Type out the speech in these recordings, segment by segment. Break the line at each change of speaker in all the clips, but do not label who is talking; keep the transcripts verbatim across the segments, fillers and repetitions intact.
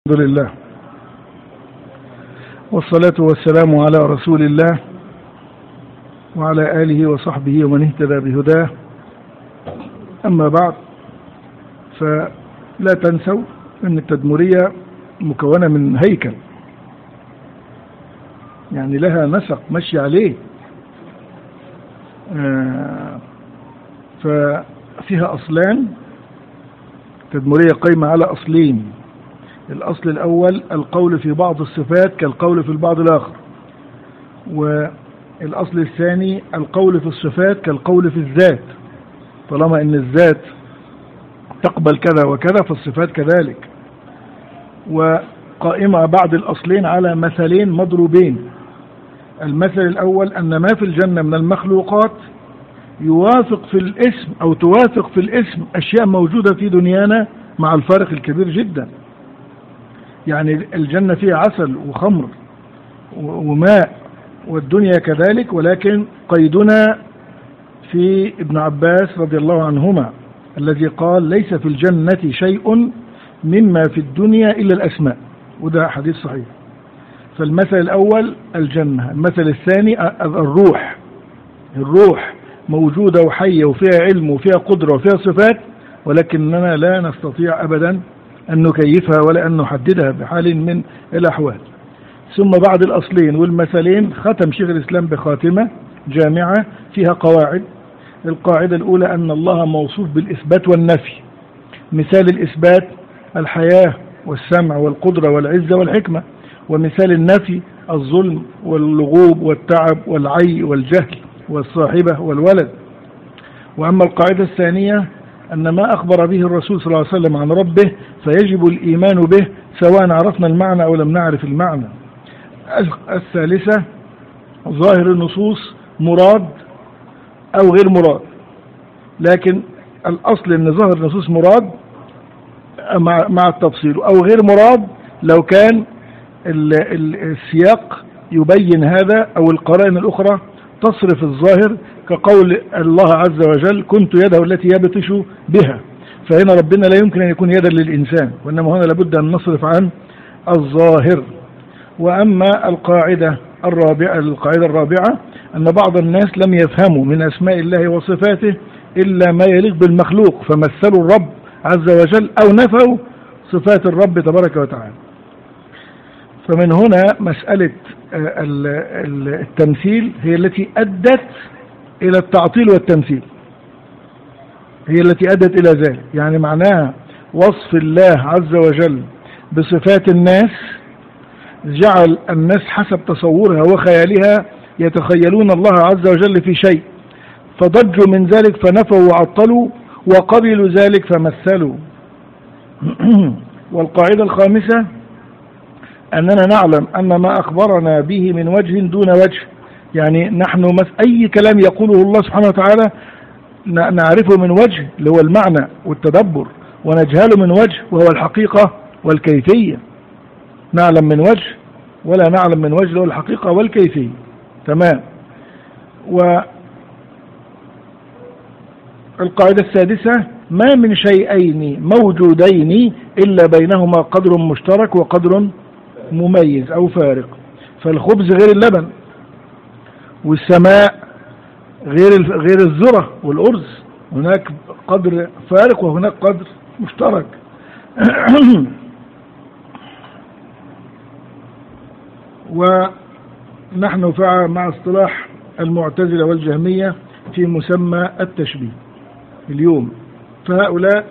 الحمد لله والصلاة والسلام على رسول الله وعلى آله وصحبه ومن اهتدى بهداه. أما بعد، فلا تنسوا أن التدمرية مكونة من هيكل، يعني لها نسق مشي عليه، ففيها أصلان. تدمرية قائمة على أصلين: الأصل الأول القول في بعض الصفات كالقول في البعض الآخر، والأصل الثاني القول في الصفات كالقول في الذات، طالما أن الذات تقبل كذا وكذا فالصفات كذلك. وقائمة بعض الأصلين على مثلين مضروبين: المثل الأول أن ما في الجنة من المخلوقات يوافق في الاسم أو توافق في الاسم أشياء موجودة في دنيانا مع الفارق الكبير جدا. يعني الجنة فيها عسل وخمر وماء والدنيا كذلك، ولكن قيدنا في ابن عباس رضي الله عنهما الذي قال: ليس في الجنة شيء مما في الدنيا إلا الأسماء، وده حديث صحيح. فالمثل الأول الجنة. المثل الثاني الروح. الروح موجودة وحية وفيها علم وفيها قدرة وفيها صفات، ولكننا لا نستطيع أبدا أن نكيفها ولا أن نحددها بحال من الأحوال. ثم بعد الأصلين والمثلين ختم شيخ الإسلام بخاتمة جامعة فيها قواعد. القاعدة الأولى أن الله موصوف بالإثبات والنفي. مثال الإثبات الحياة والسمع والقدرة والعزة والحكمة، ومثال النفي الظلم واللغوب والتعب والعي والجهل والصاحبة والولد. وأما القاعدة الثانية أن ما أخبر به الرسول صلى الله عليه وسلم عن ربه فيجب الإيمان به سواء عرفنا المعنى أو لم نعرف المعنى. الثالثة ظاهر النصوص مراد أو غير مراد، لكن الأصل أن ظاهر النصوص مراد مع التفصيل، أو غير مراد لو كان السياق يبين هذا أو القرائن الأخرى تصرف الظاهر، كقول الله عز وجل: كنت يده التي يبطش بها. فهنا ربنا لا يمكن أن يكون يدا للإنسان، وإنما هنا لابد أن نصرف عن الظاهر. وأما القاعدة الرابعة القاعدة الرابعة أن بعض الناس لم يفهموا من أسماء الله وصفاته إلا ما يليق بالمخلوق، فمثلوا الرب عز وجل أو نفوا صفات الرب تبارك وتعالى. فمن هنا مسألة التمثيل هي التي أدت إلى التعطيل والتمثيل، هي التي أدت إلى ذلك. يعني معناها وصف الله عز وجل بصفات الناس جعل الناس حسب تصورها وخيالها يتخيلون الله عز وجل في شيء، فضجوا من ذلك فنفوا وعطلوا، وقبلوا ذلك فمثلوا. والقاعدة الخامسة أننا نعلم أن ما أخبرنا به من وجه دون وجه، يعني نحن أي كلام يقوله الله سبحانه وتعالى نعرفه من وجه اللي هو المعنى والتدبر، ونجهله من وجه وهو الحقيقة والكيفية. نعلم من وجه ولا نعلم من وجه اللي هو الحقيقة والكيفية. تمام. والقاعدة السادسة: ما من شيئين موجودين إلا بينهما قدر مشترك وقدر مميز أو فارق. فالخبز غير اللبن، والسماء غير غير الذرة والأرز، هناك قدر فارق وهناك قدر مشترك. ونحن مع اصطلاح المعتزلة والجهمية في مسمى التشبيه اليوم. فهؤلاء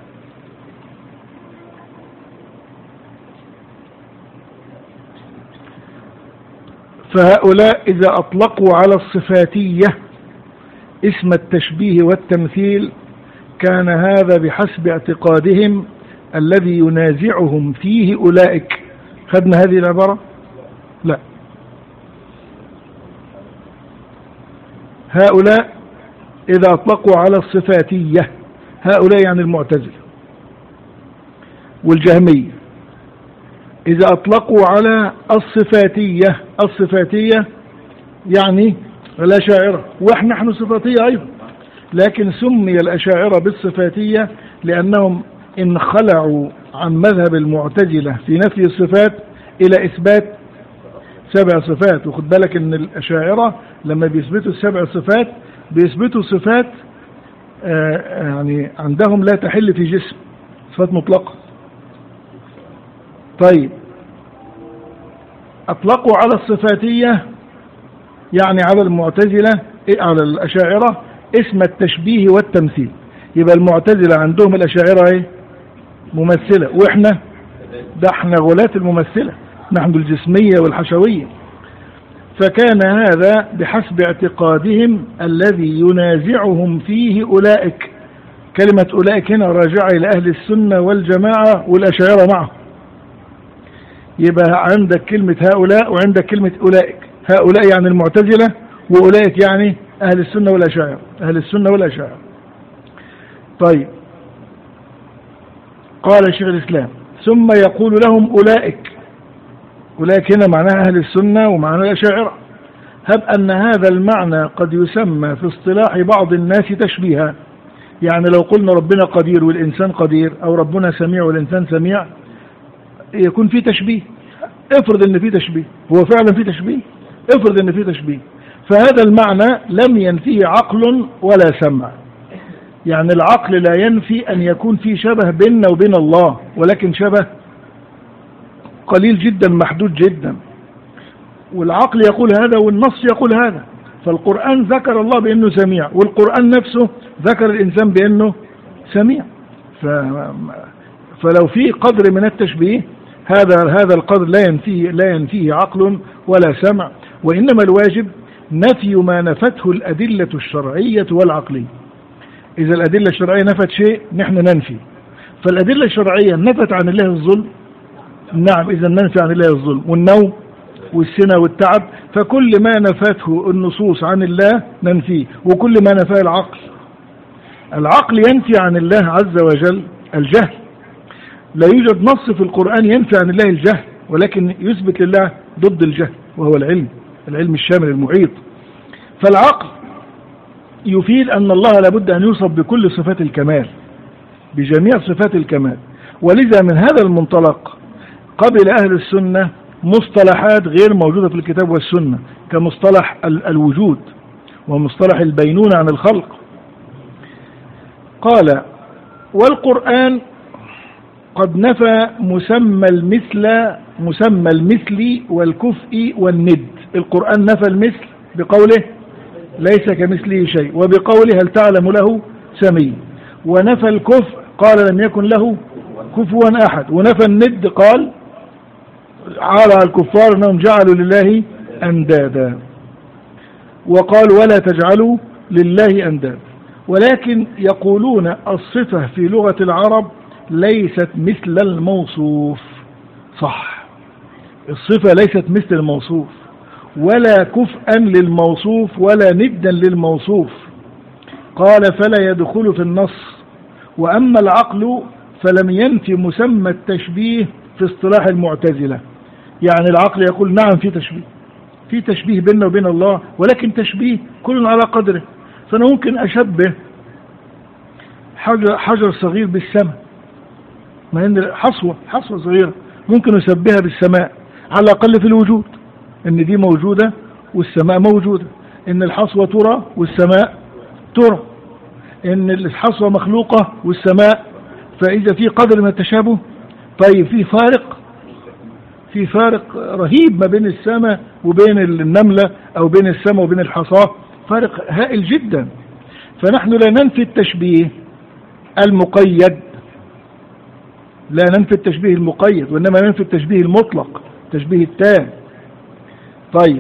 فهؤلاء إذا أطلقوا على الصفاتية اسم التشبيه والتمثيل كان هذا بحسب اعتقادهم الذي ينازعهم فيه أولئك. خدنا هذه العبارة؟ لا. هؤلاء إذا أطلقوا على الصفاتية، هؤلاء يعني المعتزلة والجهمية، إذا أطلقوا على الصفاتية، الصفاتية يعني الأشاعرة، وإحنا نحن صفاتية أيضا، لكن سمي الأشاعرة بالصفاتية لأنهم انخلعوا عن مذهب المعتزلة في نفي الصفات إلى إثبات سبع صفات. وخد بالك ان الأشاعرة لما بيثبتوا السبع صفات بيثبتوا صفات آه يعني عندهم لا تحل في جسم، صفات مطلقة. طيب أطلقوا على الصفاتية يعني على المعتزلة على الأشاعرة اسم التشبيه والتمثيل. يبقى المعتزلة عندهم الأشاعرة ايه؟ ممثلة، واحنا ده احنا غلاة الممثلة، نحن الجسمية والحشوية. فكان هذا بحسب اعتقادهم الذي ينازعهم فيه أولئك. كلمة أولئك هنا راجعة إلى أهل السنة والجماعة والأشاعرة معه. يبقى عندك كلمة هؤلاء وعندك كلمة أولئك. هؤلاء يعني المعتزلة وأولئك يعني أهل السنة والأشاعرة، أهل السنة والأشاعرة. طيب قال شيخ الإسلام ثم يقول لهم أولئك. أولئك هنا معناها أهل السنة ومعنى الأشاعرة. هب أن هذا المعنى قد يسمى في اصطلاح بعض الناس تشبيها. يعني لو قلنا ربنا قدير والإنسان قدير، أو ربنا سميع والإنسان سميع، يكون في تشبيه. افرض ان في تشبيه، هو فعلا في تشبيه، افرض ان في تشبيه، فهذا المعنى لم ينفيه عقل ولا سمع. يعني العقل لا ينفي أن يكون في شبه بيننا وبين الله، ولكن شبه قليل جدا محدود جدا. والعقل يقول هذا والنص يقول هذا. فالقرآن ذكر الله بأنه سميع، والقرآن نفسه ذكر الإنسان بأنه سميع. ف... فلو في قدر من التشبيه هذا هذا القدر لا ينفيه لا ينفيه عقل ولا سمع، وإنما الواجب نفي ما نفته الأدلة الشرعية والعقلية. إذا الأدلة الشرعية نفت شيء نحن ننفي. فالأدلة الشرعية نفت عن الله الظلم، نعم إذا ننفي عن الله الظلم والنوم والسنة والتعب. فكل ما نفته النصوص عن الله ننفيه، وكل ما نفاه العقل. العقل ينفي عن الله عز وجل الجهل. لا يوجد نص في القرآن ينفي عن الله الجهل، ولكن يثبت لله ضد الجهل وهو العلم، العلم الشامل المحيط. فالعقل يفيد أن الله لابد أن يوصف بكل صفات الكمال، بجميع صفات الكمال. ولذا من هذا المنطلق قبل أهل السنة مصطلحات غير موجودة في الكتاب والسنة، كمصطلح الوجود ومصطلح البينونة عن الخلق. قال والقرآن قد نفى مسمى المثل مسمى المثل والكفء والند. القرآن نفى المثل بقوله ليس كمثله شيء، وبقوله هل تعلم له سمي. ونفى الكفء قال لم يكن له كفوا أحد. ونفى الند قال على الكفار أنهم جعلوا لله أندادا، وقال ولا تجعلوا لله أندادا. ولكن يقولون الصفة في لغة العرب ليست مثل الموصوف. صح، الصفة ليست مثل الموصوف، ولا كفءا للموصوف ولا ندا للموصوف. قال فلا يدخل في النص. وأما العقل فلم ينفي مسمى التشبيه في اصطلاح المعتزلة. يعني العقل يقول نعم في تشبيه، في تشبيه بيننا وبين الله، ولكن تشبيه كل على قدره. فأنا ممكن أشبه حجر, حجر صغير بالسماء، ما إن حصوة حصوة صغيرة ممكن أشبهها بالسماء على الأقل في الوجود، إن دي موجودة والسماء موجودة، إن الحصوة ترى والسماء ترى، إن الحصوة مخلوقة والسماء. فإذا في قدر من التشابه، طيب في فارق في فارق رهيب ما بين السماء وبين النملة، أو بين السماء وبين الحصاة، فارق هائل جدا. فنحن لا ننفي التشبيه المقيد، لا ننفي التشبيه المقيد، وإنما ننفي التشبيه المطلق، التشبيه التام. طيب،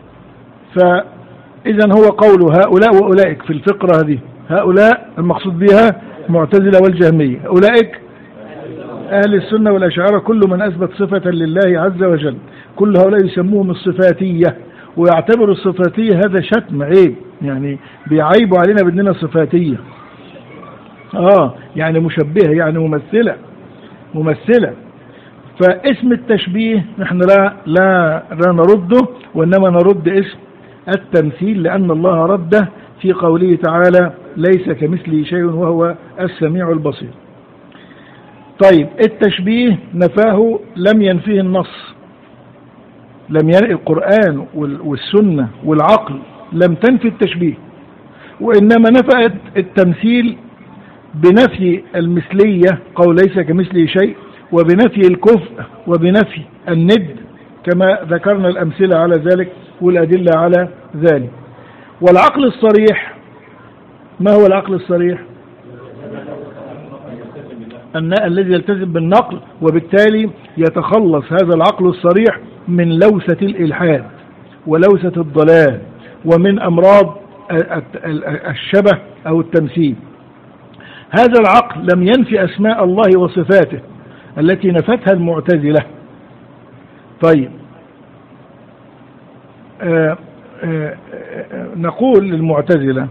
فإذا هو قول هؤلاء وأولئك في الفقرة هذه. هؤلاء المقصود بها معتزلة والجهمية، أولئك أهل السنة والأشاعرة، كل من أثبت صفة لله عز وجل. كل هؤلاء يسموهم الصفاتية، ويعتبر الصفاتية هذا شتم، عيب، يعني بيعيبوا علينا بأننا صفاتية. آه يعني مشبهة، يعني ممثلة ممثلة. فاسم التشبيه نحن لا لا لا نرده، وإنما نرد اسم التمثيل، لأن الله رده في قوله تعالى ليس كمثله شيء وهو السميع البصير. طيب التشبيه نفاه لم ينفيه النص، لم ين... القرآن والسنة والعقل لم تنفي التشبيه، وإنما نفت التمثيل بنفي المثلية قول ليس كمثله شيء، وبنفي الكفء، وبنفي الند، كما ذكرنا الأمثلة على ذلك والأدلة على ذلك. والعقل الصريح، ما هو العقل الصريح؟ أن الذي يلتزم بالنقل، وبالتالي يتخلص هذا العقل الصريح من لوثة الإلحاد ولوثة الضلال ومن أمراض الشبه أو التمثيل. هذا العقل لم ينفي أسماء الله وصفاته التي نفتها المعتزلة. طيب آآ آآ نقول للمعتزلة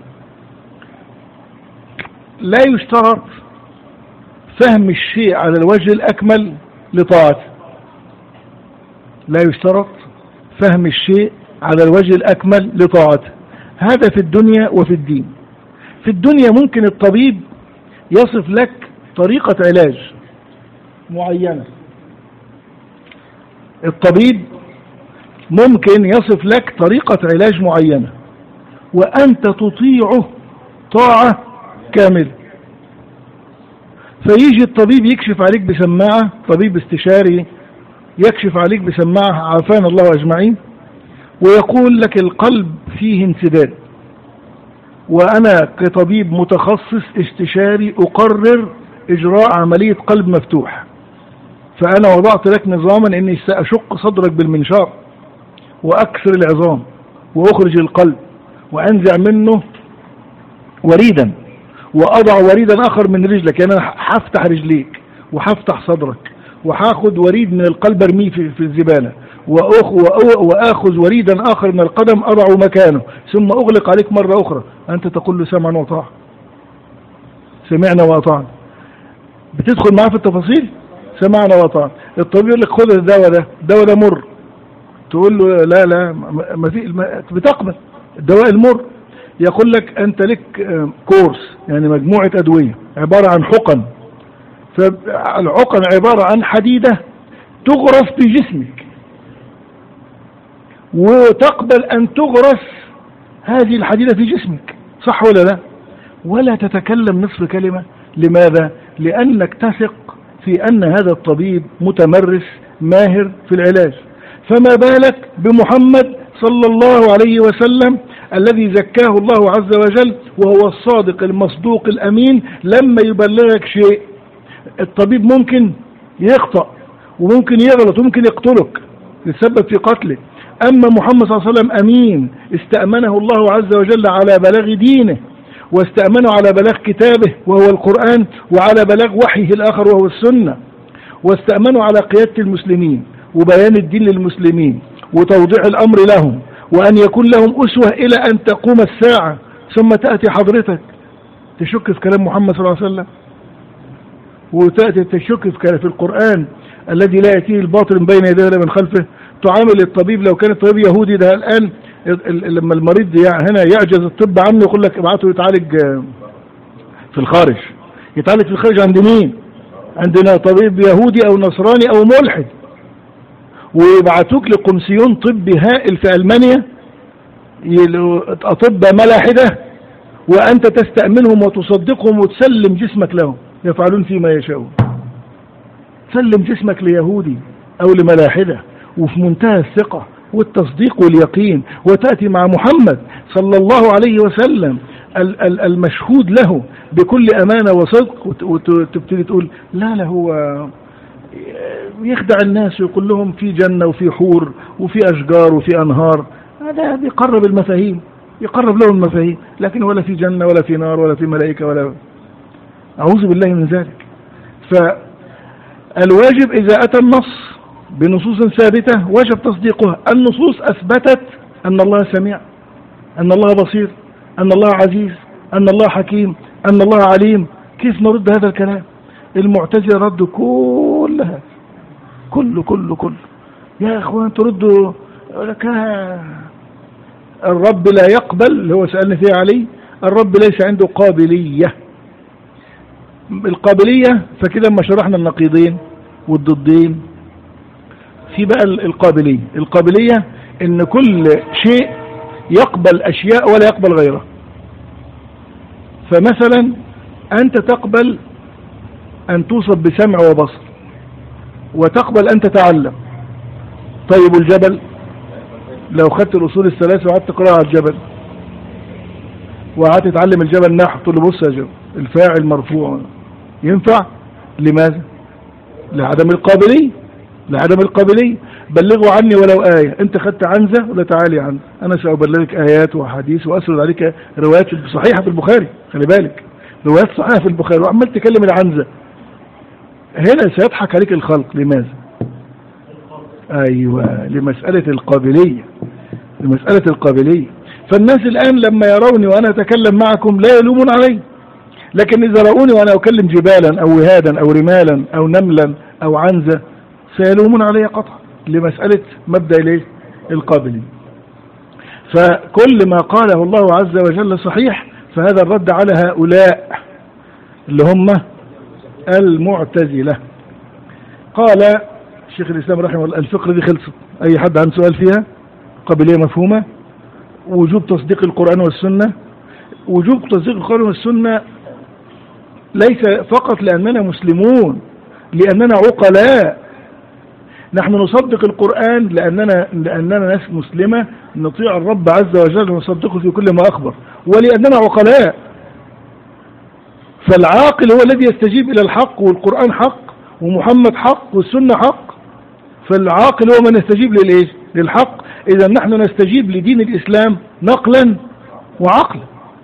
لا يشترط فهم الشيء على الوجه الأكمل لطاعته، لا يشترط فهم الشيء على الوجه الأكمل لطاعته، هذا في الدنيا وفي الدين. في الدنيا ممكن الطبيب يصف لك طريقة علاج معينة، الطبيب ممكن يصف لك طريقة علاج معينة وأنت تطيعه طاعة كاملة، فيجي الطبيب يكشف عليك بسماعة، طبيب استشاري يكشف عليك بسماعة عافانا الله أجمعين، ويقول لك القلب فيه انسداد، وأنا كطبيب متخصص استشاري أقرر إجراء عملية قلب مفتوح، فأنا وضعت لك نظاما أني سأشق صدرك بالمنشار وأكسر العظام وأخرج القلب وأنزع منه وريدا وأضع وريدا آخر من رجلك، يعني أنا هفتح رجليك وهفتح صدرك وهاخد وريد من القلب ارميه في الزبالة وآخذ وريدا آخر من القدم أضعه مكانه، ثم أغلق عليك مرة أخرى. أنت تقول له سمعنا وطاعنا، سمعنا وأطعنا، بتدخل معاه في التفاصيل، سمعنا وأطعنا. الطبيب يقول لك خذ الدواء ده، الدواء ده مر، تقول له لا لا ما في، بتقبل الدواء المر. يقول لك أنت لك كورس، يعني مجموعة أدوية عبارة عن حقن، فالحقن عبارة عن حديدة تغرس في جسمك، وتقبل أن تغرس هذه الحديدة في جسمك، صح ولا لا؟ ولا تتكلم نصف كلمة. لماذا؟ لأنك تثق في أن هذا الطبيب متمرس ماهر في العلاج. فما بالك بمحمد صلى الله عليه وسلم الذي زكاه الله عز وجل وهو الصادق المصدوق الأمين، لما يبلغك شيء الطبيب ممكن يخطأ وممكن يغلط وممكن يقتلك يتسبب في قتله، أما محمد صلى الله عليه وسلم أمين استأمنه الله عز وجل على بلاغ دينه، واستأمنه على بلاغ كتابه وهو القرآن، وعلى بلاغ وحيه الآخر وهو السنة، واستأمنه على قيادة المسلمين وبيان الدين للمسلمين وتوضيح الأمر لهم، وأن يكون لهم أسوة إلى أن تقوم الساعة، ثم تأتي حضرتك تشك في كلام محمد صلى الله عليه وسلم، وتأتي تشك في القرآن الذي لا يأتيه الباطل من بين يديه ولا من خلفه. تعامل الطبيب لو كان الطبيب يهودي ده الآن لما المريض هنا يعجز الطب عنه يقول لك ابعته يتعالج في الخارج، يتعالج في الخارج عند مين؟ عندنا طبيب يهودي أو نصراني أو ملحد، ويبعتوك لقمسيون طبي هائل في ألمانيا، أطباء ملاحدة، وأنت تستأمنهم وتصدقهم وتسلم جسمك لهم، يفعلون فيما يشاءون. سلم جسمك ليهودي أو لملاحدة وفي منتهى الثقة والتصديق واليقين، وتأتي مع محمد صلى الله عليه وسلم المشهود له بكل أمانة وصدق، وتبتدي تقول لا لا هو يخدع الناس ويقول لهم في جنة وفي حور وفي أشجار وفي أنهار، هذا يقرب المفاهيم، يقرب لهم المفاهيم، لكن ولا في جنة ولا في نار ولا في ملائكة ولا، أعوذ بالله من ذلك. فالواجب إذا أتى النص بنصوص ثابتة وجب تصديقها. النصوص أثبتت أن الله سميع، أن الله بصير، أن الله عزيز، أن الله حكيم، أن الله عليم. كيف نرد هذا الكلام؟ المعتزلة ردوا كل هذا، كله كله كله يا أخوان تردوا لك الرب لا يقبل، اللي هو سألني فيه عليه، الرب ليس عنده قابلية، القابلية، فكده ما شرحنا النقيضين والضدين. في بقى القابلية. القابلية ان كل شيء يقبل اشياء ولا يقبل غيرها. فمثلا انت تقبل ان توصف بسمع وبصر، وتقبل ان تتعلم. طيب الجبل، لو خدت الاصول الثلاثة وقعدت تقرأها على الجبل وقعدت تتعلم الجبل نحو، تقول له بص يا جبل الفاعل مرفوع، ينفع؟ لماذا؟ لعدم القابلية. لعدم القابلية. بلغوا عني ولو آية. انت خدت عنزة ولا تعالي عنزة، انا سأبلغك آيات وحديث وأسرد عليك روايات صحيحة في البخاري. خلي بالك، روايات صحيحة في البخاري، وعمال تكلم العنزة. هنا سيضحك عليك الخلق. لماذا؟ ايوه، لمسألة القابلية. لمسألة القابلية. فالناس الآن لما يروني وأنا أتكلم معكم لا يلومون علي، لكن إذا رأوني وأنا أكلم جبالا أو وهادا أو رمالا أو نملا أو عنزة سيلومون علي قطعا، لمسألة مبدأ إليه القابلية. فكل ما قاله الله عز وجل صحيح، فهذا الرد على هؤلاء اللي هم المعتزلة. قال الشيخ الإسلام رحمه الله الفقرة دي خلصت. أي حد عنده سؤال فيها؟ قابلية مفهومة. وجوب تصديق القرآن والسنة. وجوب تصديق القرآن والسنة ليس فقط لأننا مسلمون، لأننا عقلاء. نحن نصدق القرآن لأننا, لأننا ناس مسلمة نطيع الرب عز وجل ونصدقه في كل ما أخبر، ولأننا عقلاء. فالعاقل هو الذي يستجيب إلى الحق، والقرآن حق، ومحمد حق، والسنة حق. فالعاقل هو من يستجيب للإيه؟ للحق. إذا نحن نستجيب لدين الإسلام نقلا وعقلا.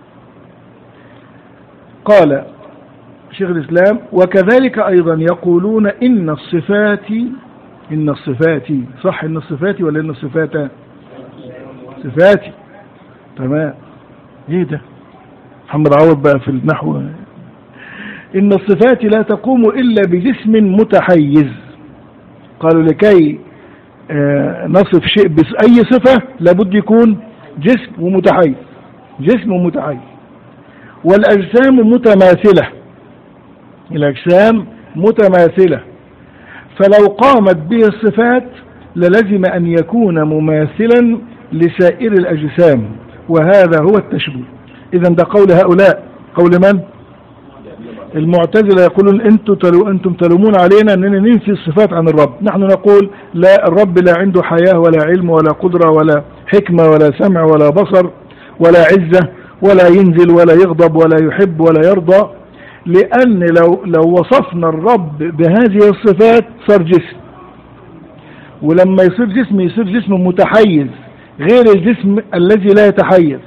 قال شيخ الإسلام وكذلك أيضا يقولون إن الصفات إن الصفات صح إن الصفات ولا إن الصفات صفاتي. تمام. إيه ده محمد عوض بقى في النحو. إن الصفات لا تقوم إلا بجسم متحيز. قالوا لكي آه نصف شيء بأي صفة لابد يكون جسم ومتحيز. جسم ومتحيز. والأجسام متماثلة. الأجسام متماثلة. فلو قامت به الصفات للزم أن يكون مماثلا لسائر الأجسام، وهذا هو التشبيه. إذن ده قول هؤلاء. قول من؟ المعتزلة. يقولون أنتم تلو أنتم تلومون علينا أننا ننفي الصفات عن الرب. نحن نقول لا، الرب لا عنده حياة ولا علم ولا قدرة ولا حكمة ولا سمع ولا بصر ولا عزة، ولا ينزل ولا يغضب ولا يحب ولا يرضى. لأن لو, لو وصفنا الرب بهذه الصفات صار جسم، ولما يصير جسم يصير جسم متحيز غير الجسم الذي لا يتحيز.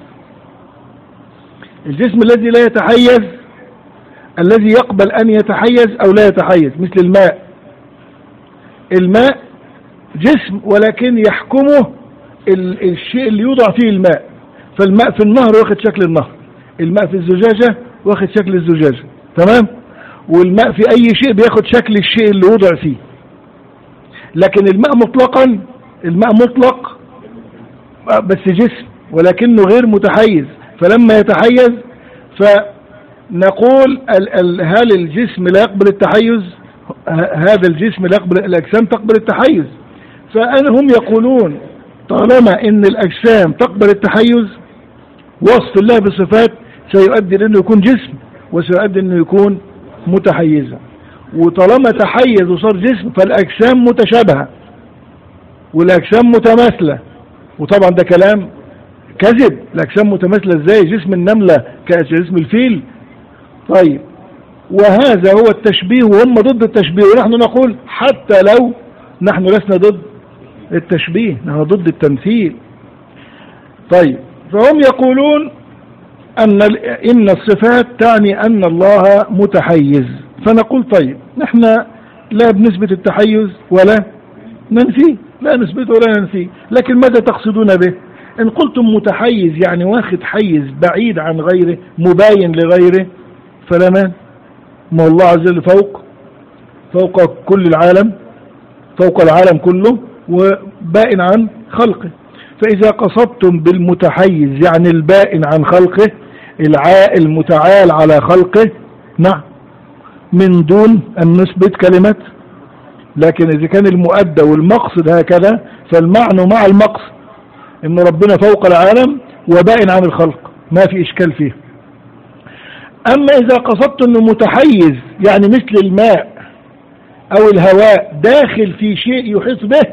الجسم الذي لا يتحيز الذي يقبل أن يتحيز أو لا يتحيز، مثل الماء. الماء جسم ولكن يحكمه الشيء اللي يوضع فيه الماء. فالماء في النهر واخد شكل النهر، الماء في الزجاجة واخد شكل الزجاجة. تمام. والماء في أي شيء بياخد شكل الشيء اللي وضع فيه. لكن الماء مطلقا، الماء مطلق بس جسم ولكنه غير متحيز. فلما يتحيز فنقول هل الجسم لا يقبل التحيز؟ هذا الجسم لا يقبل، الأجسام تقبل التحيز. فهم يقولون طالما ان الأجسام تقبل التحيز، وصف الله بصفات سيؤدي لأنه يكون جسم وسيؤدي أنه يكون متحيزا. وطالما تحيز وصار جسم فالأجسام متشابهة والأجسام متماثلة. وطبعا ده كلام كذب. الأجسام متماثلة ازاي؟ جسم النملة كجسم الفيل. طيب، وهذا هو التشبيه وهم ضد التشبيه، ونحن نقول حتى لو نحن لسنا ضد التشبيه، نحن ضد التمثيل. طيب، فهم يقولون أن إن الصفات تعني أن الله متحيز. فنقول طيب، نحن لا بنثبت التحيز ولا ننفيه، لا نثبته ولا ننفيه، لكن ماذا تقصدون به؟ إن قلتم متحيز يعني واخد حيز بعيد عن غيره مباين لغيره فلا مان. ما الله عز وجل فوق فوق كل العالم، فوق العالم كله، وبائن عن خلقه. فإذا قصدتم بالمتحيز يعني البائن عن خلقه، العائل المتعال على خلقه، نعم من دون أن نثبت كلمة، لكن إذا كان المؤدى والمقصد هكذا فالمعنى مع المقصد إن ربنا فوق العالم وبائن عن الخلق، ما في إشكال فيه. أما إذا قصدت أنه متحيز يعني مثل الماء أو الهواء داخل في شيء يحيط به،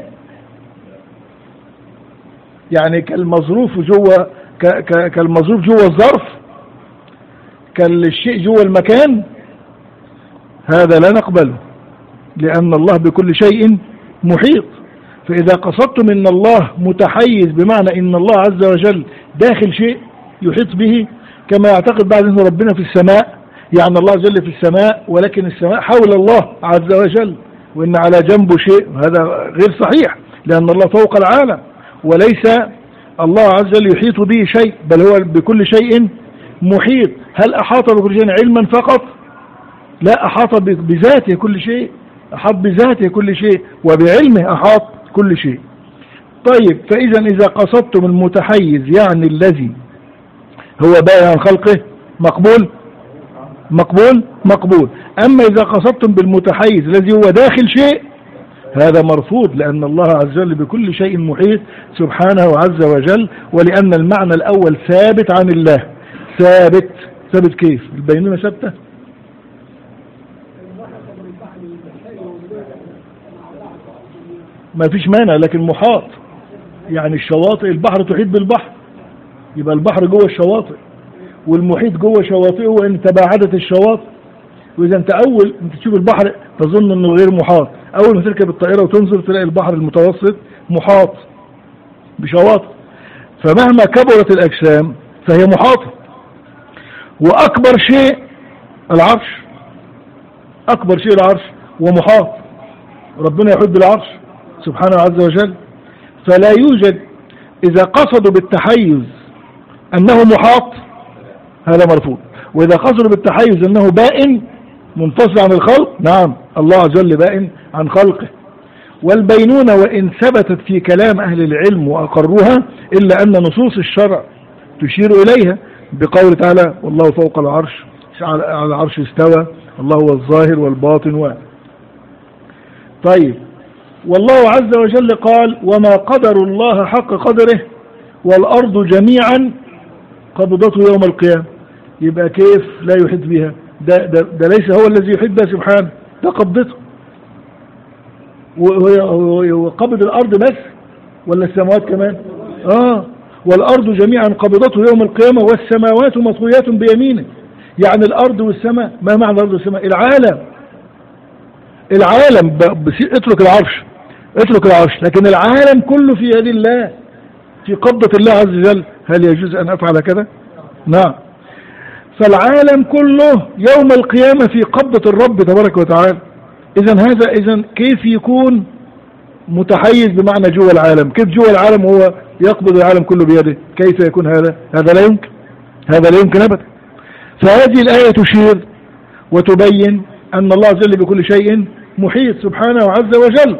يعني كالمظروف جوه كالمظروف جوه الظرف، كالشيء جوه المكان، هذا لا نقبله، لأن الله بكل شيء محيط. فإذا قصدتم أن الله متحيز بمعنى أن الله عز وجل داخل شيء يحيط به، كما يعتقد بعض أن ربنا في السماء، يعني الله عز وجل في السماء ولكن السماء حول الله عز وجل، وإن على جنبه شيء، هذا غير صحيح، لأن الله فوق العالم وليس الله عز وجل يحيط به شيء، بل هو بكل شيء محيط. هل أحاط بكل شيء علما فقط؟ لا، أحاط بذاته كل شيء، أحاط بذاته كل شيء وبعلمه أحاط كل شيء. طيب، فإذا إذا قصدتم المتحيز يعني الذي هو بائن عن خلقه مقبول مقبول مقبول. أما إذا قصدتم بالمتحيز الذي هو داخل شيء هذا مرفوض، لأن الله عز وجل بكل شيء محيط سبحانه عز وجل، ولأن المعنى الأول ثابت عن الله. ثابت ثابت كيف؟ البينونة ثابتة؟ ما فيش مانع، لكن محاط، يعني الشواطئ البحر تحيط بالبحر، يبقى البحر جوه الشواطئ والمحيط جوه شواطئه، وإن تباعدت الشواطئ. وإذا أنت أول أنت تشوف البحر تظن أنه غير محاط، أول ما تركب الطائرة وتنظر تلاقي البحر المتوسط محاط بشواطئ. فمهما كبرت الأجسام فهي محاطة. وأكبر شيء العرش، أكبر شيء العرش ومحاط، ربنا يحب العرش سبحانه عز وجل. فلا يوجد، إذا قصدوا بالتحيز أنه محاط هذا مرفوض، وإذا قصدوا بالتحيز أنه بائن منفصل عن الخلق، نعم الله عز وجل بائن عن خلقه. والبينونة وإن ثبتت في كلام أهل العلم وأقروها إلا أن نصوص الشرع تشير إليها، بقول تعالى والله فوق العرش، على العرش استوى، الله هو الظاهر والباطن و... طيب، والله عز وجل قال وما قدر الله حق قدره والأرض جميعا قبضته يوم القيامة. يبقى كيف لا يحيط بها؟ ده, ده, ده ليس هو الذي يحيط بها سبحانه، ده قبضته. وقبض الأرض بس ولا السماوات كمان؟ آه والأرض جميعا قبضته يوم القيامة والسماوات مطويات بيمينه. يعني الأرض والسماء، ما معنى الأرض والسماء؟ العالم العالم اترك العرش اترك العرش لكن العالم كله في يد الله، في قبضة الله عز وجل. هل يجوز أن أفعل كذا؟ نعم. فالعالم كله يوم القيامة في قبضة الرب تبارك وتعالى. إذن هذا إذن كيف يكون متحيز بمعنى جوه العالم؟ كيف جوه العالم هو يقبض العالم كله بيده؟ كيف يكون هذا؟ هذا لا يمكن، هذا لا يمكن أبدا. فهذه الآية تشير وتبين أن الله عز وجل بكل شيء محيط سبحانه عز وجل.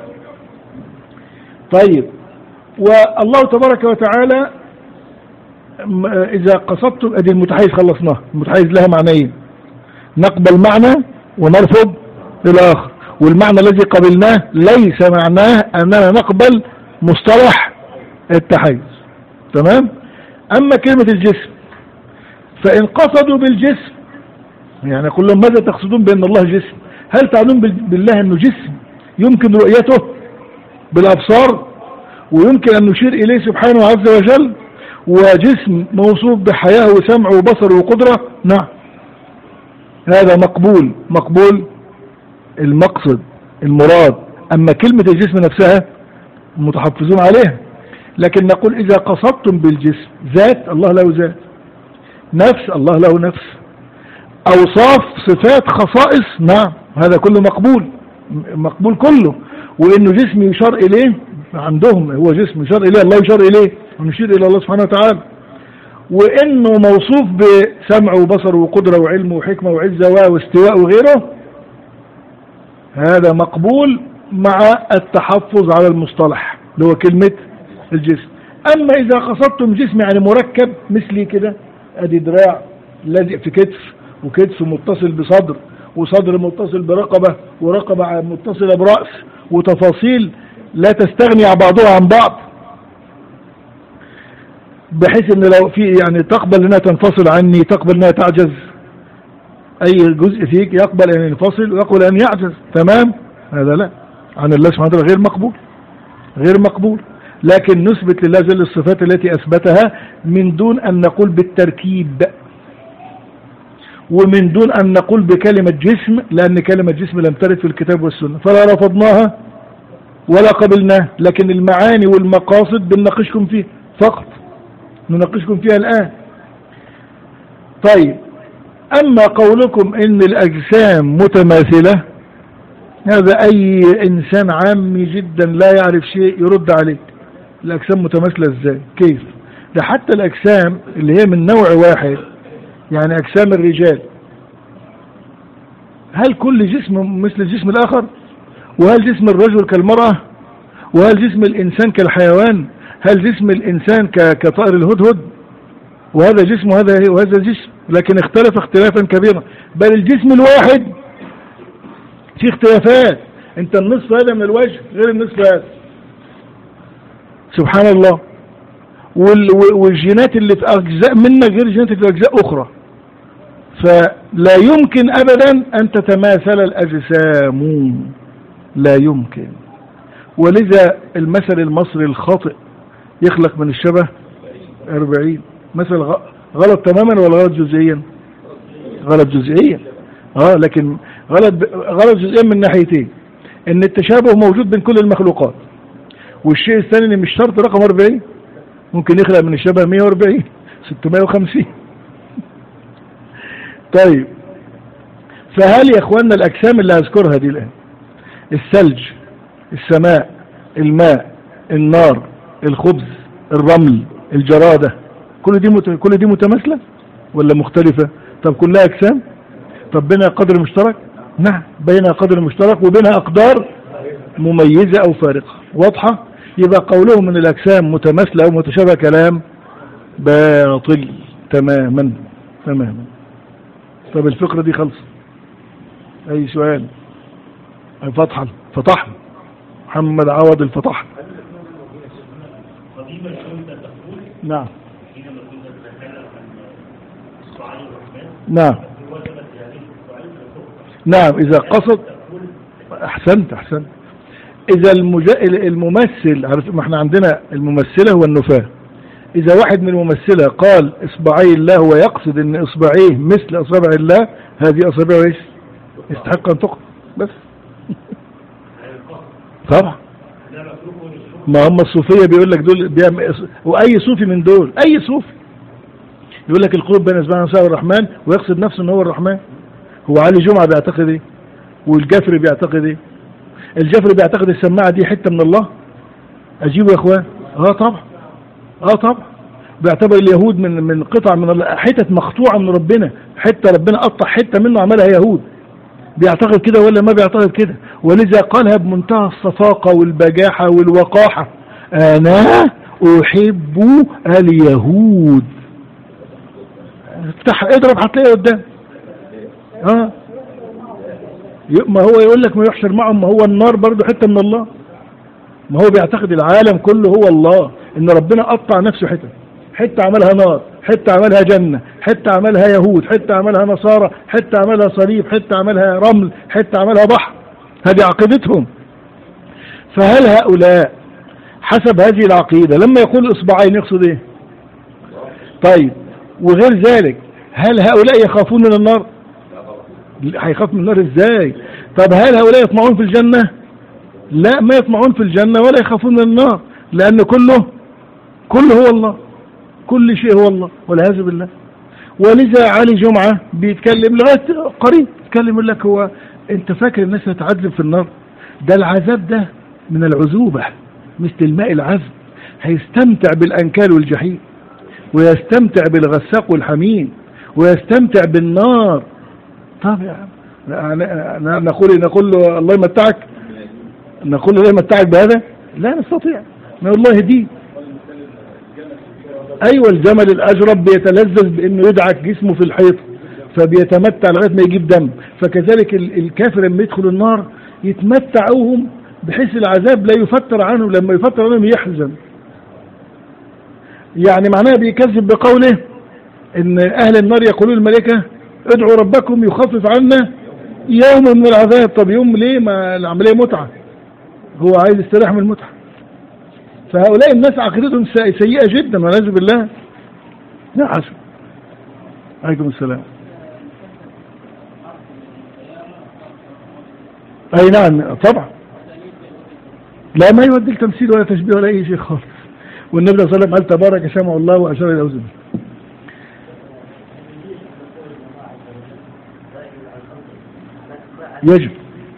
طيب، والله تبارك وتعالى إذا قصدتم أدي المتحيز خلصناه. المتحيز لها معنيين، نقبل معنى ونرفض الآخر، والمعنى الذي قبلناه ليس معناه أننا نقبل مصطلح التحيز. تمام؟ أما كلمة الجسم فإن قصدوا بالجسم، يعني يقول لهم ماذا تقصدون بأن الله جسم؟ هل تعنون بالله أنه جسم يمكن رؤيته بالأبصار ويمكن أن نشير إليه سبحانه عز وجل، وجسم موصوف بحياة وسمع وبصر وقدرة؟ نعم، هذا مقبول مقبول المقصد المراد. أما كلمة الجسم نفسها متحفظون عليها. لكن نقول إذا قصدتم بالجسم ذات، الله له ذات، نفس، الله له نفس، أوصاف صفات خصائص، نعم هذا كله مقبول مقبول كله. وإنه جسم يشار إليه عندهم، هو جسم يشار إليه، الله يشار إليه ونشير إلى الله سبحانه وتعالى. وإنه موصوف بسمع وبصر وقدرة وعلم وحكمة وعزة واستواء وغيره، هذا مقبول مع التحفظ على المصطلح اللي هو كلمة الجسم. أما إذا قصدتم جسم يعني مركب مثلي كده، أدي دراع لازق في كتف وكتف متصل بصدر وصدر متصل برقبة ورقبة متصلة برأس وتفاصيل لا تستغني عن بعضها عن بعض، بحيث ان لو في يعني تقبل انها تنفصل عني، تقبل انها تعجز، اي جزء فيك يقبل ان ينفصل ويقبل ان يعجز. تمام؟ هذا لا، عن الله سبحانه وتعالى غير مقبول، غير مقبول. لكن نثبت لله جل الصفات التي اثبتها من دون ان نقول بالتركيب، ومن دون ان نقول بكلمة جسم، لان كلمة جسم لم ترد في الكتاب والسنة، فلا رفضناها ولا قبلناها. لكن المعاني والمقاصد بنناقشكم فيها فقط، نناقشكم فيها الآن. طيب، أما قولكم إن الأجسام متماثلة، هذا أي إنسان عامي جدا لا يعرف شيء يرد عليك. الأجسام متماثلة إزاي؟ كيف؟ ده حتى الأجسام اللي هي من نوع واحد، يعني أجسام الرجال، هل كل جسم مثل الجسم الآخر؟ وهل جسم الرجل كالمرأة؟ وهل جسم الإنسان كالحيوان؟ هل جسم الإنسان كطائر الهدهد؟ وهذا جسم وهذا وهذا جسم، لكن اختلف اختلافا كبيرا. بل الجسم الواحد في اختلافات، انت النصف هذا من الوجه غير النصف هذا، سبحان الله. والجينات اللي في أجزاء منك غير الجينات اللي في أجزاء أخرى، فلا يمكن أبدا أن تتماثل الأجسام، لا يمكن. ولذا المثل المصري الخاطئ يخلق من الشبه أربعين. مثل غلط تماما ولا غلط جزئيا؟ غلط جزئيا. اه لكن غلط غلط جزئيا من ناحيتين، ان التشابه موجود بين كل المخلوقات، والشيء الثاني ان مش شرط رقم أربعين، ممكن يخلق من الشبه مئة وأربعين ستمائة وخمسين. طيب، فهل يا اخواننا الاجسام اللي هذكرها دي الان، الثلج، السماء، الماء، النار، الخبز، الرمل، الجرادة، كل دي مت... كل دي متماثلة ولا مختلفة؟ طب كلها أجسام؟ طب بينها قدر مشترك؟ نعم، بينها قدر مشترك وبينها أقدار مميزة أو فارقة. واضحة؟ يبقى قولهم من الأجسام متماثلة أو متشابهة كلام باطل تماما تماما. طب الفقرة دي خلص. أي سؤال؟ فتحا فتحنا محمد عوض الفتح. نعم نعم نعم إذا قصد، أحسنت أحسنت. إذا الممثل، عارف ما احنا عندنا الممثلة والنفاة، إذا واحد من الممثلة قال إصبعي الله ويقصد أن إصبعيه مثل أصابع الله، هذه أصابعه إيش؟ يستحق أن تقصد بس. طبعا ما هم الصوفية بيقول لك دول بيعمل، وأي صوفي من دول، أي صوفي يقول لك القلوب بين أصبع الرحمن ويقصد نفسه أنه هو الرحمن. هو علي جمعة بيعتقد إيه؟ والجفري بيعتقد إيه؟ الجفري بيعتقد السماعة دي حتة من الله. أجيبوا يا إخوان؟ آه طبعا آه طبعا بيعتبر اليهود من من قطع من الله، حتة مقطوعة من ربنا، حتة ربنا قطع حتة منه عملها يهود. بيعتقد كده ولا ما بيعتقد كده؟ ولذا قالها بمنتهى الصفاقة والبجاحة والوقاحة: أنا أحب اليهود. افتح اضرب هتلاقيه قدام. اه ما هو يقول لك ما يحشر معهم، ما هو النار برضو حتة من الله. ما هو بيعتقد العالم كله هو الله، ان ربنا قطع نفسه حتة، حتة عملها نار، حتة عملها جنة، حتة عملها يهود، حتة عملها نصارى، حتة عملها صليب، حتة عملها رمل، حتة عملها بحر. هذه عقيدتهم. فهل هؤلاء حسب هذه العقيدة لما يقول إصبعين يقصد ايه؟ طيب وغير ذلك، هل هؤلاء يخافون من النار؟ هيخاف من النار ازاي؟ طب هل هؤلاء يطمعون في الجنة؟ لا، ما يطمعون في الجنة ولا يخافون من النار، لأن كله كله هو الله، كل شيء هو الله والعياذ بالله. ولذا علي جمعة بيتكلم لغاية قريب، يتكلم يقول لك: هو انت فاكر الناس هتعذب في النار؟ ده العذاب ده من العذوبة، مثل الماء العذب، هيستمتع بالأنكال والجحيم، ويستمتع بالغساق والحميم، ويستمتع بالنار. طب يا عم نقول نقول له الله يمتعك، نقول له الله يمتعك بهذا؟ لا نستطيع. ما الله يهديه. ايوه الجمل الاجرب بيتلذذ بانه يدعك جسمه في الحيط فبيتمتع لغاية ما يجيب دم. فكذلك الكافر لما يدخل النار يتمتعوهم بحيث العذاب لا يفتر عنه، لما يفتر عنهم يحزن. يعني معناها بيكذب بقوله ان اهل النار يقولون الملائكة ادعوا ربكم يخفف عنا يوم من العذاب. طب يوم ليه؟ ما العملية متعة، هو عايز يستريح من المتعة. فهؤلاء الناس عقيدتهم سيئة جدا والعياذ بالله. لا حسن. عليكم السلام. اي نعم طبعا، لا ما يودي التمثيل ولا تشبيه ولا اي شيء خالص. والنبي صلى الله عليه وسلم قال تبارك سمع الله واشار الى اذنه. يجب.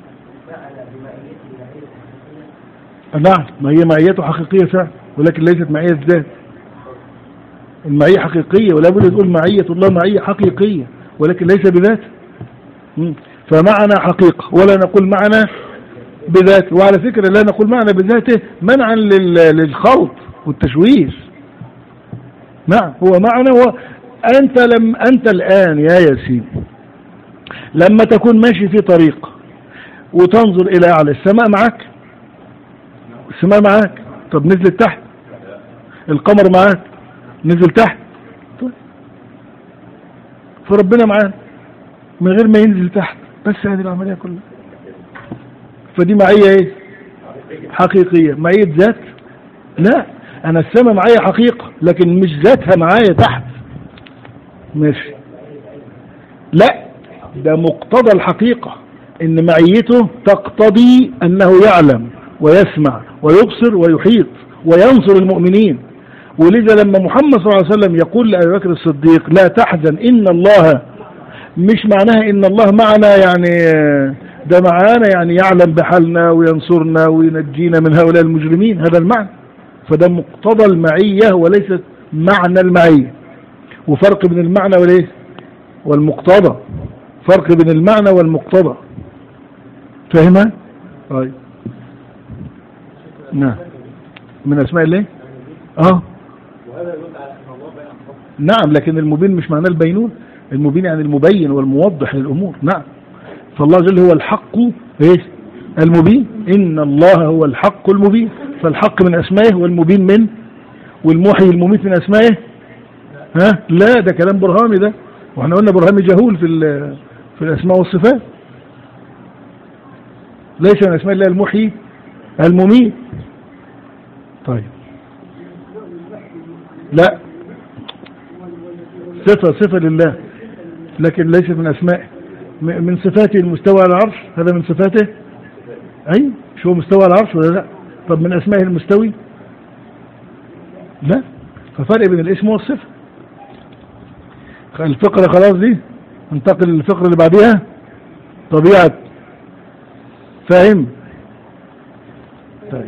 نعم، ما هي معيته حقيقية فعلا، ولكن ليست معية ذات. المعية حقيقية، ولا بد تقول معية الله معية حقيقية، ولكن ليس بذات. فمعنى حقيقة، ولا نقول معنى بذاته. وعلى فكرة لا نقول معنى بذاته منعا للخلط والتشويش. نعم، هو معنى. هو أنت لم أنت الآن يا ياسين لما تكون ماشي في طريق وتنظر إلى أعلى، السماء معك، السماء معك، طب نزلت تحت. القمر معك، نزل تحت. طيب. فربنا معانا من غير ما ينزل تحت، بس هذه العملية كلها. فدي معية ايه؟ حقيقية. معية ذات؟ لا، انا السماء معايا حقيقة، لكن مش ذاتها معايا تحت. ماشي. لا، ده مقتضى الحقيقة، ان معيته تقتضي انه يعلم ويسمع ويبصر ويحيط وينصر المؤمنين. ولذا لما محمد صلى الله عليه وسلم يقول لأبي بكر الصديق لا تحزن إن الله، مش معناها إن الله معنا يعني ده معانا يعني يعلم بحالنا وينصرنا وينجينا من هؤلاء المجرمين، هذا المعنى. فده مقتضى المعية وليست معنى المعية. وفرق بين المعنى والايه والمقتضى، فرق بين المعنى والمقتضى. فاهمها؟ طيب. نعم، من اسماء الله. اه نعم، لكن المبين مش معناه البينون. المبين يعني المبين والموضح للأمور. نعم. فالله جل هو الحق ايش المبين. إن الله هو الحق المبين. فالحق من أسمائه والمبين من، والمحيي المميت من أسمائه. ها لا، ده كلام برهامي ده، واحنا قلنا برهامي جهول في في الأسماء والصفات. ليس من أسماء الله المحيي المميت. طيب. لا، صفة صفة لله، لكن ليست من أسمائه. من صفاته المستوى على العرش، هذا من صفاته. أي مش هو مستوى على العرش ولا لا؟ طب من أسمائه المستوي؟ لا. ففرق بين الاسم والصفة. الفقرة خلاص دي، انتقل للفقرة اللي بعدها. طبيعة. فاهم؟ طيب.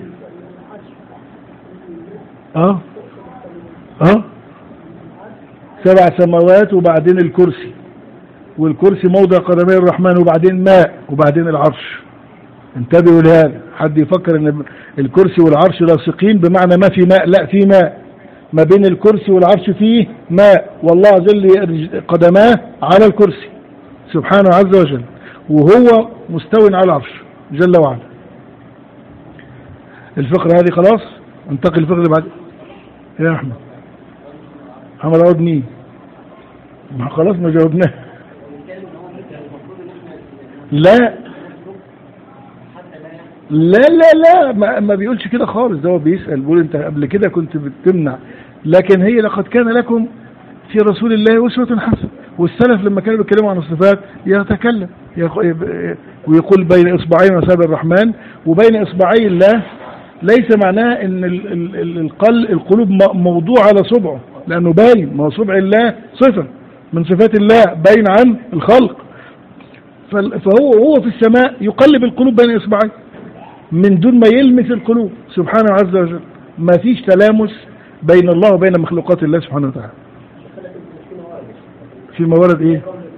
اه اه سبع سماوات وبعدين الكرسي، والكرسي موضع قدمي الرحمن وبعدين ماء وبعدين العرش. انتبهوا لهذا، حد يفكر ان الكرسي والعرش لاصقين بمعنى ما في ماء، لا، في ماء ما بين الكرسي والعرش، فيه ماء، والله عز وجل قدماه على الكرسي سبحانه عز وجل، وهو مستو على العرش جل وعلا. الفقرة هذه خلاص. انتقل الفقرة اللي بعد. يا احمد محمد عوض مين؟ ما خلاص ما جاوبناه. لا لا لا لا ما, ما بيقولش كده خالص. ده هو بيسأل، بيقول انت قبل كده كنت بتمنع، لكن هي لقد كان لكم في رسول الله أسوة حسنة. والسلف لما كانوا بيتكلموا عن الصفات يتكلم ويقول بين إصبعين أصابع الرحمن وبين إصبعي الله، ليس معناه ان القلب القلوب موضوع على صبعه، لانه باين، ما هو صبع الله صفة من صفات الله باين عن الخلق. فهو هو في السماء يقلب القلوب بين اصبعين من دون ما يلمس القلوب سبحانه عز وجل. ما فيش تلامس بين الله وبين مخلوقات الله سبحانه وتعالى. في موارد ايه؟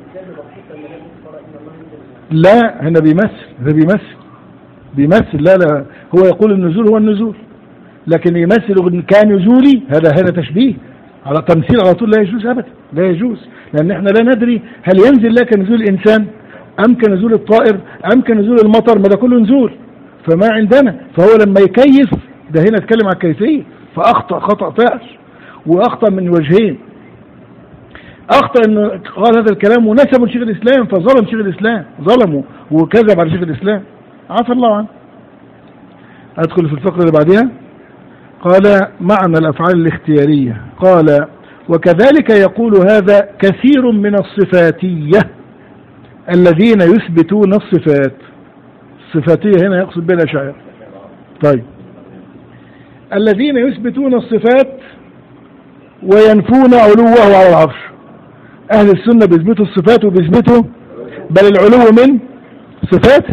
لا، هنا بيمثل، ده بيمثل بيمثل لا لا هو يقول النزول هو النزول، لكن يمثل كان نزولي، هذا هنا تشبيه. على تمثيل على طول لا يجوز أبدا، لا يجوز، لأن احنا لا ندري هل ينزل لك نزول الإنسان أم كنزول الطائر أم كنزول المطر، ما ده كله نزول، فما عندنا. فهو لما يكيف ده هنا اتكلم عن الكيفية، فأخطأ خطأ فاحش، وأخطأ من وجهين. أخطأ أنه قال هذا الكلام ونسبه لشيخ الإسلام، فظلم شيخ الإسلام، ظلمه وكذب على شيخ الإسلام، عفى الله عنه. أدخل في الفقرة اللي بعدها. قال معنى الأفعال الاختيارية، قال وكذلك يقول هذا كثير من الصفاتية الذين يثبتون الصفات. الصفاتية هنا يقصد بها الأشاعرة. طيب، الذين يثبتون الصفات وينفون علوه على العرش. أهل السنة بيثبتوا الصفات وبيثبتوا بل العلو من صفات،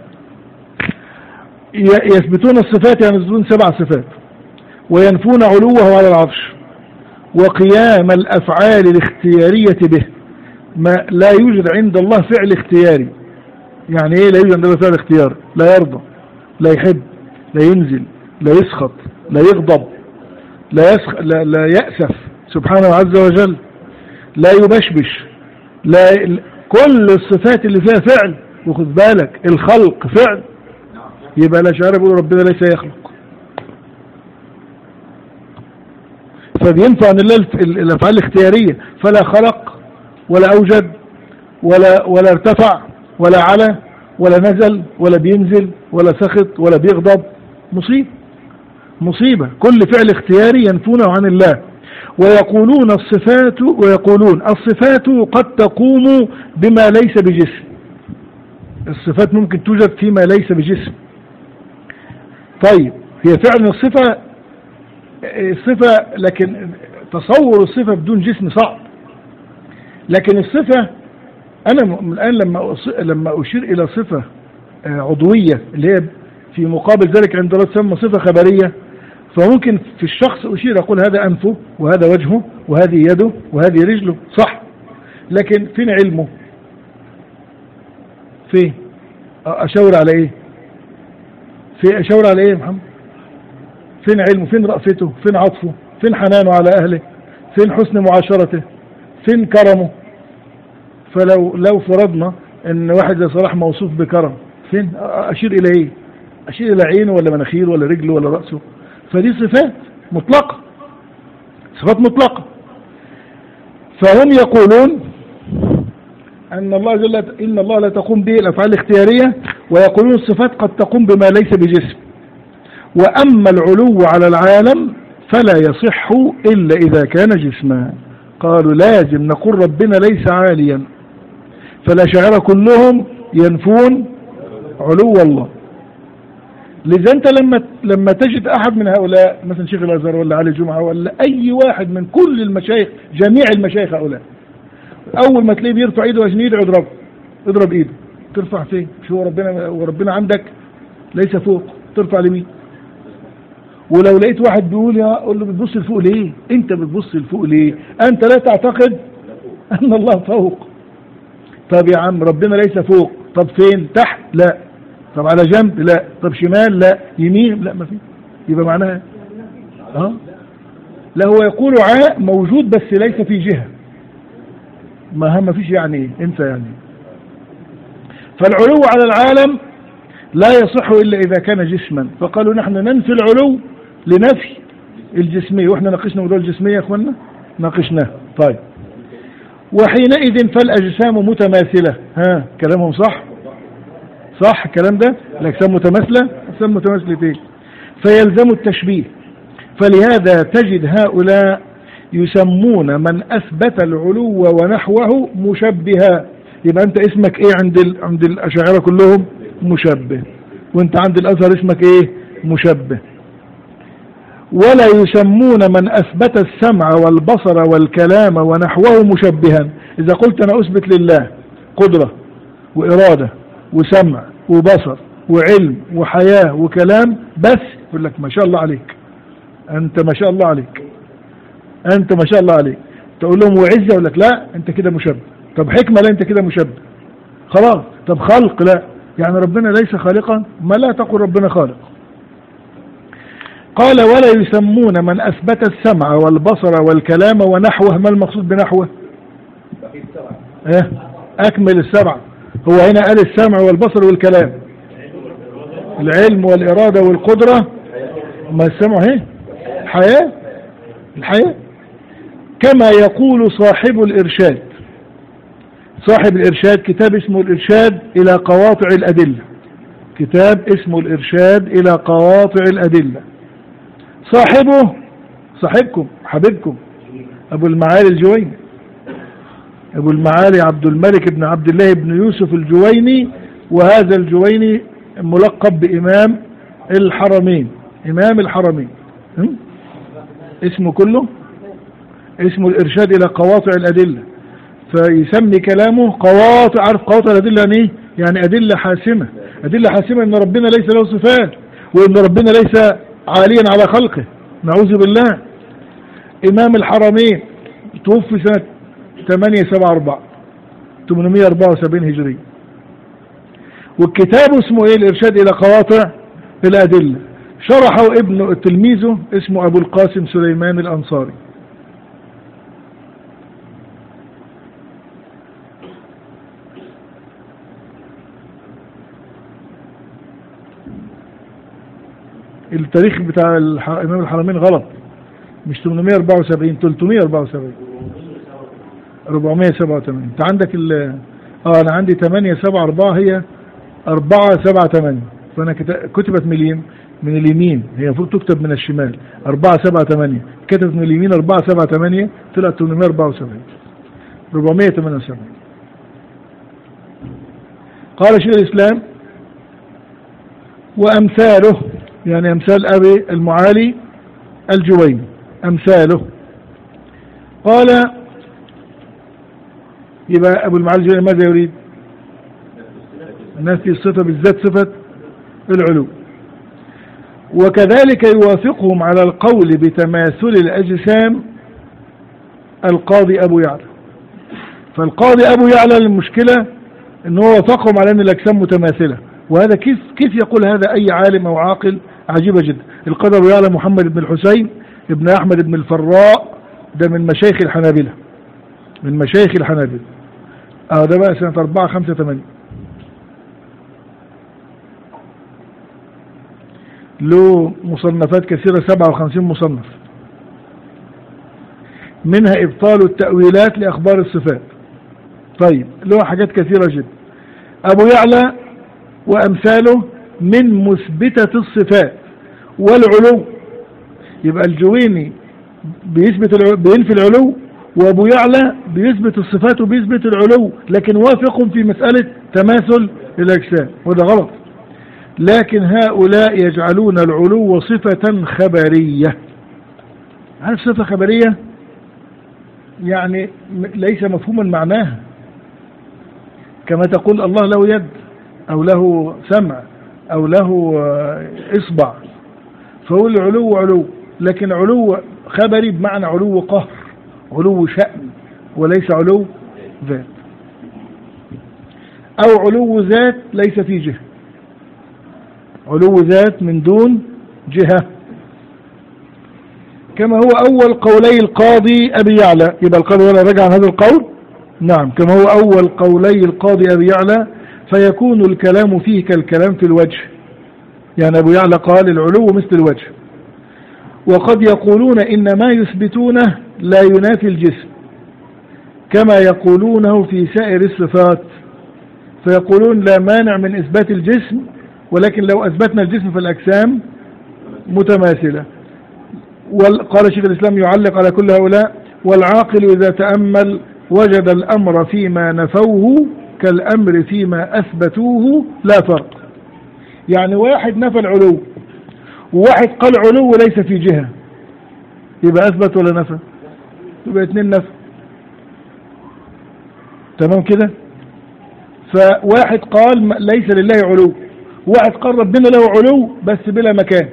يثبتون الصفات يعني يثبتون سبع صفات، وينفون علوه على العرش، وقيام الأفعال الاختيارية به. ما لا يوجد عند الله فعل اختياري. يعني ايه لا يوجد عند الله فعل اختياري؟ لا يرضى، لا يحب، لا ينزل، لا يسخط، لا يغضب، لا, يسخ... لا... لا يأسف سبحانه عز وجل، لا يبشبش، لا. كل الصفات اللي فيها فعل، وخذ بالك الخلق فعل، يبقى لا شعر يقول ربنا ليس يخلق. فبينفع عن الله الأفعال الاختيارية، فلا خلق ولا أوجد ولا ولا ارتفع ولا على ولا نزل ولا بينزل ولا سخط ولا بيغضب. مصيبة مصيبة. كل فعل اختياري ينفونه عن الله. ويقولون الصفات ويقولون الصفات قد تقوم بما ليس بجسم. الصفات ممكن توجد فيما ليس بجسم. طيب، هي فعلا الصفة الصفة لكن تصور الصفة بدون جسم صعب. لكن الصفة أنا الآن لما لما أشير إلى صفة عضوية اللي هي في مقابل ذلك عند الله تسمى صفة خبرية، فممكن في الشخص أشير أقول هذا أنفه وهذا وجهه وهذه يده وهذه رجله، صح. لكن فين علمه؟ فين أشاور على إيه؟ في أشاور على إيه يا محمد؟ فين علمه؟ فين رأفته؟ فين عطفه؟ فين حنانه على أهله؟ فين حسن معاشرته؟ فين كرمه؟ فلو لو فرضنا ان واحد زي صلاح موصوف بكرم، فين اشير الى ايه؟ اشير الى عينه ولا مناخيره ولا رجله ولا رأسه؟ فدي صفات مطلقة، صفات مطلقة. فهم يقولون ان الله جل ان الله لا تقوم به الافعال الاختيارية، ويقولون الصفات قد تقوم بما ليس بجسم. واما العلو على العالم فلا يصح الا اذا كان جسما. قالوا لازم نقول ربنا ليس عاليا، فالأشاعرة كلهم ينفون علو الله. لذا انت لما لما تجد احد من هؤلاء مثلا شيخ الازهر ولا علي جمعة ولا اي واحد من كل المشايخ، جميع المشايخ هؤلاء، اول ما تلاقيه بيرفع ايده عشان يدعو اضرب اضرب ايده. ترفع فين؟ شو ربنا وربنا عندك ليس فوق، ترفع لمين؟ ولو لقيت واحد بيقول يا قول له بتبص لفوق ليه؟ انت بتبص لفوق ليه؟ انت لا تعتقد ان الله فوق. طب يا عم ربنا ليس فوق، طب فين؟ تحت؟ لا. طب على جنب؟ لا. طب شمال؟ لا. يمين؟ لا. ما في. يبقى معناها اه لا، هو يقول عاء موجود بس ليس في جهة، ما هم فيش يعني ايه، انسى يعني. فالعلو على العالم لا يصح الا اذا كان جسما، فقالوا نحن ننفي العلو لنفي الجسمية. واحنا ناقشنا موضوع الجسمية يا اخوانا، ناقشناه. طيب، وحينئذ فالاجسام متماثلة. ها كلامهم صح؟ صح الكلام ده؟ الاجسام متماثلة، الاجسام متماثلتين، فيلزم التشبيه. فلهذا تجد هؤلاء يسمون من اثبت العلو ونحوه مشبها. يبقى انت اسمك ايه عند ال... عند الاشاعرة كلهم؟ مشبه. وانت عند الازهر اسمك ايه؟ مشبه. ولا يسمون من اثبت السمع والبصر والكلام ونحوه مشبها. اذا قلت انا اثبت لله قدرة وارادة وسمع وبصر وعلم وحياة وكلام بس، يقول لك ما شاء الله عليك، انت ما شاء الله عليك، انت ما شاء الله عليك. تقول لهم وعزة، يقول لك لا انت كده مشبه. طب حكمة؟ لا انت كده مشبه خلاص. طب خلق؟ لا، يعني ربنا ليس خالقا؟ ما لا تقول ربنا خالق. قال ولا يسمون من أثبت السمع والبصر والكلام ونحوه. ما المقصود بنحوه؟ إيه؟ أكمل السبعة. هو هنا قال السمع والبصر والكلام، العلم والإرادة والقدرة. ما السمع هي حياة، الحياة. كما يقول صاحب الإرشاد. صاحب الإرشاد كتاب اسمه الإرشاد إلى قواطع الأدلة، كتاب اسمه الإرشاد إلى قواطع الأدلة. صاحبه صاحبكم حبيبكم أبو المعالي الجويني، أبو المعالي عبد الملك بن عبد الله بن يوسف الجويني. وهذا الجويني ملقب بإمام الحرمين، إمام الحرمين. اسمه كله اسمه الإرشاد إلى قواطع الأدلة، فيسمي كلامه قواطع. عارف قواطع الأدلة يعني إيه؟ يعني أدلة حاسمة، أدلة حاسمة إن ربنا ليس له صفات، وإن ربنا ليس عاليا على خلقه، نعوذ بالله. إمام الحرمين توفي سنة ثمانية سبعة أربعة ثمانمائة وأربعة وسبعين هجري. والكتاب اسمه إيه؟ الإرشاد إلى قواطع الأدلة. شرحه ابن تلميذه اسمه أبو القاسم سليمان الأنصاري. التاريخ بتاع إمام الحرمين غلط، مش ثمانمائة وأربعة وسبعين، ثلاثمائة وأربعة وسبعين، أربعمائة وسبعة وثمانين. انت عندك ال اه انا عندي ثمانية سبعة أربعة، هي أربعة سبعة ثمانية، فانا كتبت من اليمين من اليمين، هي المفروض تكتب من الشمال أربعة سبعة ثمانية، كتبت من اليمين أربعة سبعة ثمانية، طلعت ثمانمائة وأربعة وسبعين، أربعمائة وثمانية وسبعين. قال شيخ الإسلام وأمثاله، يعني أمثال أبي المعالي الجويني، أمثاله. قال يبقى أبو المعالي الجويني ماذا يريد؟ نفي الصفة بالذات، صفة العلو. وكذلك يوافقهم على القول بتماثل الأجسام القاضي أبو يعلى. فالقاضي أبو يعلى المشكلة أنه وافقهم على أن الأجسام متماثلة، وهذا كيف كيف يقول هذا أي عالم أو عاقل؟ عجيبة جدا. القاضي أبو يعلى محمد بن الحسين ابن أحمد بن الفراء، ده من مشايخ الحنابلة، من مشايخ الحنابلة. اه ده بقى سنة أربعة خمسة ثمانية. له مصنفات كثيرة، سبعة وخمسين مصنف، منها إبطال التأويلات لأخبار الصفات. طيب له حاجات كثيرة جدا. أبو يعلى وأمثاله من مثبتة الصفات والعلو. يبقى الجويني بيثبت العلو، بينفي العلو، وأبو يعلى بيثبت الصفات وبيثبت العلو، لكن وافقهم في مسألة تماثل الأجسام، وده غلط. لكن هؤلاء يجعلون العلو صفة خبرية. عارف صفة خبرية يعني ليس مفهوما معناها، كما تقول الله له يد أو له سمع أو له إصبع، فهو العلو علو، لكن علو خبري بمعنى علو قهر، علو شأن، وليس علو ذات، أو علو ذات ليس في جهة، علو ذات من دون جهة، كما هو أول قولي القاضي أبي يعلى. يبقى القاضي ولا رجع عن هذا القول؟ نعم، كما هو أول قولي القاضي أبي يعلى، فيكون الكلام فيه كالكلام في الوجه. يعني أبو يعلى قال العلو مثل الوجه. وقد يقولون إن ما يثبتونه لا ينافي الجسم، كما يقولونه في سائر الصفات، فيقولون لا مانع من إثبات الجسم، ولكن لو أثبتنا الجسم فالأجسام متماثلة. وقال شيخ الإسلام يعلق على كل هؤلاء: والعاقل إذا تأمل وجد الأمر فيما نفوه كالأمر فيما أثبتوه لا فرق. يعني واحد نفى العلو وواحد قال علو ليس في جهة، يبقى أثبت ولا نفى؟ يبقى اتنين نفى. تمام كده؟ فواحد قال ليس لله علو، واحد قال ربنا له علو بس بلا مكان،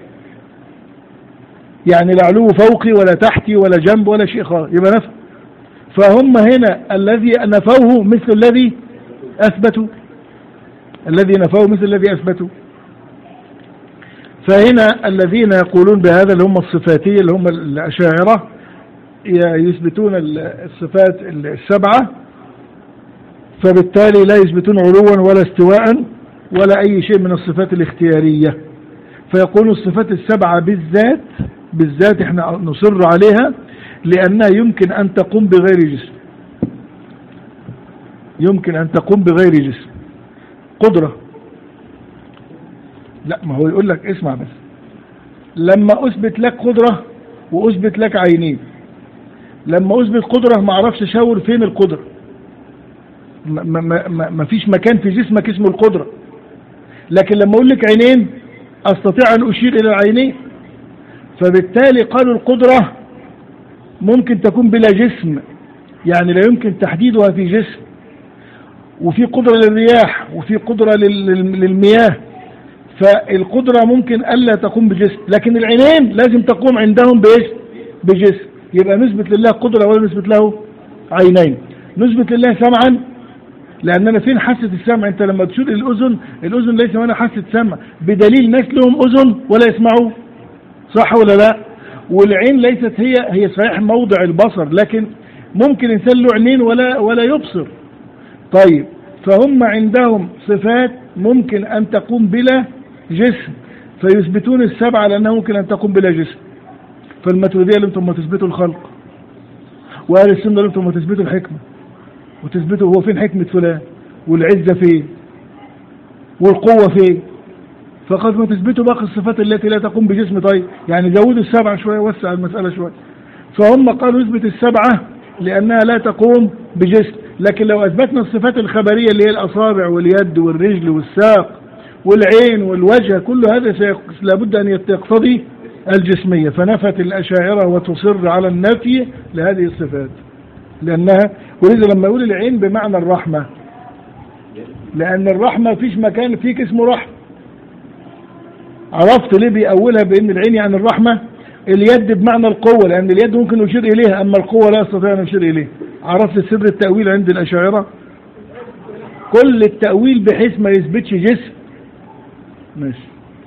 يعني لا علو فوقي ولا تحتي ولا جنب ولا شيء خالص، يبقى نفى. فهم هنا الذي نفوه مثل الذي أثبتوا، الذي نفوه مثل الذي أثبتوا. فهنا الذين يقولون بهذا اللي هم الصفاتية اللي هم الأشاعرة يثبتون الصفات السبعة، فبالتالي لا يثبتون علوا ولا استواء ولا أي شيء من الصفات الاختيارية. فيقولون الصفات السبعة بالذات بالذات احنا نصر عليها لأنها يمكن أن تقوم بغير جسم، يمكن أن تقوم بغير جسم. قدرة، لا ما هو يقول لك اسمع بس، لما أثبت لك قدرة وأثبت لك عينين، لما أثبت قدرة ما أعرفش أشاور فين القدرة، ما, ما, ما, ما فيش مكان في جسمك اسمه القدرة. لكن لما أقول لك عينين أستطيع أن أشير إلى العينين. فبالتالي قالوا القدرة ممكن تكون بلا جسم، يعني لا يمكن تحديدها في جسم، وفي قدرة للرياح وفي قدرة للمياه، فالقدرة ممكن ألا تقوم بجسم، لكن العينين لازم تقوم عندهم بجسم. يبقى نثبت لله قدرة ولا نثبت له عينين؟ نثبت لله سمعا، لأننا فين حاسة السمع؟ أنت لما تشير الأذن، الأذن ليس منها حاسة سمع، بدليل ناس لهم أذن ولا يسمعوا، صح ولا لا؟ والعين ليست هي هي صحيح موضع البصر، لكن ممكن إنسان له عينين ولا ولا يبصر. طيب، فهم عندهم صفات ممكن أن تقوم بلا جسم، فيثبتون السبعة لأنها ممكن أن تقوم بلا جسم. فالماتريدية اللي انتم ما تثبتوا الخلق، وأهل السنة اللي انتم ما تثبتوا الحكمة، وتثبتوا هو فين حكمة فلان، والعزة فين، والقوة فين، فقد ما تثبتوا باقي الصفات التي لا تقوم بجسم. طيب يعني زودوا السبعة شوية، وسع المسألة شوية. فهم قالوا يثبت السبعة لأنها لا تقوم بجسم. لكن لو أثبتنا الصفات الخبرية اللي هي الأصابع واليد والرجل والساق والعين والوجه، كل هذا لابد أن يقتضي الجسمية. فنفت الأشاعرة وتصر على النفي لهذه الصفات، لأنها ولذا لما يقول العين بمعنى الرحمة، لأن الرحمة فيش مكان فيك اسمه رحمة. عرفت ليه بيأولها بأن العين يعني الرحمة؟ اليد بمعنى القوة، لأن اليد ممكن نشير إليها، أما القوة لا أستطيع أن نشير إليه. عرفت سر التأويل عند الأشاعرة؟ كل التأويل بحيث ما يثبتش جسم. ماشي.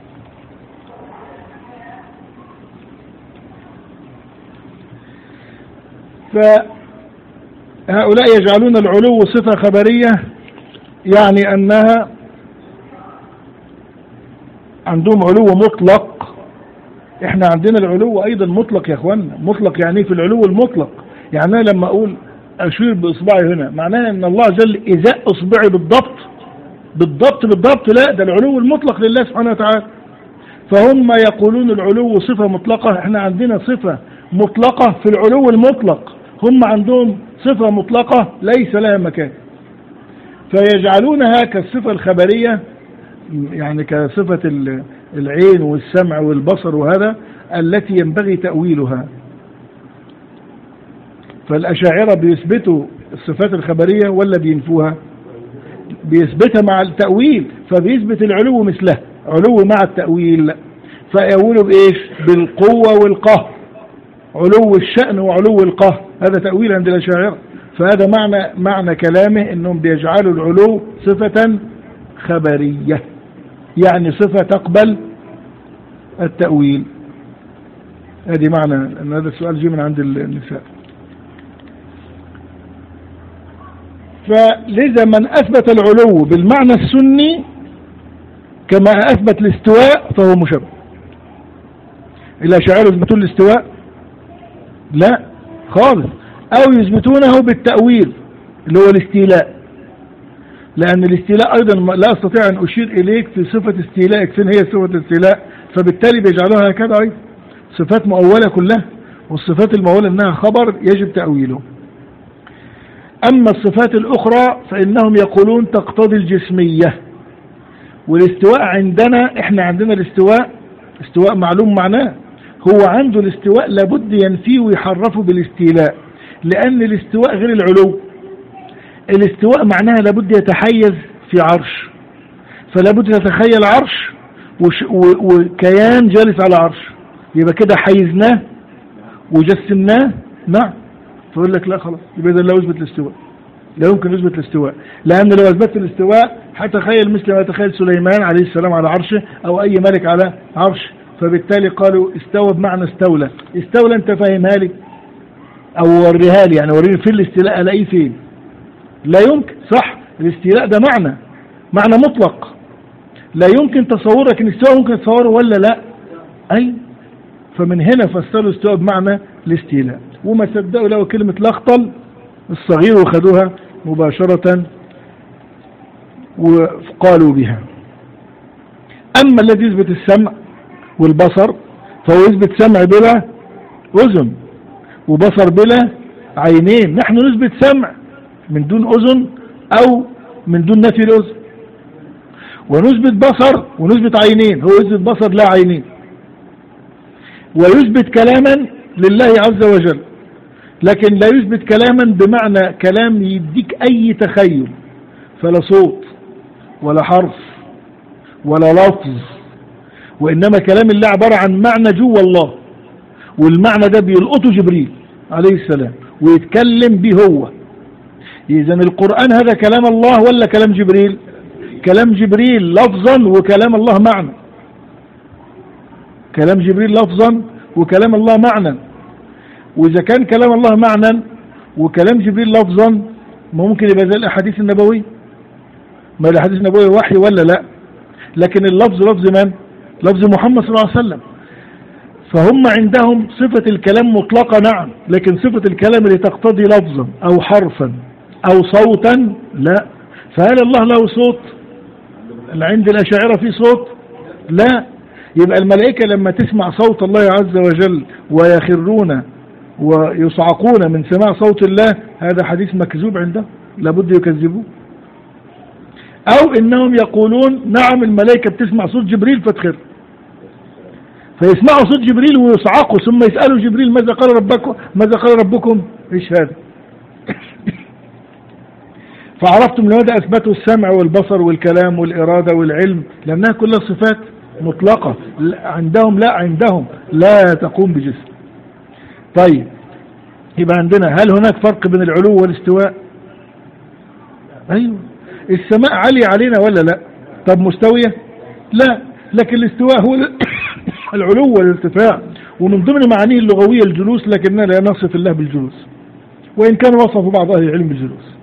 فهؤلاء يجعلون العلو صفة خبرية، يعني أنها عندهم علو مطلق. احنا عندنا العلو أيضا مطلق يا اخوانا. مطلق يعني في العلو المطلق، يعني أنا لما أقول أشير بإصبعي هنا معناها أن الله جل إزاء إصبعي بالضبط بالضبط بالضبط، لا، ده العلو المطلق لله سبحانه وتعالى. فهم يقولون العلو صفة مطلقة، احنا عندنا صفة مطلقة في العلو المطلق، هم عندهم صفة مطلقة ليس لها مكان، فيجعلونها كالصفة الخبرية، يعني كصفة العين والسمع والبصر وهذا التي ينبغي تأويلها. فالأشاعرة بيثبتوا الصفات الخبرية ولا بينفوها؟ بيثبتها مع التأويل، فبيثبت العلو مثله، علو مع التأويل. فيقولوا بإيش؟ بالقوة والقهر، علو الشأن وعلو القهر، هذا تأويل عند الأشاعرة. فهذا معنى معنى كلامه أنهم بيجعلوا العلو صفة خبرية، يعني صفة تقبل التأويل. هذه معنى أن هذا السؤال جي من عند النساء. فلذا من أثبت العلو بالمعنى السني كما أثبت الاستواء فهو مشبه. الأشاعرة يثبتون الاستواء؟ لا خالص، أو يثبتونه بالتأويل اللي هو الاستيلاء، لأن الاستيلاء أيضا لا أستطيع أن أشير إليك في صفة استيلائك فين هي صفة الاستيلاء، فبالتالي بيجعلوها هكذا أيضا صفات مؤولة كلها، والصفات المؤولة أنها خبر يجب تأويله. أما الصفات الأخرى فإنهم يقولون تقتضي الجسمية. والاستواء عندنا، إحنا عندنا الاستواء استواء معلوم معناه، هو عنده الاستواء لابد ينفيه ويحرفه بالاستيلاء، لأن الاستواء غير العلو. الاستواء معناها لابد يتحيز في عرش، فلابد يتخيل عرش وكيان جالس على عرش، يبقى كده حيزناه وجسمناه. نعم. فيقول لك لا خلاص، يبقى إذا لا يثبت الاستواء. لا يمكن نثبت الاستواء، لأن لو أثبت الاستواء هتخيل مثل ما يتخيل سليمان عليه السلام على عرشه أو أي ملك على عرشه، فبالتالي قالوا استوى بمعنى استولى. استولى أنت فاهمها لي أو وريها لي، يعني وريني في الاستيلاء ألاقيه فين؟ لا يمكن. صح، الاستيلاء ده معنى معنى مطلق لا يمكن تصورك ان استواء ممكن تصوره ولا لا. أي فمن هنا فسروا استواء بمعنى الاستيلاء، وما صدقوا له كلمة الاخطل الصغير وخدوها مباشرة وقالوا بها. أما الذي يثبت السمع والبصر فهو يثبت سمع بلا أذن وبصر بلا عينين. نحن نثبت سمع من دون أذن أو من دون نفي الأذن، ونثبت بصر ونثبت عينين، هو يثبت بصر لا عينين، ويثبت كلاما لله عز وجل، لكن لا يثبت كلاما بمعنى كلام يديك أي تخيل، فلا صوت ولا حرف ولا لفظ، وإنما كلام الله عبارة عن معنى جوا الله، والمعنى ده بيلقطه جبريل عليه السلام ويتكلم به هو. إذن القرآن هذا كلام الله ولا كلام جبريل؟ كلام جبريل لفظا وكلام الله معنى. كلام جبريل لفظا وكلام الله معنى. وإذا كان كلام الله معنى وكلام جبريل لفظا ممكن يبقى زي الأحاديث النبوية. ما الأحاديث النبوية وحي ولا لا؟ لكن اللفظ لفظ من؟ لفظ محمد صلى الله عليه وسلم. فهم عندهم صفة الكلام مطلقة نعم، لكن صفة الكلام اللي تقتضي لفظا أو حرفا أو صوتا لا. فهل الله له صوت؟ عند الأشاعرة في صوت؟ لا. يبقى الملائكة لما تسمع صوت الله عز وجل ويخرون ويصعقون من سماع صوت الله، هذا حديث مكذوب عنده لابد يكذبوه. أو إنهم يقولون نعم الملائكة بتسمع صوت جبريل فتخر، فيسمعوا صوت جبريل ويصعقوا ثم يسألوا جبريل ماذا قال ربكم ماذا قال ربكم إيش هذا؟ فعرفتم لماذا أثبتوا السمع والبصر والكلام والإرادة والعلم، لأنها كلها صفات مطلقة. عندهم لا عندهم لا تقوم بجسم. طيب يبقى عندنا هل هناك فرق بين العلو والاستواء؟ أيوة، السماء عالية علينا ولا لا؟ طب مستوية؟ لا، لكن الاستواء هو العلو والارتفاع، ومن ضمن معانيه اللغوية الجلوس، لكننا لا نصف الله بالجلوس وإن كان وصفوا بعض أهل العلم بالجلوس.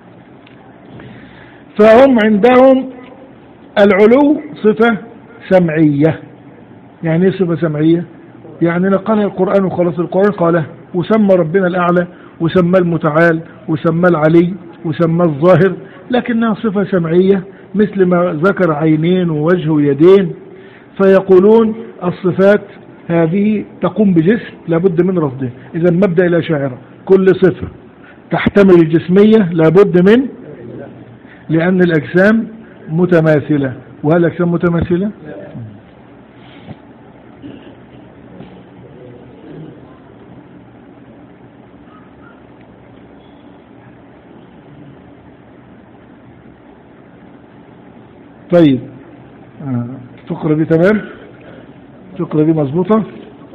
فهم عندهم العلو صفة سمعية. يعني ايه صفة سمعية؟ يعني نقلها القرآن وخلاص، القرآن قاله وسمى ربنا الأعلى وسمى المتعال وسمى العلي وسمى الظاهر، لكنها صفة سمعية مثل ما ذكر عينين ووجه ويدين. فيقولون الصفات هذه تقوم بجسم لابد من رفضه. إذا مبدأ الأشاعرة كل صفة تحتمل الجسمية لابد من، لأن الأجسام متماثلة. وهل الأجسام متماثلة؟ طيب الفقرة دي تمام، الفقرة دي مظبوطة.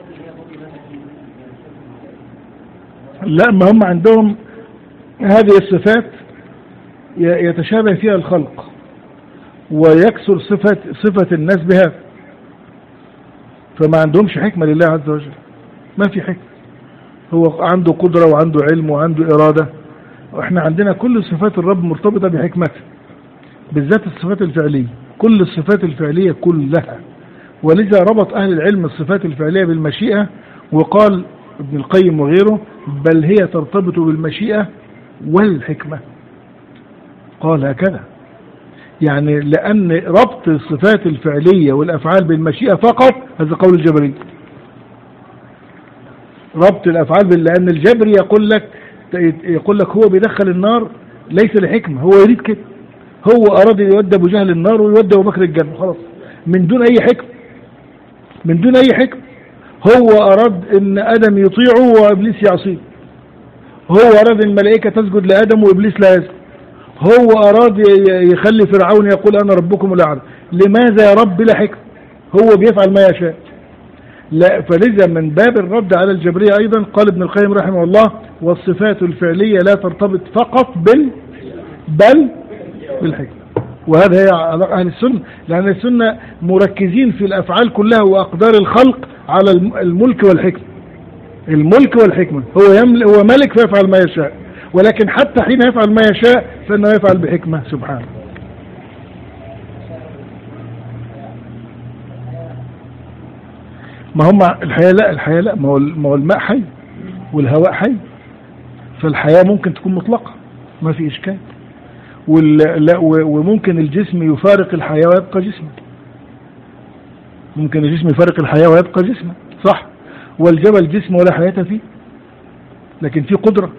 لا، ما هم عندهم هذه الصفات يتشابه فيها الخلق ويكسر صفة صفة الناس بها، فما عندهمش حكمة لله عز وجل، ما في حكمة. هو عنده قدرة وعنده علم وعنده إرادة، وإحنا عندنا كل صفات الرب مرتبطة بحكمته، بالذات الصفات الفعلية، كل الصفات الفعلية كلها. ولذا ربط أهل العلم الصفات الفعلية بالمشيئة، وقال ابن القيم وغيره بل هي ترتبط بالمشيئة والحكمة، قال هكذا. يعني لأن ربط الصفات الفعلية والأفعال بالمشيئة فقط هذا قول الجبري. ربط الأفعال بال... لأن الجبري يقول لك يقول لك هو بيدخل النار ليس لحكمة، هو يريد كده، هو أراد يودي أبو جهل النار ويودي أبو بكر الجنة خلاص، من دون أي حكمة، من دون أي حكمة. هو أراد إن آدم يطيعه وإبليس يعصيه، هو أراد إن الملائكة تسجد لآدم وإبليس لا يسجد، هو أراد يخلي فرعون يقول أنا ربكم الأعلى. لماذا يا رب بلا حكمة؟ هو بيفعل ما يشاء. لا، فلذا من باب الرد على الجبرية أيضا قال ابن القيم رحمه الله والصفات الفعلية لا ترتبط فقط بل بالحكمة. وهذا هي أهل السنة، لأن السنة مركزين في الأفعال كلها وأقدار الخلق على الملك والحكمة. الملك والحكمة، هو يملك، هو ملك فيفعل ما يشاء، ولكن حتى حين يفعل ما يشاء فإنه يفعل بحكمة سبحانه. ما هم الحياة لا الحياة لا ما هو الماء حي والهواء حي، فالحياة ممكن تكون مطلقة ما في إشكال، وممكن الجسم يفارق الحياة ويبقى جسما، ممكن الجسم يفارق الحياة ويبقى جسما، صح. والجبل جسم ولا حياة فيه، لكن فيه قدرة،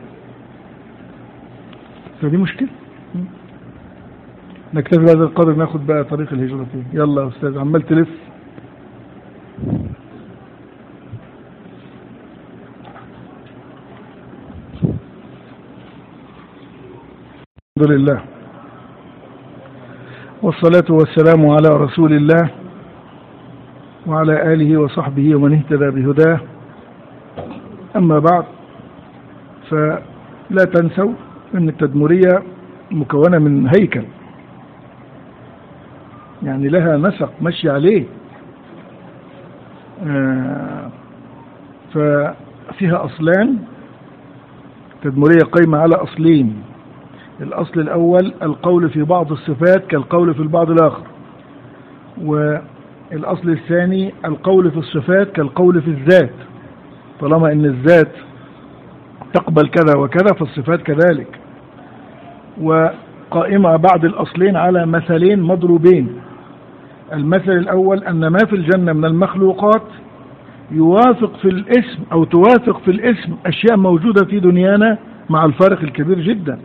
فدي مشكلة. نكتفي بهذا القدر، ناخد بقى طريق الهجرة فيه. يلا يا أستاذ، عمال تلف. الحمد لله والصلاة والسلام على رسول الله وعلى آله وصحبه ومن اهتدى بهداه. أما بعد، فلا تنسوا أن التدمرية مكونة من هيكل، يعني لها نسق مشي عليه، ففيها أصلان. التدمرية قائمة على أصلين. الأصل الأول القول في بعض الصفات كالقول في البعض الآخر، والأصل الثاني القول في الصفات كالقول في الذات، طالما أن الذات تقبل كذا وكذا فالصفات كذلك. وقائمة بعد الأصلين على مثلين مضروبين. المثل الأول أن ما في الجنة من المخلوقات يوافق في الاسم أو توافق في الاسم أشياء موجودة في دنيانا، مع الفارق الكبير جدا.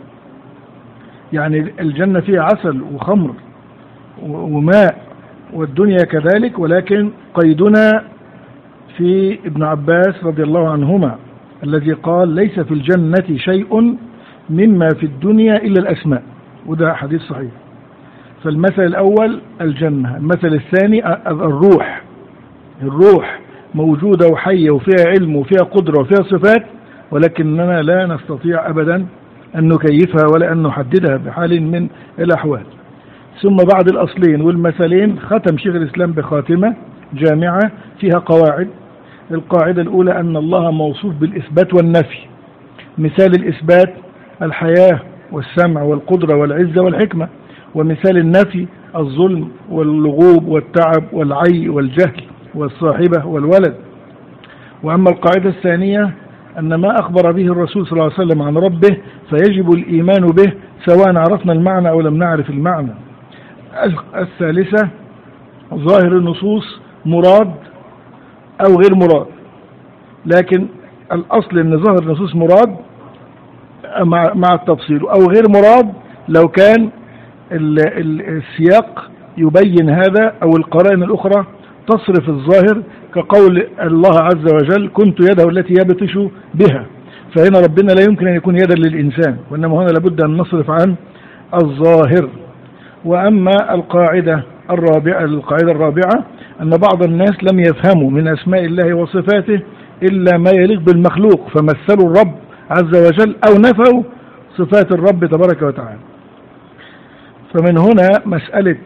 يعني الجنة فيها عسل وخمر وماء، والدنيا كذلك، ولكن قيدنا في ابن عباس رضي الله عنهما الذي قال: ليس في الجنة شيء مما في الدنيا إلا الأسماء، وده حديث صحيح. فالمثل الأول الجنة. المثل الثاني الروح. الروح موجودة وحية وفيها علم وفيها قدرة وفيها صفات، ولكننا لا نستطيع أبدا أن نكيفها ولا أن نحددها بحال من الأحوال. ثم بعد الأصلين والمثلين ختم شيخ الإسلام بخاتمة جامعة فيها قواعد. القاعدة الأولى أن الله موصوف بالإثبات والنفي. مثال الإثبات الحياة والسمع والقدرة والعزة والحكمة، ومثال النفي الظلم واللغوب والتعب والعي والجهل والصاحبة والولد. وأما القاعدة الثانية أن ما أخبر به الرسول صلى الله عليه وسلم عن ربه فيجب الإيمان به سواء عرفنا المعنى أو لم نعرف المعنى. الثالثة ظاهر النصوص مراد أو غير مراد، لكن الأصل أن ظاهر النصوص مراد مع التفصيل، أو غير مراد لو كان السياق يبين هذا، أو القرائن الأخرى تصرف الظاهر، كقول الله عز وجل: كنت يده التي يبطش بها. فهنا ربنا لا يمكن أن يكون يدا للإنسان، وإنما هنا لابد أن نصرف عن الظاهر. وأما القاعدة الرابعة القاعدة الرابعة أن بعض الناس لم يفهموا من أسماء الله وصفاته إلا ما يليق بالمخلوق، فمثلوا الرب عز وجل أو نفوا صفات الرب تبارك وتعالى. فمن هنا مسألة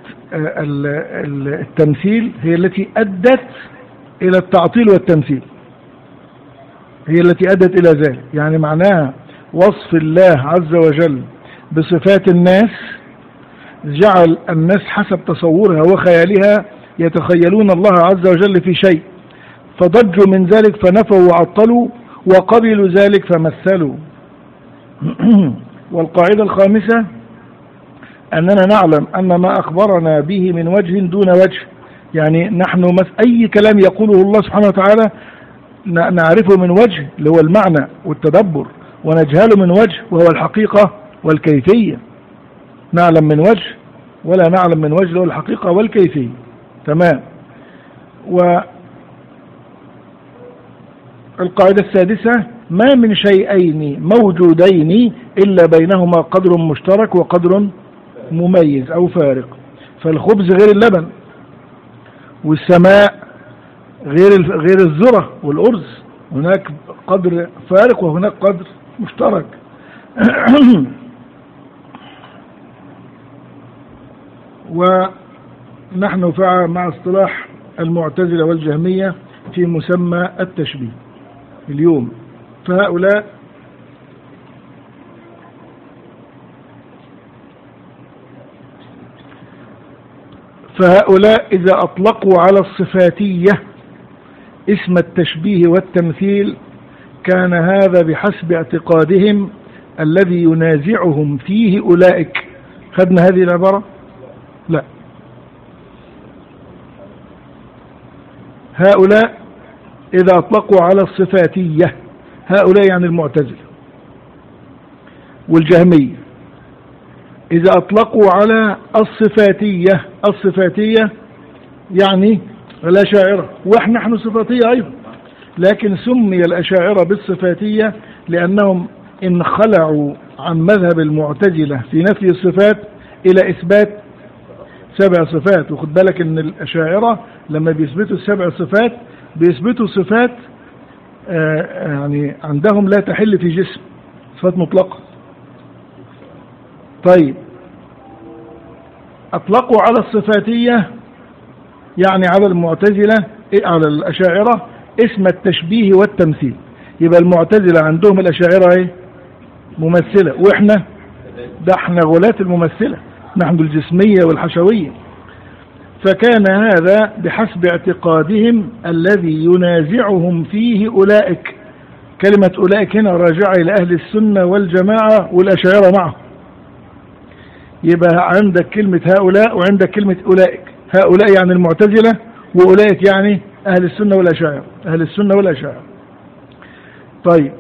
التمثيل هي التي أدت إلى التعطيل والتمثيل، هي التي أدت إلى ذلك. يعني معناها وصف الله عز وجل بصفات الناس جعل الناس حسب تصورها وخيالها يتخيلون الله عز وجل في شيء، فضجوا من ذلك فنفوا وعطلوا، وقبلوا ذلك فمثلوا. والقاعدة الخامسة أننا نعلم أن ما أخبرنا به من وجه دون وجه، يعني نحن أي كلام يقوله الله سبحانه وتعالى نعرفه من وجه اللي هو المعنى والتدبر، ونجهله من وجه وهو الحقيقة والكيفية. نعلم من وجه ولا نعلم من وجه اللي هو الحقيقة والكيفية. تمام. والقاعدة السادسة: ما من شيئين موجودين إلا بينهما قدر مشترك وقدر مميز أو فارق. فالخبز غير اللبن، والسماء غير غير الذرة والأرز، هناك قدر فارق وهناك قدر مشترك. ونحن مع اصطلاح المعتزلة والجهمية في مسمى التشبيه اليوم. فهؤلاء فهؤلاء إذا أطلقوا على الصفاتية اسم التشبيه والتمثيل كان هذا بحسب اعتقادهم الذي ينازعهم فيه أولئك. خدنا هذه العبارة؟ لا. هؤلاء إذا أطلقوا على الصفاتية، هؤلاء يعني المعتزلة والجهمية، إذا أطلقوا على الصفاتية، الصفاتية يعني الأشاعرة، وإحنا نحن صفاتية أيضا، لكن سمي الأشاعرة بالصفاتية لأنهم انخلعوا عن مذهب المعتزلة في نفي الصفات إلى إثبات سبع صفات. وخد بالك إن الأشاعرة لما بيثبتوا السبع صفات بيثبتوا صفات آه يعني عندهم لا تحل في جسم، صفات مطلقة. طيب أطلقوا على الصفاتية يعني على المعتزلة على الأشاعرة اسم التشبيه والتمثيل. يبقى المعتزلة عندهم الأشاعرة ايه؟ ممثلة، وإحنا ده احنا غلاة الممثلة، نحن الجسمية والحشوية. فكان هذا بحسب اعتقادهم الذي ينازعهم فيه أولئك. كلمة أولئك هنا راجعة إلى أهل السنة والجماعة والأشاعرة معه. يبقى عندك كلمة هؤلاء وعندك كلمة أولئك. هؤلاء يعني المعتزلة، وأولئك يعني أهل السنة والأشاعرة، أهل السنة والأشاعرة. طيب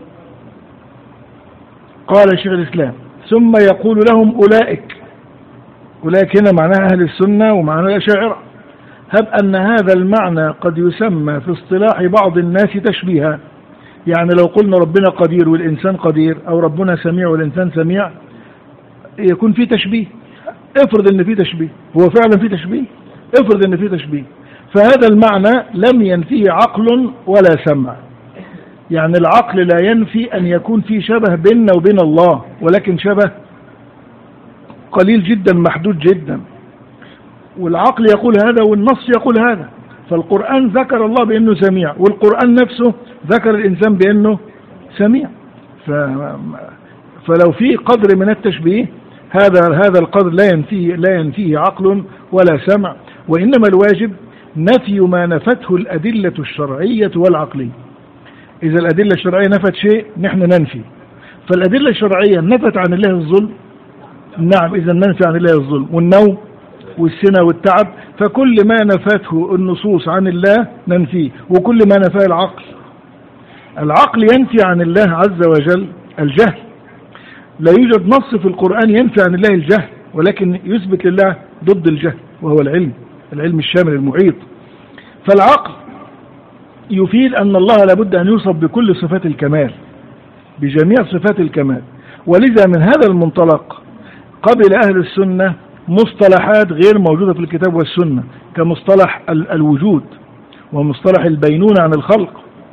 قال شيخ الإسلام ثم يقول لهم أولئك. أولئك هنا معناها أهل السنة ومعناها الأشاعرة. هب أن هذا المعنى قد يسمى في اصطلاح بعض الناس تشبيها. يعني لو قلنا ربنا قدير والإنسان قدير، أو ربنا سميع والإنسان سميع، يكون في تشبيه. افرض ان في تشبيه، هو فعلا في تشبيه، افرض ان في تشبيه، فهذا المعنى لم ينفيه عقل ولا سمع. يعني العقل لا ينفي ان يكون في شبه بيننا وبين الله، ولكن شبه قليل جدا محدود جدا، والعقل يقول هذا والنص يقول هذا. فالقرآن ذكر الله بأنه سميع، والقرآن نفسه ذكر الإنسان بأنه سميع. ف... فلو في قدر من التشبيه هذا هذا القدر لا ينفيه لا ينفيه عقل ولا سمع، وإنما الواجب نفي ما نفته الأدلة الشرعية والعقلية. إذا الأدلة الشرعية نفت شيء نحن ننفي. فالأدلة الشرعية نفت عن الله الظلم، نعم إذا ننفي عن الله الظلم والنوم والسنة والتعب. فكل ما نفته النصوص عن الله ننفيه، وكل ما نفاه العقل. العقل ينفي عن الله عز وجل الجهل. لا يوجد نص في القرآن ينفي عن الله الجهل، ولكن يثبت لله ضد الجهل وهو العلم، العلم الشامل المحيط. فالعقل يفيد أن الله لابد أن يوصف بكل صفات الكمال، بجميع صفات الكمال. ولذا من هذا المنطلق قبل أهل السنة مصطلحات غير موجودة في الكتاب والسنة، كمصطلح الوجود ومصطلح البينونة عن الخلق.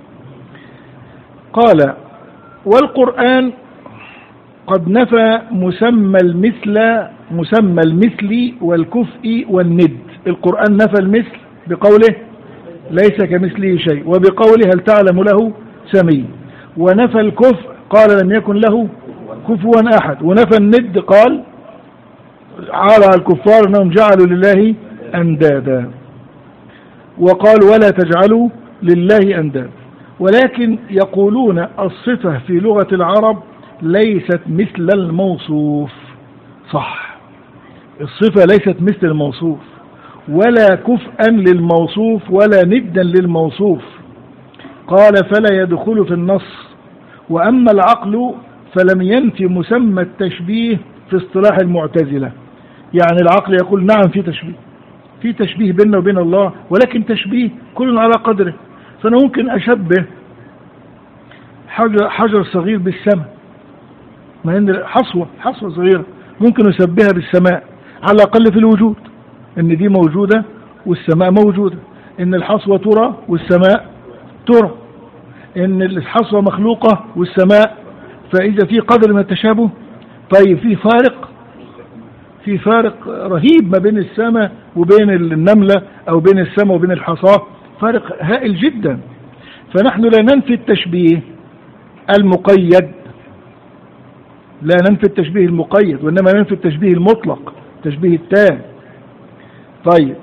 قال والقرآن قد نفى مسمى المثل مسمى المثل والكفء والند. القرآن نفى المثل بقوله ليس كمثله شيء، وبقوله هل تعلم له سمي. ونفى الكفء قال لم يكن له كفوا أحد. ونفى الند قال على الكفار أنهم جعلوا لله أندادا، وقال ولا تجعلوا لله أندادا. ولكن يقولون الصفة في لغة العرب ليست مثل الموصوف. صح، الصفة ليست مثل الموصوف، ولا كفءا للموصوف ولا ندا للموصوف. قال فلا يدخل في النص. وأما العقل فلم ينفي مسمى التشبيه في اصطلاح المعتزلة. يعني العقل يقول نعم في تشبيه، في تشبيه بيننا وبين الله، ولكن تشبيه كل على قدره. فأنا ممكن أشبه حجر, حجر صغير بالسماء، ما هي حصوة حصوة صغيرة ممكن أشبهها بالسماء على الأقل في الوجود، إن دي موجودة والسماء موجودة، إن الحصوة ترى والسماء ترى، إن الحصوة مخلوقة والسماء. فإذا في قدر من التشابه. طيب في فارق في فارق رهيب ما بين السماء وبين النملة أو بين السماء وبين الحصاة، فارق هائل جدا. فنحن لا ننفي التشبيه المقيد، لا ننفي التشبيه المقيد، وإنما ننفي التشبيه المطلق، تشبيه التام. طيب،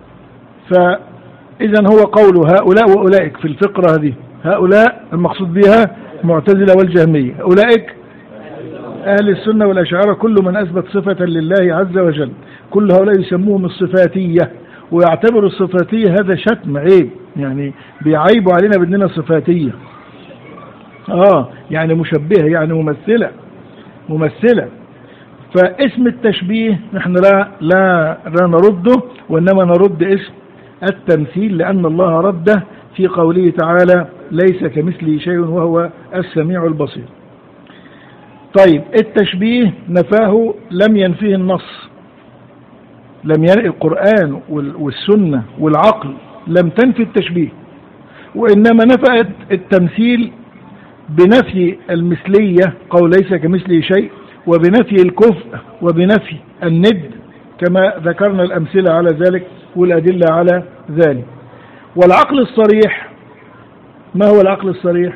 فإذا هو قول هؤلاء وأولئك في الفقرة هذه، هؤلاء المقصود بها معتزلة والجهمية، أولئك أهل السنة والأشاعرة، كل من أثبت صفة لله عز وجل. كل هؤلاء يسموهم الصفاتية، ويعتبروا الصفاتية هذا شتم، عيب، يعني بيعيبوا علينا بأننا صفاتية، آه يعني مشبهة، يعني ممثلة ممثلة. فاسم التشبيه نحن لا لا لا نرده، وإنما نرد اسم التمثيل، لأن الله رده في قوله تعالى ليس كمثله شيء وهو السميع البصير. طيب، التشبيه نفاه لم ينفيه النص، لم ينفي القرآن والسنة والعقل، لم تنفي التشبيه، وإنما نفت التمثيل بنفي المثلية، قول ليس كمثله شيء، وبنفي الكفء، وبنفي الند، كما ذكرنا الأمثلة على ذلك والأدلة على ذلك. والعقل الصريح، ما هو العقل الصريح؟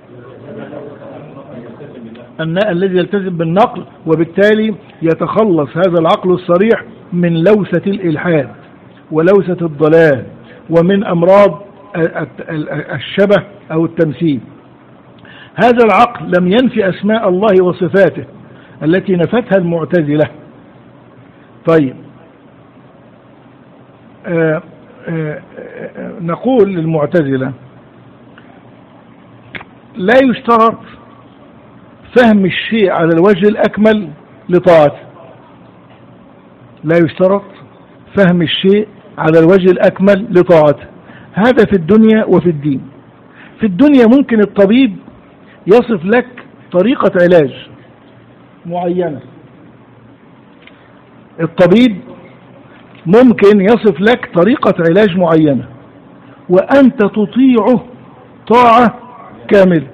أن الذي يلتزم بالنقل، وبالتالي يتخلص هذا العقل الصريح من لوثة الإلحاد ولوثة الضلال ومن أمراض الشبه أو التمثيل. هذا العقل لم ينفي أسماء الله وصفاته التي نفتها المعتزلة. طيب، آآ آآ نقول للمعتزلة لا يشترط فهم الشيء على الوجه الأكمل لطاعته، لا يشترط فهم الشيء على الوجه الأكمل لطاعته، هذا في الدنيا وفي الدين. في الدنيا ممكن الطبيب يصف لك طريقة علاج معينة، الطبيب ممكن يصف لك طريقة علاج معينة وأنت تطيعه طاعة كاملة،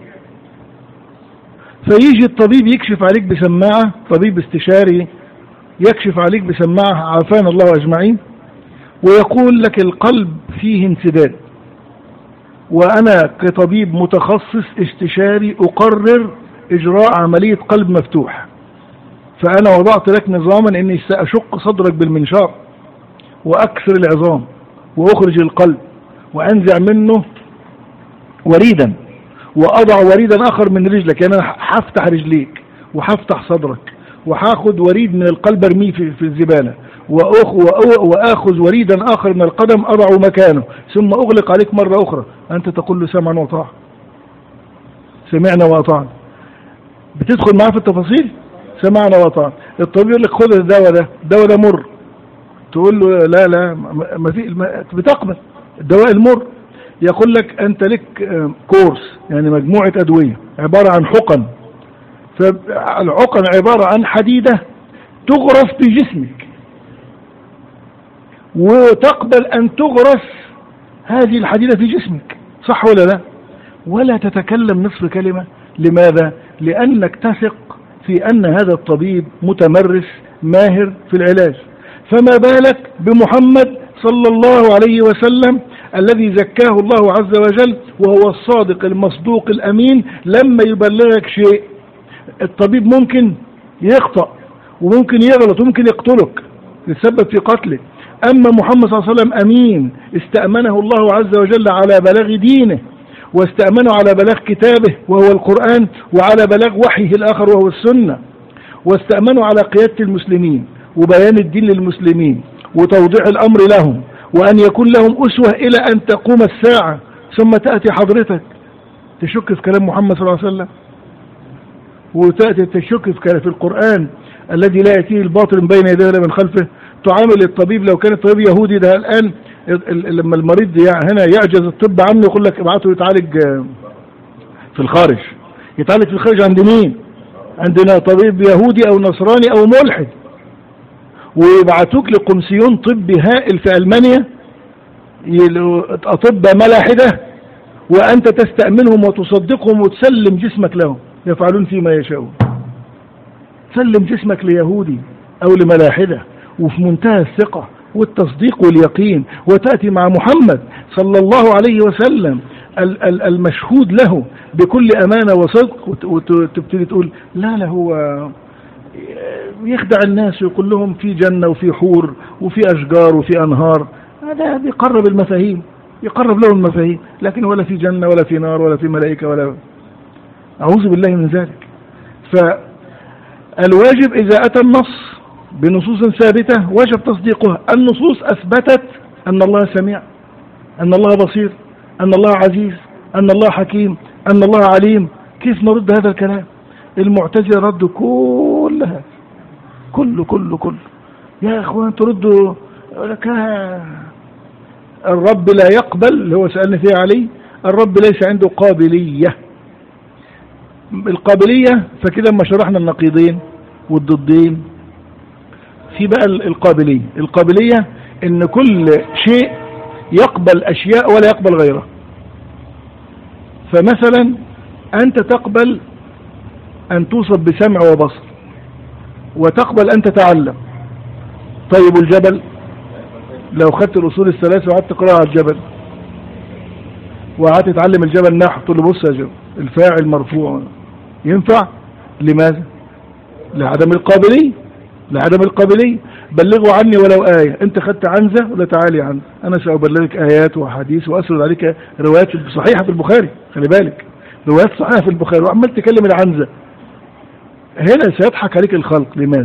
فيجي الطبيب يكشف عليك بسماعة، طبيب استشاري يكشف عليك بسماعة، عافانا الله أجمعين، ويقول لك القلب فيه انسداد، وأنا كطبيب متخصص استشاري أقرر إجراء عملية قلب مفتوح، فأنا وضعت لك نظاما أني سأشق صدرك بالمنشار وأكسر العظام وأخرج القلب وأنزع منه وريدا وأضع وريدا آخر من رجلك، يعني أنا هفتح رجليك وهفتح صدرك وهاخد وريد من القلب ارميه في, في الزبالة، وآخذ وريدا آخر من القدم أضعه مكانه، ثم أغلق عليك مرة أخرى. أنت تقول له سمعنا وطاعنا، سمعنا وأطعنا، بتدخل معاه في التفاصيل، سمعنا وأطعنا. الطبيب يقول لك خذ الدواء ده، الدواء ده مر، تقول له لا لا ما في، بتقبل الدواء المر. يقول لك أنت لك كورس، يعني مجموعة أدوية عبارة عن حقن، فالحقن عبارة عن حديدة تغرس في جسمك، وتقبل أن تغرس هذه الحديدة في جسمك، صح ولا لا؟ ولا تتكلم نصف كلمة. لماذا؟ لأنك تثق في أن هذا الطبيب متمرس ماهر في العلاج. فما بالك بمحمد صلى الله عليه وسلم الذي زكاه الله عز وجل، وهو الصادق المصدوق الأمين. لما يبلغك شيء، الطبيب ممكن يخطأ وممكن يغلط وممكن يقتلك، يتسبب في قتله. أما محمد صلى الله عليه وسلم أمين، استأمنه الله عز وجل على بلاغ دينه، واستأمنه على بلاغ كتابه وهو القرآن، وعلى بلاغ وحيه الآخر وهو السنة، واستأمنه على قيادة المسلمين وبيان الدين للمسلمين وتوضيح الأمر لهم، وأن يكون لهم أسوة إلى أن تقوم الساعة. ثم تأتي حضرتك تشك في كلام محمد صلى الله عليه وسلم، وتأتي تشك في القرآن الذي لا يأتيه الباطل من بين يديه ولا من خلفه. تعامل الطبيب، لو كان الطبيب يهودي ده الآن لما المريض هنا يعجز الطب عنه يقول لك ابعته يتعالج في الخارج. يتعالج في الخارج عند مين؟ عندنا طبيب يهودي أو نصراني أو ملحد، ويبعتوك لقمسيون طبي هائل في ألمانيا، أطباء ملاحدة، وأنت تستأمنهم وتصدقهم وتسلم جسمك لهم، يفعلون فيما يشاءون. تسلم جسمك ليهودي أو لملاحدة وفي منتهى الثقة والتصديق واليقين، وتأتي مع محمد صلى الله عليه وسلم المشهود له بكل أمانة وصدق، وتبتدي تقول لا لا هو يخدع الناس ويقول لهم في جنة وفي حور وفي أشجار وفي أنهار. هذا بيقرب المفاهيم، يقرب لهم المفاهيم، لكن ولا في جنة ولا في نار ولا في ملائكة ولا، أعوذ بالله من ذلك. فالواجب إذا أتى النص بنصوص ثابتة وجب تصديقها. النصوص أثبتت أن الله سميع، أن الله بصير، أن الله عزيز، أن الله حكيم، أن الله عليم. كيف نرد هذا الكلام؟ المعتزلة ردوا كلها، كله كله كله. يا إخوان تردوا لك الرب لا يقبل، اللي هو سألني فيه علي، الرب ليس عنده قابلية. القابلية فكده ما شرحنا النقيضين والضدين. في بقى القابلية، القابلية ان كل شيء يقبل اشياء ولا يقبل غيرها. فمثلا انت تقبل ان توصف بسمع وبصر، وتقبل ان تتعلم. طيب الجبل لو خدت الاصول الثلاثة وقعدت تقرأها على الجبل وقعدت تتعلم الجبل نحو، تقول له بص يا جبل الفاعل مرفوع، ينفع؟ لماذا؟ لعدم القابلية، لعدم القابلية. بلغوا عني ولو آية. انت خدت عنزة ولا تعالي عنزة، انا سأبلغك آيات وحديث وأسرد عليك روايات صحيحة في البخاري. خلي بالك روايات صحيحة في البخاري، وعمال تكلم العنزة. هنا سيضحك عليك الخلق. لماذا؟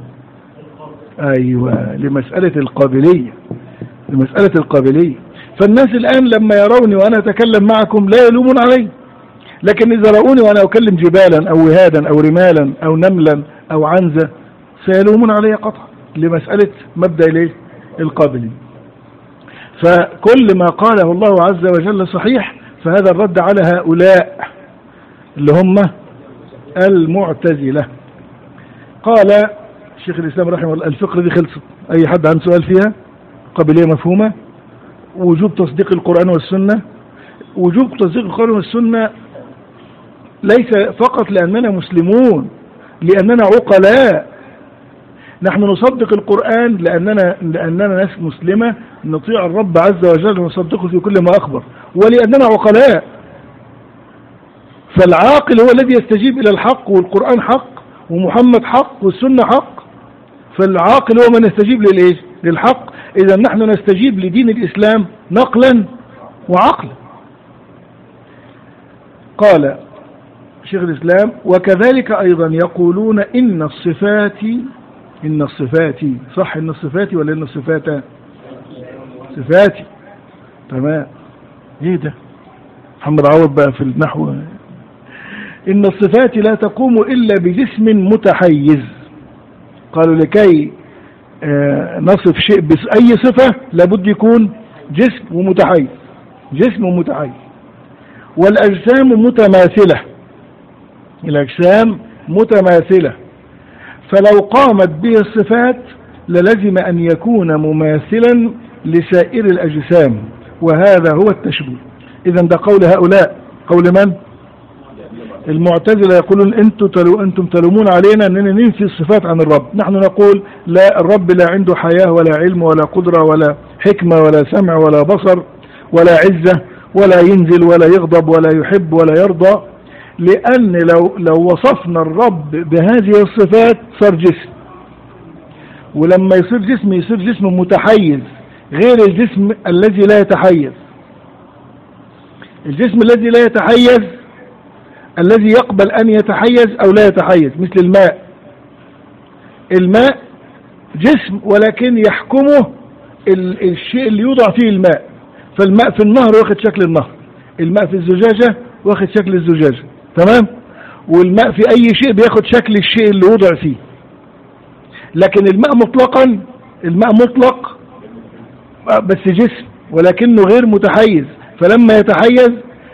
ايوه لمسألة القابلية، لمسألة القابلية. فالناس الآن لما يروني وأنا أتكلم معكم لا يلومون علي، لكن إذا رأوني وأنا أكلم جبالا أو وهادا أو رمالا أو نملا أو عنزة سيلومون علي قطعا، لمسألة مبدأ إليه القابلية. فكل ما قاله الله عز وجل صحيح، فهذا الرد على هؤلاء اللي هم المعتزلة. قال الشيخ الإسلام رحمه الله الفقرة دي خلصت، أي حد عنده سؤال فيها؟ قابلية مفهومة. وجوب تصديق القرآن والسنة. وجوب تصديق القرآن والسنة ليس فقط لأننا مسلمون، لأننا عقلاء. نحن نصدق القرآن لأننا لأننا ناس مسلمة نطيع الرب عز وجل ونصدقه في كل ما أخبر، ولأننا عقلاء. فالعاقل هو الذي يستجيب إلى الحق، والقرآن حق، ومحمد حق، والسنة حق. فالعاقل هو من يستجيب للإيه؟ للحق. إذا نحن نستجيب لدين الإسلام نقلا وعقلا. قال شيخ الإسلام وكذلك أيضا يقولون إن الصفات إن الصفات صح إن الصفات ولا إن الصفات صفاتي. تمام. إيه ده محمد عوض بقى في النحو. إن الصفات لا تقوم إلا بجسم متحيز. قالوا لكي آه نصف شيء بأي صفة لابد يكون جسم ومتحيز، جسم ومتحيز. والأجسام متماثلة، الأجسام متماثلة، فلو قامت به الصفات للزم أن يكون مماثلا لسائر الأجسام، وهذا هو التشبيه. إذن ده قول هؤلاء. قول من؟ المعتزلة. يقولون أنتم تلو أنتم تلومون علينا أننا ننفي الصفات عن الرب. نحن نقول لا، الرب لا عنده حياة ولا علم ولا قدرة ولا حكمة ولا سمع ولا بصر ولا عزة، ولا ينزل ولا يغضب ولا يحب ولا يرضى. لأن لو لو وصفنا الرب بهذه الصفات صار جسم، ولما يصير جسم يصير جسم متحيز غير الجسم الذي لا يتحيز. الجسم الذي لا يتحيز الذي يقبل أن يتحيز أو لا يتحيز، مثل الماء. الماء جسم ولكن يحكمه الشيء اللي يوضع فيه الماء. فالماء في النهر واخد شكل النهر، الماء في الزجاجة واخد شكل الزجاجة. تمام. والماء في أي شيء بياخد شكل الشيء اللي وضع فيه. لكن الماء مطلقا، الماء مطلق بس جسم ولكنه غير متحيز. فلما يتحيز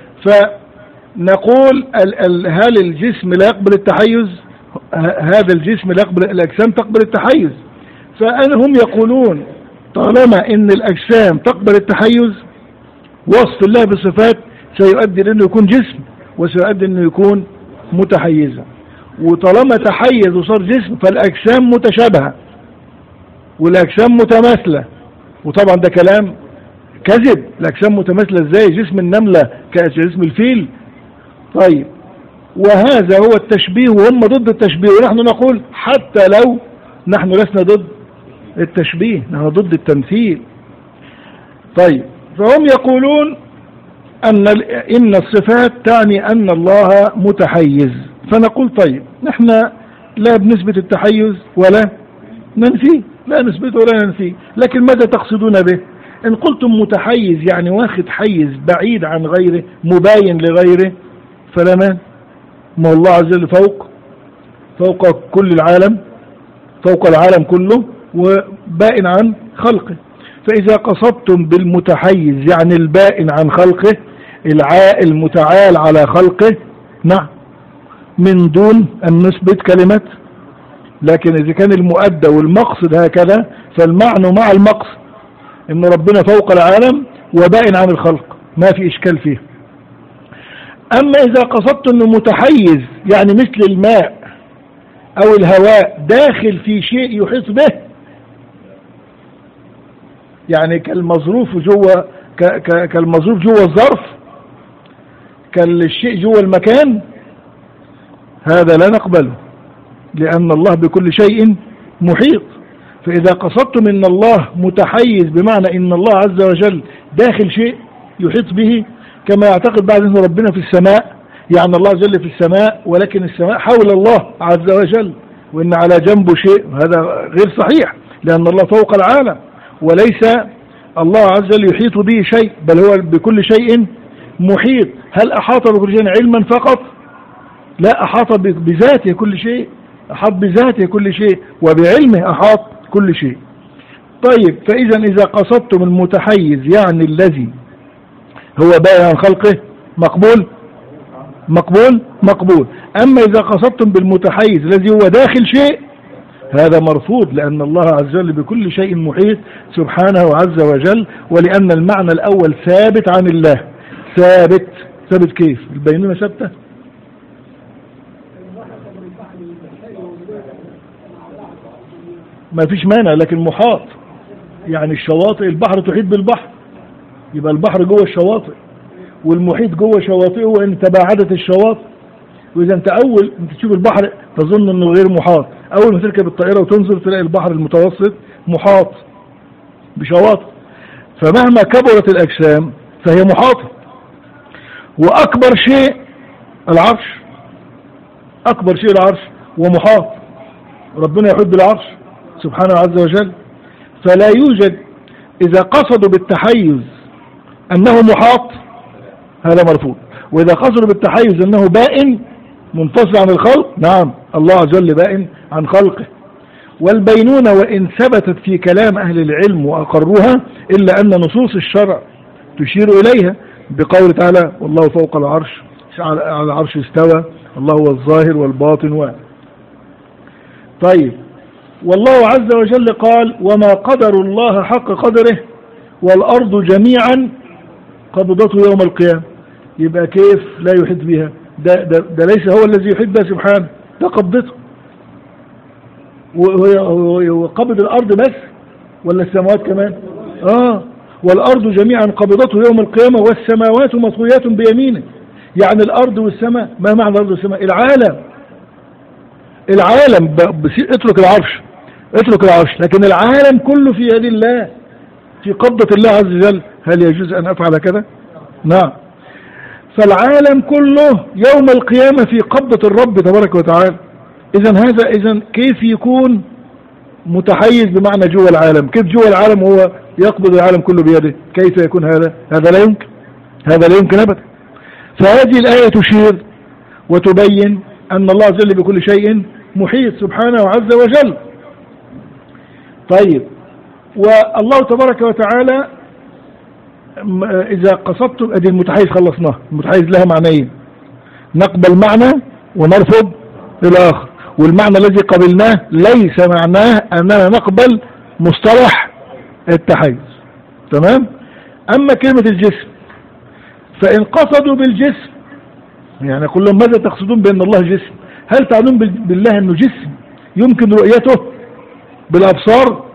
فنقول هل الجسم لا يقبل التحيز؟ هذا الجسم لا يقبل، الأجسام تقبل التحيز. فهم يقولون طالما ان الأجسام تقبل التحيز وصف الله بصفات سيؤدي لأنه يكون جسم وسيؤدي أنه يكون متحيزا. وطالما تحيز وصار جسم فالأجسام متشابهة. والأجسام متماثلة، وطبعا ده كلام كذب. الأجسام متماثلة ازاي؟ جسم النملة كجسم الفيل. طيب، وهذا هو التشبيه وهم ضد التشبيه، ونحن نقول حتى لو نحن لسنا ضد التشبيه، نحن ضد التمثيل. طيب، فهم يقولون أن إن الصفات تعني أن الله متحيز، فنقول طيب نحن لا بنثبت التحيز ولا ننفيه، لا نثبته ولا ننفيه، لكن ماذا تقصدون به؟ إن قلتم متحيز يعني واخد حيز بعيد عن غيره، مباين لغيره، فلا مان، ما الله عز وجل فوق فوق كل العالم، فوق العالم كله، وبائن عن خلقه. فإذا قصدتم بالمتحيز يعني البائن عن خلقه، العائل المتعال على خلقه، نعم، من دون أن نثبت كلمة. لكن إذا كان المؤدى والمقصد هكذا، فالمعنى مع المقصد إن ربنا فوق العالم وبائن عن الخلق، ما في إشكال فيه. أما إذا قصدت أنه متحيز يعني مثل الماء أو الهواء داخل في شيء يحيط به، يعني كالمظروف جوه كالمظروف جوه الظرف، كالشيء جوه المكان، هذا لا نقبله، لأن الله بكل شيء محيط. فإذا قصدتم أن الله متحيز بمعنى أن الله عز وجل داخل شيء يحيط به، كما يعتقد بعض أن ربنا في السماء، يعني الله عز وجل في السماء ولكن السماء حول الله عز وجل، وإن على جنبه شيء، هذا غير صحيح، لأن الله فوق العالم وليس الله عز وجل يحيط به شيء، بل هو بكل شيء محيط. هل أحاط بكل شيء علما فقط؟ لا، أحاط بذاته كل شيء، أحاط بذاته كل شيء، وبعلمه أحاط كل شيء. طيب، فإذا إذا قصدتم المتحيز يعني الذي هو بائن عن خلقه، مقبول مقبول مقبول. أما إذا قصدتم بالمتحيز الذي هو داخل شيء، هذا مرفوض، لأن الله عز وجل بكل شيء محيط سبحانه عز وجل، ولأن المعنى الأول ثابت عن الله. ثابت ثابت كيف؟ البينونة ثابتة؟ ما فيش مانع، لكن محاط، يعني الشواطئ، البحر تحيط بالبحر، يبقى البحر جوه الشواطئ، والمحيط جوه شواطئه، وإن تباعدت الشواطئ. وإذا أنت أول أنت تشوف البحر تظن أنه غير محاط، أول ما تركب الطائرة وتنظر تلاقي البحر المتوسط محاط بشواطئ. فمهما كبرت الأجسام فهي محاطة. وأكبر شيء العرش، أكبر شيء العرش ومحاط، ربنا يحب بالعرش سبحانه عز وجل. فلا يوجد، إذا قصدوا بالتحيز أنه محاط هذا مرفوض، وإذا قصدوا بالتحيز أنه بائن منفصل عن الخلق، نعم، الله عز وجل بائن عن خلقه. والبينونة وإن ثبتت في كلام أهل العلم وأقروها، إلا أن نصوص الشرع تشير إليها، بقول تعالى والله فوق العرش، على العرش استوى، الله هو الظاهر والباطن و... طيب، والله عز وجل قال وما قدر الله حق قدره والأرض جميعا قبضته يوم القيامة. يبقى كيف لا يحيط بها؟ ده, ده, ده ليس هو الذي يحيط بها سبحانه، ده قبضته. وقبض الأرض بس ولا السماوات كمان؟ آه والأرض جميعا قبضته يوم القيامة والسماوات مطويات بيمينه. يعني الأرض والسماء، ما معنى الأرض والسماء؟ العالم، العالم اترك العرش، اترك العرش، لكن العالم كله في يد الله، في قبضة الله عز وجل. هل يجوز أن أفعل كذا؟ نعم. فالعالم كله يوم القيامة في قبضة الرب تبارك وتعالى. إذن هذا إذن كيف يكون متحيز بمعنى جوه العالم؟ كيف جوه العالم هو يقبض العالم كله بيده؟ كيف يكون هذا؟ هذا لا يمكن، هذا لا يمكن أبدا. فهذه الآية تشير وتبين أن الله عز وجل بكل شيء محيط سبحانه عز وجل. طيب، والله تبارك وتعالى إذا قصدتم، أدي المتحيز خلصناه، المتحيز لها معنيين، نقبل معنى ونرفض الآخر، والمعنى الذي قبلناه ليس معناه أننا نقبل مصطلح التحيز، تمام؟ أما كلمة الجسم فإن قصدوا بالجسم، يعني يقول لهم ماذا تقصدون بأن الله جسم؟ هل تعنون بالله أنه جسم يمكن رؤيته بالأبصار؟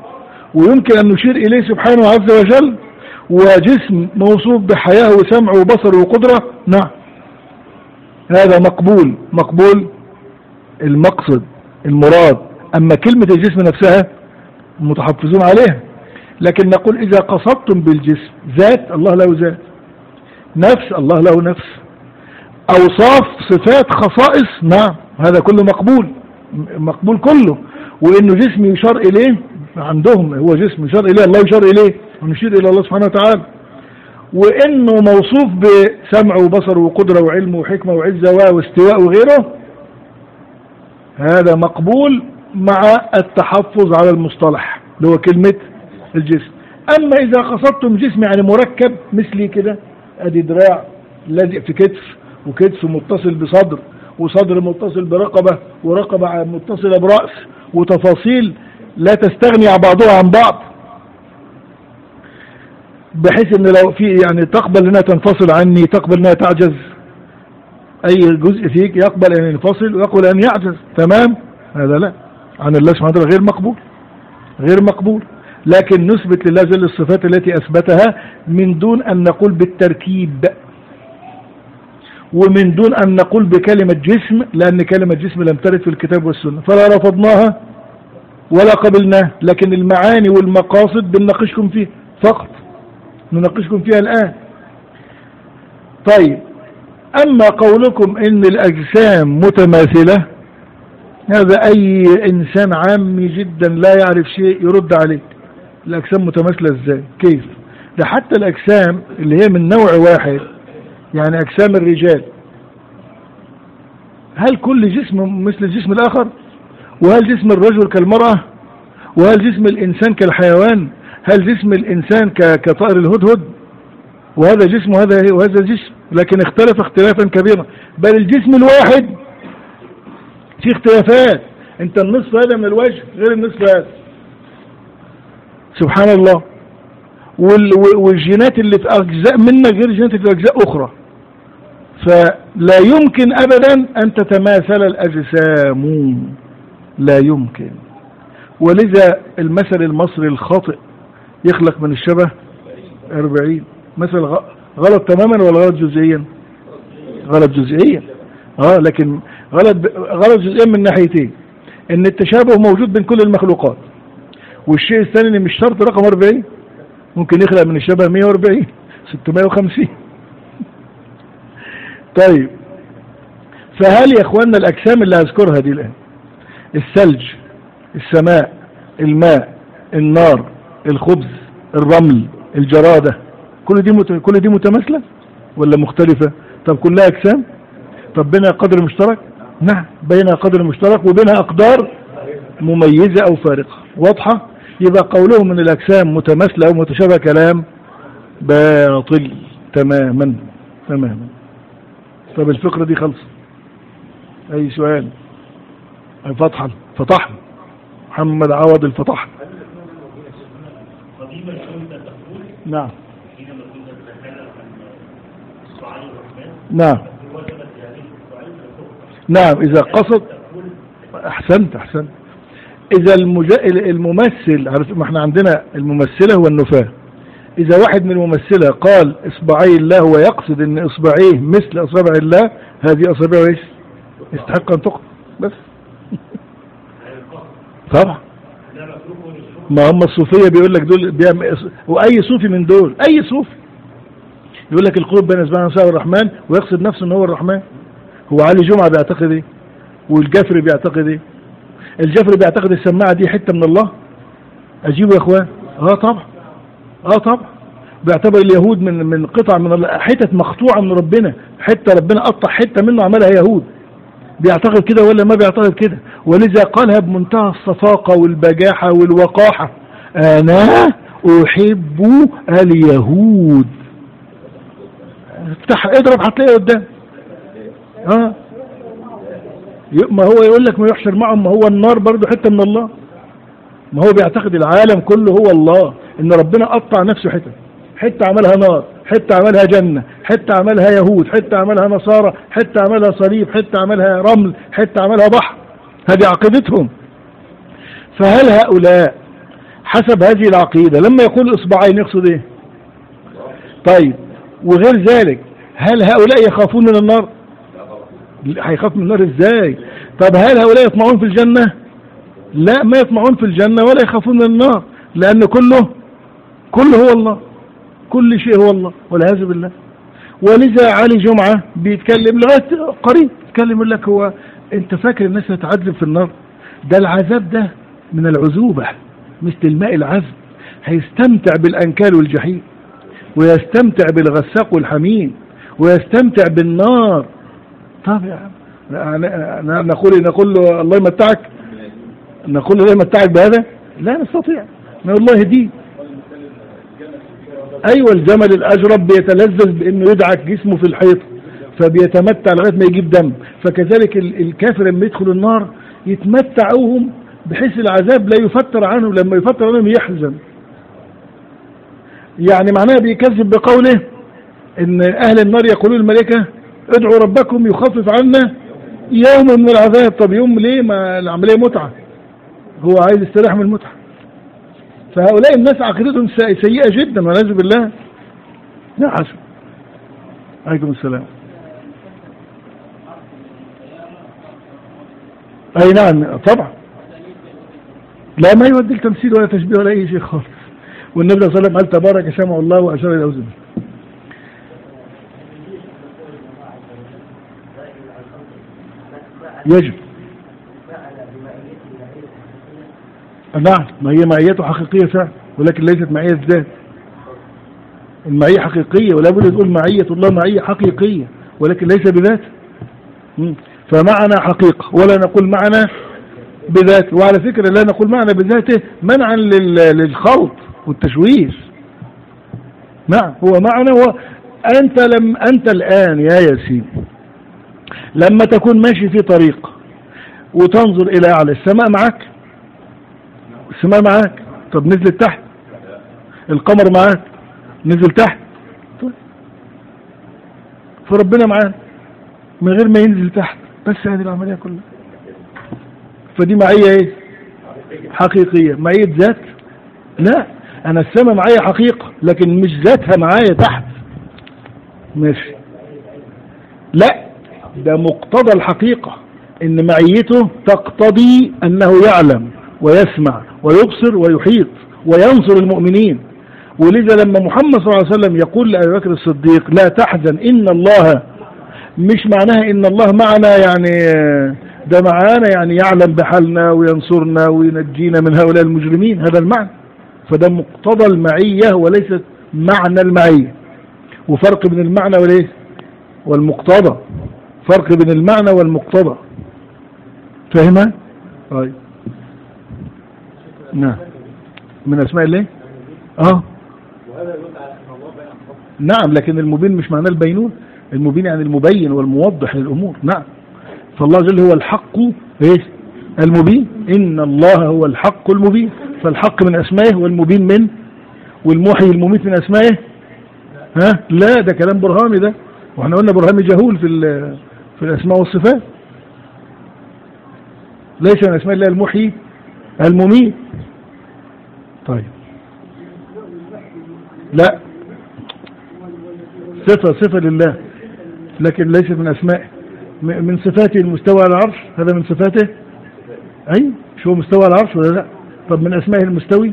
ويمكن أن نشير إليه سبحانه عز وجل، وجسم موصوف بحياة وسمع وبصر وقدرة، نعم هذا مقبول مقبول المقصد المراد. أما كلمة الجسم نفسها متحفظون عليها، لكن نقول إذا قصدتم بالجسم ذات، الله له ذات، نفس، الله له نفس، أوصاف صفات خصائص، نعم هذا كله مقبول مقبول كله. وإنه جسم يشار إليه عندهم، هو جسم يشار إليه، الله يشار إليه ونشير إلى الله سبحانه وتعالى. وإنه موصوف بسمع وبصر وقدرة وعلم وحكمة وعزة واستواء وغيره، هذا مقبول مع التحفظ على المصطلح اللي هو كلمة الجسم. أما إذا قصدتم جسم يعني مركب مثلي كده، أدي دراع لازق في كتف، وكتف متصل بصدر، وصدر متصل برقبة، ورقبة متصلة برأس، وتفاصيل لا تستغني عن بعضها عن بعض، بحيث ان لو في يعني تقبل انها تنفصل عني، تقبل انها تعجز، اي جزء فيك يقبل ان ينفصل ويقبل ان يعجز، تمام. هذا لا، عن الله سبحانه وتعالى غير مقبول غير مقبول. لكن نثبت لله جل الصفات التي اثبتها من دون ان نقول بالتركيب، ومن دون ان نقول بكلمة جسم، لان كلمة جسم لم ترد في الكتاب والسنة، فلا رفضناها ولا قبلناها. لكن المعاني والمقاصد بنناقشكم فيها فقط، نناقشكم فيها الآن. طيب، أما قولكم إن الأجسام متماثلة، هذا أي إنسان عامي جدا لا يعرف شيء يرد عليك. الأجسام متماثلة إزاي؟ كيف؟ ده حتى الأجسام اللي هي من نوع واحد، يعني أجسام الرجال، هل كل جسم مثل الجسم الآخر؟ وهل جسم الرجل كالمرأة؟ وهل جسم الإنسان كالحيوان؟ هل جسم الإنسان كطائر الهدهد؟ وهذا جسم وهذا وهذا جسم، لكن اختلف اختلافا كبيرا. بل الجسم الواحد في اختلافات، انت النصف هذا من الوجه غير النصف هذا، سبحان الله. والجينات اللي في أجزاء منك غير الجينات اللي في أجزاء أخرى، فلا يمكن أبدا أن تتماثل الأجسام، لا يمكن. ولذا المثل المصري الخاطئ يخلق من الشبه أربعين، مثل غلط تماما ولا غلط جزئيا؟ غلط جزئيا، اه لكن غلط غلط جزئيا من ناحيتين، ان التشابه موجود بين كل المخلوقات، والشيء الثاني ان مش شرط رقم أربعين، ممكن يخلق من الشبه مية وأربعين ستمائة وخمسين. طيب، فهل يا اخواننا الأجسام اللي هذكرها دي الآن، الثلج، السماء، الماء، النار، الخبز، الرمل، الجرادة، كل دي مت... كل دي متماثلة ولا مختلفة؟ طب كلها أجسام؟ طب بينها قدر مشترك؟ نعم بينها قدر مشترك وبينها أقدار مميزة أو فارقة، واضحة؟ يبقى قولهم من الأجسام متماثلة أو متشابهة كلام باطل تماما تماما. طب الفقرة دي خلص، أي سؤال؟ فتحا فتحنا محمد عوض الفتح. نعم نعم نعم إذا قصد، أحسنت أحسنت إذا الممثل، عارف ما احنا عندنا الممثلة والنفاة، إذا واحد من الممثلة قال إصبعي الله ويقصد أن إصبعيه مثل أصابع الله، هذه أصابعه إيش؟ يستحق أن تقطع بس. طبعا ما هم الصوفية بيقول لك دول بيعمل، وأي صوفي من دول، أي صوفي يقول لك القلوب بين أصبعين أصابع الرحمن ويقصد نفسه أنه هو الرحمن. هو علي جمعة بيعتقد إيه؟ والجفري بيعتقد إيه؟ الجفري بيعتقد السماعة دي حتة من الله. أجيبوا يا إخوان؟ آه طبعا آه طبعا بيعتبر اليهود من من قطع من الله، حتة مقطوعة من ربنا، حتة ربنا قطع حتة منه عملها يهود. بيعتقد كده ولا ما بيعتقد كده؟ ولذا قالها بمنتهى الصفاقة والبجاحة والوقاحة: أنا أحب اليهود. افتح اضرب هتلاقيه قدام. اه ما هو يقول لك ما يحشر معهم، ما هو النار برضو حتة من الله. ما هو بيعتقد العالم كله هو الله، ان ربنا قطع نفسه حتة، حتة عملها نار، حتة عملها جنة، حتة عملها يهود، حتة عملها نصارى، حتة عملها صليب، حتة عملها رمل، حتة عملها بحر. هذه عقيدتهم. فهل هؤلاء حسب هذه العقيدة لما يقول إصبعين يقصد إيه؟ طيب وغير ذلك هل هؤلاء يخافون من النار؟ هيخاف من النار إزاي؟ طب هل هؤلاء يطمعون في الجنة؟ لا، ما يطمعون في الجنة ولا يخافون من النار، لأن كله كله هو الله، كل شيء هو الله والعياذ بالله. ولذا علي جمعة بيتكلم لغاية قريب يتكلم يقول لك هو انت فاكر الناس هتعذب في النار؟ ده العذاب ده من العذوبة مثل الماء العذب، هيستمتع بالأنكال والجحيم، ويستمتع بالغساق والحميم، ويستمتع بالنار. طب يا عم نقول نقول له الله يمتعك، نقول له الله يمتعك بهذا؟ لا نستطيع، نقول الله يهديه. ايوه الجمل الاجرب بيتلذذ بانه يدعك جسمه في الحيط فبيتمتع لغايه ما يجيب دم، فكذلك الكافر لما يدخل النار يتمتعوهم بحيث العذاب لا يفتر عنهم، لما يفتر عنهم يحزن. يعني معناه بيكذب بقوله ان اهل النار يقولون الملائكه ادعوا ربكم يخفف عنا يوم من العذاب. طب يوم ليه؟ ما العمليه متعه، هو عايز يستريح من المتعه. فهؤلاء الناس عقيدتهم سيئة جدا والعياذ بالله. لا حسن. عليكم السلام. اي نعم طبعا، لا ما يودي التمثيل ولا تشبيه ولا اي شيء خالص. والنبي صلى الله عليه وسلم قال تبارك سمع الله واشار الى اذنه. يجب. نعم، ما هي معيته حقيقية فعلا، ولكن ليست معية ذات. المعية حقيقية، ولا بد تقول معية الله معية حقيقية ولكن ليس بذات. فمعنى حقيقة ولا نقول معنى بذاته. وعلى فكرة لا نقول معنى بذاته منعا للخلط والتشويش. نعم هو معنى. هو أنت لم أنت الآن يا ياسين لما تكون ماشي في طريق وتنظر إلى أعلى، السماء معك، السماء معاك، طب نزلت تحت، القمر معاك نزل تحت، طيب فربنا معانا من غير ما ينزل تحت، بس هذه العملية كلها. فدي معية ايه؟ حقيقية. معية ذات؟ لا، انا السماء معايا حقيقة لكن مش ذاتها معايا تحت. ماشي، لا ده مقتضى الحقيقة ان معيته تقتضي انه يعلم ويسمع ويبصر ويحيط وينصر المؤمنين. ولذا لما محمد صلى الله عليه وسلم يقول لأبي بكر الصديق لا تحزن إن الله، مش معناها إن الله معنا يعني ده معانا يعني يعلم بحالنا وينصرنا وينجينا من هؤلاء المجرمين، هذا المعنى. فده مقتضى المعية وليست معنى المعية. وفرق بين المعنى والايه والمقتضى، فرق بين المعنى والمقتضى، فاهمها؟ طيب نعم، من اسماء الله اه نعم، لكن المبين مش معناه البينون، المبين يعني المبين والموضح للامور. نعم، فالله جل هو الحق ايش المبين، ان الله هو الحق المبين. فالحق من اسمائه والمبين من، والمحيي المميت من اسمائه. ها لا ده كلام برهامي ده، واحنا قلنا برهامي جهول في في الاسماء والصفات. ليس من اسماء الله المحيي المميت. طيب لا، صفة صفة لله لكن ليست من أسمائه. من صفاته المستوى على العرش، هذا من صفاته. أي شو مستوى على العرش ولا لا؟ طب من أسمائه المستوي؟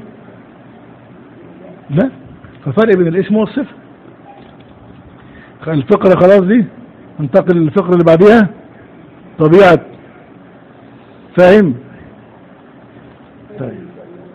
لا. ففرق بين الاسم والصفة. الفقرة خلاص دي، انتقل للفقرة اللي بعديها. طبيعة، فاهم؟ طيب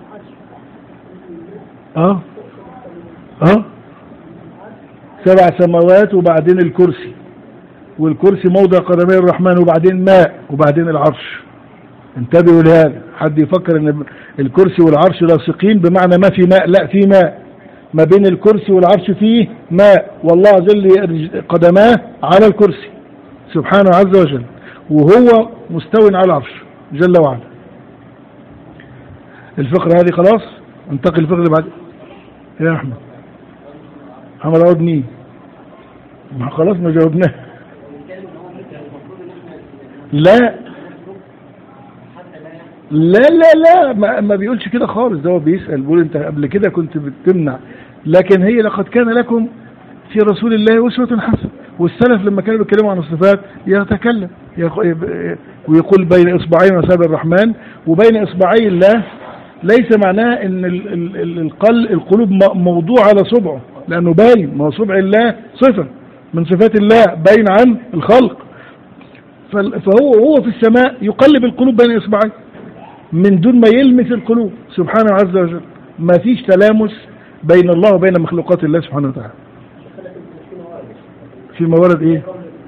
اه اه سبع سماوات وبعدين الكرسي، والكرسي موضع قدمي الرحمن وبعدين ماء وبعدين العرش. انتبهوا لهذا، حد يفكر ان الكرسي والعرش لاصقين بمعنى ما في ماء، لا في ماء ما بين الكرسي والعرش، فيه ماء، والله عز وجل قدماه على الكرسي سبحانه عز وجل، وهو مستو على العرش جل وعلا. الفقرة هذه خلاص، انتقل الفقرة اللي بعد يا احمد. محمد عوض مين؟ ما خلاص ما جاوبناه. لا لا لا لا ما, ما بيقولش كده خالص، ده هو بيسأل بيقول انت قبل كده كنت بتمنع، لكن هي لقد كان لكم في رسول الله أسوة حسنة. والسلف لما كانوا بيتكلموا عن الصفات يتكلم ويقول بين إصبعين أصابع الرحمن وبين إصبعي الله، ليس معناه ان القلب القلوب موضوع على صبعه، لأنه باين، ما هو صبع الله صفة من صفات الله باين عن الخلق، فهو هو في السماء يقلب القلوب بين إصبعين من دون ما يلمس القلوب سبحانه عز وجل. ما فيش تلامس بين الله وبين مخلوقات الله سبحانه وتعالى. في موارد ايه؟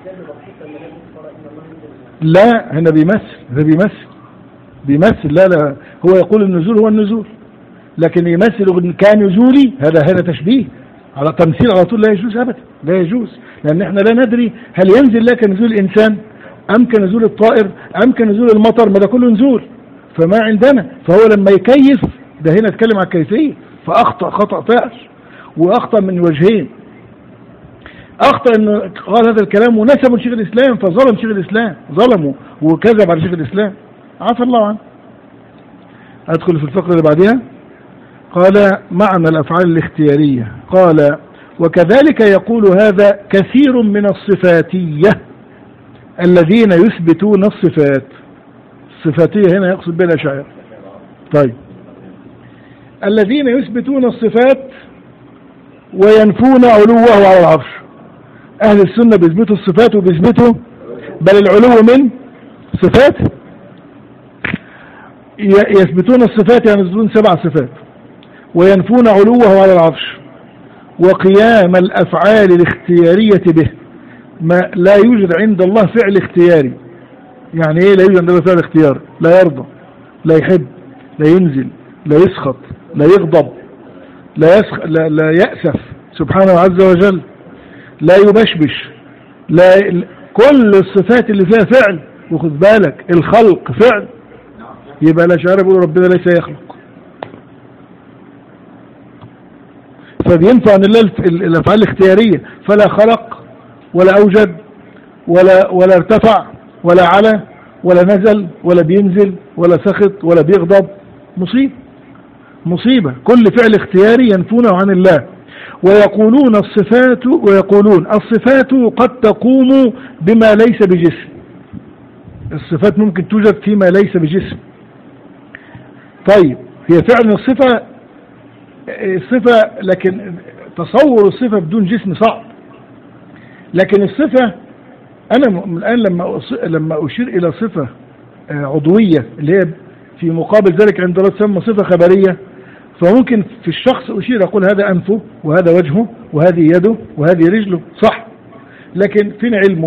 لا هنا بيمثل، ده بيمثل بيمثل لا لا هو يقول النزول هو النزول، لكن يمثل كنزولي، هذا هذا تشبيه على تمثيل على طول، لا يجوز ابدا، لا يجوز، لان احنا لا ندري هل ينزل لك نزول الانسان ام كنزول الطائر ام كنزول المطر، ما ده كله نزول، فما عندنا. فهو لما يكيف ده هنا اتكلم عن الكيفيه، فاخطا خطا فاحش، واخطا من وجهين. اخطا انه قال هذا الكلام ونسبه لشيخ الاسلام، فظلم شيخ الاسلام، ظلمه وكذب على شيخ الاسلام، عفى الله عنه. ادخل في الفقره اللي بعدها. قال معنى الافعال الاختياريه، قال وكذلك يقول هذا كثير من الصفاتيه الذين يثبتون الصفات. الصفاتيه هنا يقصد بها الاشاعره. طيب الذين يثبتون الصفات وينفون علوه على العرش. اهل السنه بيثبتوا الصفات وبيثبتوا بل العلو من صفات، يثبتون الصفات يعني يثبتون سبع صفات، وينفون علوه على العرش، وقيام الافعال الاختياريه به. ما لا يوجد عند الله فعل اختياري. يعني ايه لا يوجد عند الله فعل اختياري؟ لا يرضى، لا يحب، لا ينزل، لا يسخط، لا يغضب، لا, يسخ... لا... لا يأسف سبحانه عز وجل، لا يبشبش، لا كل الصفات اللي فيها فعل. وخذ بالك الخلق فعل، يبقى لا شعر بيقول ربنا ليس يخلق، فبينفع عن الله الافعال الاختياريه، فلا خلق ولا اوجد ولا ولا ارتفع ولا على ولا نزل ولا بينزل ولا سخط ولا بيغضب. مصيبه مصيبه، كل فعل اختياري ينفونه عن الله. ويقولون الصفات ويقولون الصفات قد تقوم بما ليس بجسم. الصفات ممكن توجد فيما ليس بجسم. طيب هي فعلا الصفة الصفة لكن تصور الصفة بدون جسم صعب. لكن الصفة أنا الآن لما لما أشير إلى صفة عضوية اللي هي في مقابل ذلك عند الله تسمى صفة خبرية، فممكن في الشخص أشير أقول هذا أنفه وهذا وجهه وهذه يده وهذه رجله، صح. لكن فين علمه؟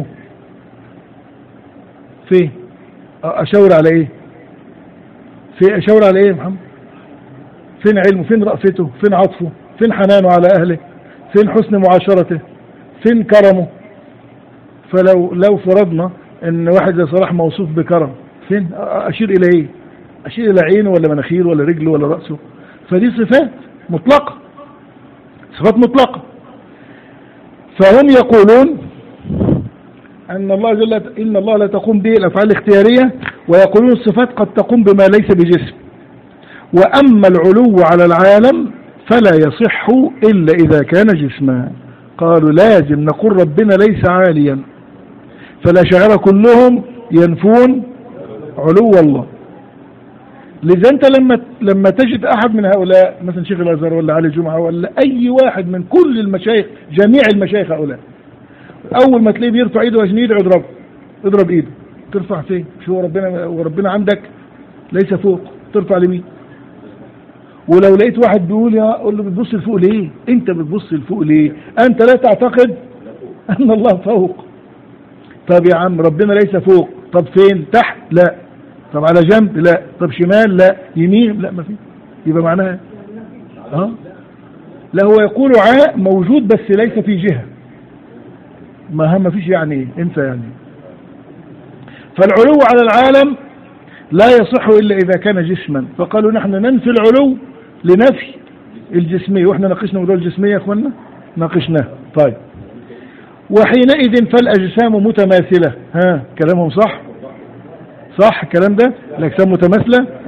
فين؟ أشاور على إيه؟ في أشاور على إيه يا محمد؟ فين علمه؟ فين رأفته؟ فين عطفه؟ فين حنانه على أهله؟ فين حسن معاشرته؟ فين كرمه؟ فلو لو فرضنا إن واحد زي صلاح موصوف بكرم، فين؟ أشير إلى إيه؟ أشير إلى عينه ولا مناخيره ولا رجله ولا رأسه؟ فدي صفات مطلقة، صفات مطلقة. فهم يقولون أن الله جل إن الله لا تقوم به الأفعال الاختيارية، ويقولون الصفات قد تقوم بما ليس بجسم. وأما العلو على العالم فلا يصح إلا إذا كان جسما. قالوا لازم نقول ربنا ليس عاليا، فالأشاعرة كلهم ينفون علو الله. لذا أنت لما لما تجد أحد من هؤلاء مثلا شيخ الأزهر ولا علي جمعة ولا أي واحد من كل المشايخ، جميع المشايخ هؤلاء، أول ما تلاقيه بيرفع إيده عشان يدعو اضرب اضرب إيده. ترفع فين؟ شو ربنا وربنا عندك ليس فوق، ترفع لمين؟ ولو لقيت واحد بيقول يا قول له بتبص لفوق ليه؟ أنت بتبص لفوق ليه؟ أنت لا تعتقد أن الله فوق. طب يا عم ربنا ليس فوق، طب فين؟ تحت؟ لا. طب على جنب؟ لا. طب شمال؟ لا. يمين؟ لا. ما في. يبقى معناها اه لا، هو يقول عاء موجود بس ليس في جهة، ما هم فيش يعني ايه، انسى يعني. فالعلو على العالم لا يصح إلا إذا كان جسما، فقالوا نحن ننفي العلو لنفي الجسمية. واحنا ناقشنا موضوع الجسمية يا اخوانا، ناقشناه. طيب وحينئذ فالأجسام متماثلة. ها كلامهم صح؟ صح الكلام ده؟ الأجسام متماثلة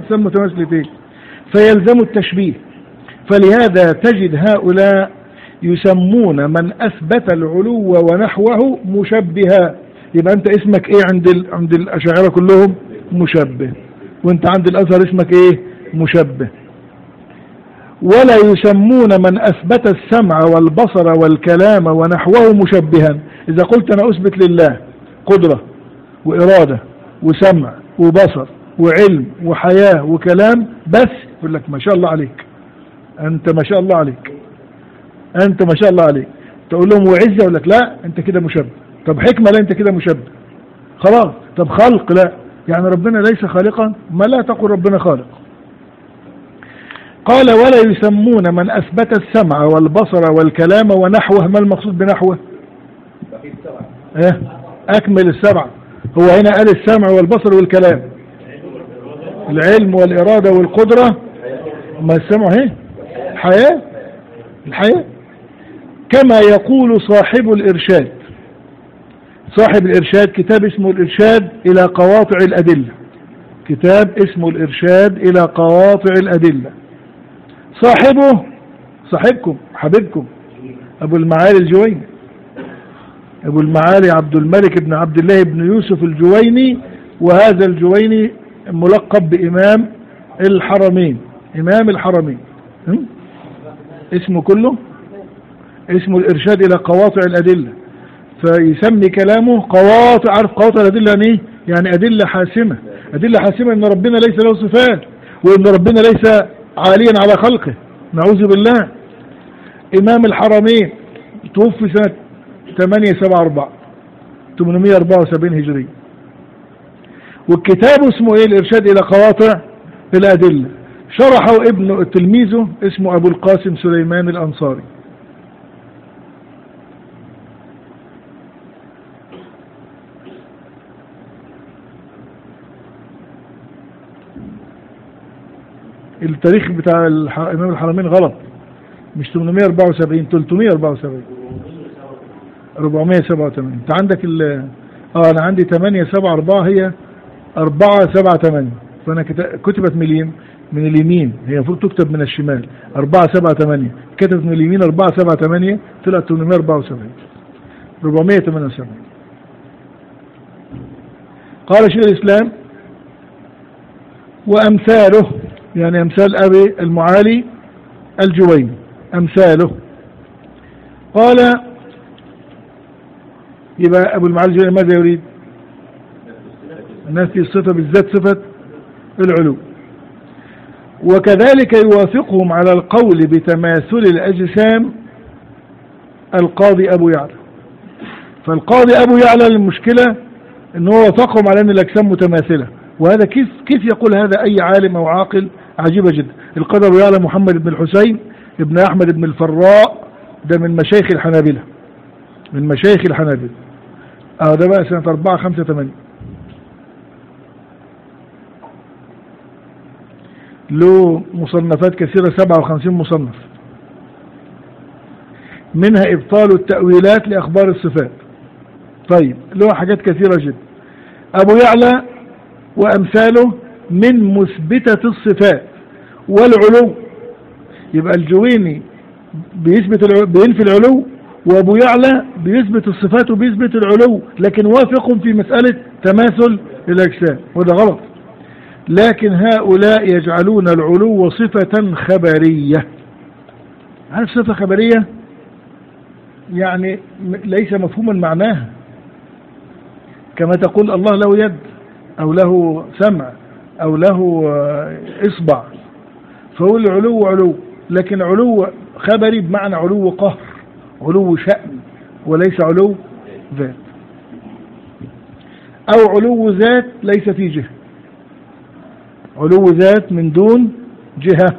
أجسام متماثلتين، فيلزم التشبيه. فلهذا تجد هؤلاء يسمون من أثبت العلو ونحوه مشبها. يبقى أنت اسمك إيه عند ال... عند الأشاعرة كلهم؟ مشبه. وأنت عند الأزهر اسمك إيه؟ مشبه. ولا يسمون من أثبت السمع والبصر والكلام ونحوه مشبها. إذا قلت أنا أثبت لله قدرة وإرادة وسمع وبصر وعلم وحياة وكلام بس، يقول لك ما شاء الله عليك، أنت ما شاء الله عليك، أنت ما شاء الله عليك. تقول لهم وعزة، يقول لك لا أنت كده مشبه. طب حكمة، لا أنت كده مشبه. خلاص. طب خلق، لا، يعني ربنا ليس خالقا، ما لا تقول ربنا خالق. قال ولا يسمون من أثبت السمع والبصر والكلام ونحوه. ما المقصود بنحوه؟ إيه؟ أكمل السبعة. هو هنا قال السمع والبصر والكلام، العلم والإرادة والقدرة. ما السمع اهي الحياة، الحياة. كما يقول صاحب الإرشاد. صاحب الإرشاد كتاب اسمه الإرشاد إلى قواطع الأدلة، كتاب اسمه الإرشاد إلى قواطع الأدلة. صاحبه صاحبكم حبيبكم أبو المعالي الجويني، أبو المعالي عبد الملك بن عبد الله بن يوسف الجويني. وهذا الجويني ملقب بإمام الحرمين، إمام الحرمين. اسمه كله اسمه الإرشاد إلى قواطع الأدلة. فيسمي كلامه قواطع. عارف قواطع الأدلة يعني إيه؟ يعني أدلة حاسمة، أدلة حاسمة إن ربنا ليس له صفات، وإن ربنا ليس عاليا على خلقه، نعوذ بالله. إمام الحرمين توفي سنة ثمانية سبعة أربعة ثمانمائة وأربعة وسبعين هجري. والكتاب اسمه ايه؟ الإرشاد إلى قواطع الأدلة. شرحه ابن تلميذه اسمه أبو القاسم سليمان الأنصاري. التاريخ بتاع إمام الحرمين غلط، مش ثمانمائة وأربعة وسبعين، ثلاثمائة وأربعة وسبعين، أربعمائة وسبعة وثمانين. انت عندك ال اه انا عندي ثمانية سبعة أربعة، هي أربعة سبعة ثمانية، فانا كتبت من اليمين من اليمين، هي المفروض تكتب من الشمال أربعة سبعة ثمانية، كتبت من اليمين أربعة سبعة ثمانية، طلعت ثمانمائة وأربعة وسبعين، أربعمائة وثمانية وسبعين. قال شيخ الإسلام وأمثاله، يعني أمثال أبي المعالي الجويني أمثاله. قال يبقى أبو المعالي الجويني ماذا يريد؟ نفي الصفة بالذات، صفة العلو. وكذلك يوافقهم على القول بتماثل الأجسام القاضي أبو يعلى. فالقاضي أبو يعلى المشكلة أنه وافقهم على أن الأجسام متماثلة، وهذا كيف كيف يقول هذا أي عالم أو عاقل؟ عجيبة جدا. القاضي أبو يعلى محمد بن الحسين ابن أحمد بن الفراء، ده من مشايخ الحنابلة، من مشايخ الحنابلة. اه ده بقى سنة أربعة خمسة ثمانية. له مصنفات كثيرة، سبعة وخمسين مصنف، منها إبطال التأويلات لأخبار الصفات. طيب له حاجات كثيرة جدا. أبو يعلى وأمثاله من مثبتة الصفات والعلو. يبقى الجويني بيثبت العلو، بينفي العلو، وأبو يعلى بيثبت الصفات وبيثبت العلو، لكن وافقهم في مسألة تماثل الأجسام، وده غلط. لكن هؤلاء يجعلون العلو صفة خبرية. عارف صفة خبرية يعني ليس مفهوما معناها، كما تقول الله له يد أو له سمع أو له إصبع، فهو العلو علو، لكن علو خبري بمعنى علو قهر، علو شأن، وليس علو ذات، أو علو ذات ليس في جهة، علو ذات من دون جهة،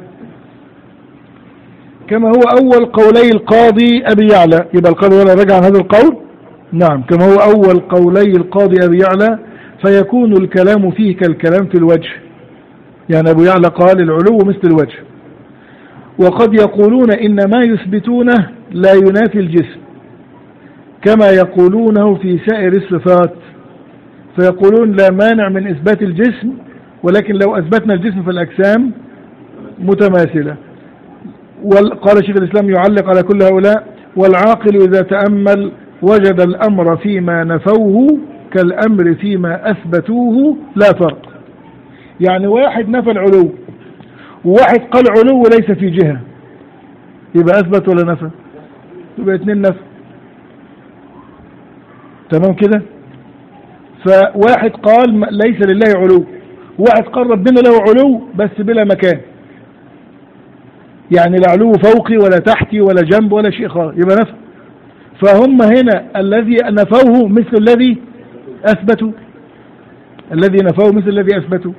كما هو أول قولي القاضي أبي يعلى. يبقى القاضي ولا رجع عن هذا القول؟ نعم، كما هو أول قولي القاضي أبي يعلى، فيكون الكلام فيه كالكلام في الوجه. يعني أبو يعلى قال العلو مثل الوجه. وقد يقولون إن ما يثبتونه لا ينافي الجسم، كما يقولونه في سائر الصفات. فيقولون لا مانع من إثبات الجسم ولكن لو أثبتنا الجسم فالأجسام متماثلة. وقال شيخ الإسلام يعلق على كل هؤلاء: والعاقل إذا تأمل وجد الأمر فيما نفوه كالأمر فيما أثبتوه لا فرق. يعني واحد نفى العلو وواحد قال علو ليس في جهة، يبقى أثبت ولا نفى؟ يبقى اتنين نفى. تمام كده؟ فواحد قال ليس لله علو، واحد قال ربنا له علو بس بلا مكان، يعني لا علو فوقي ولا تحتي ولا جنب ولا شيء خالص، يبقى نفى. فهم هنا الذي نفوه مثل الذي أثبتوا، الذي نفوه مثل الذي أثبتوا.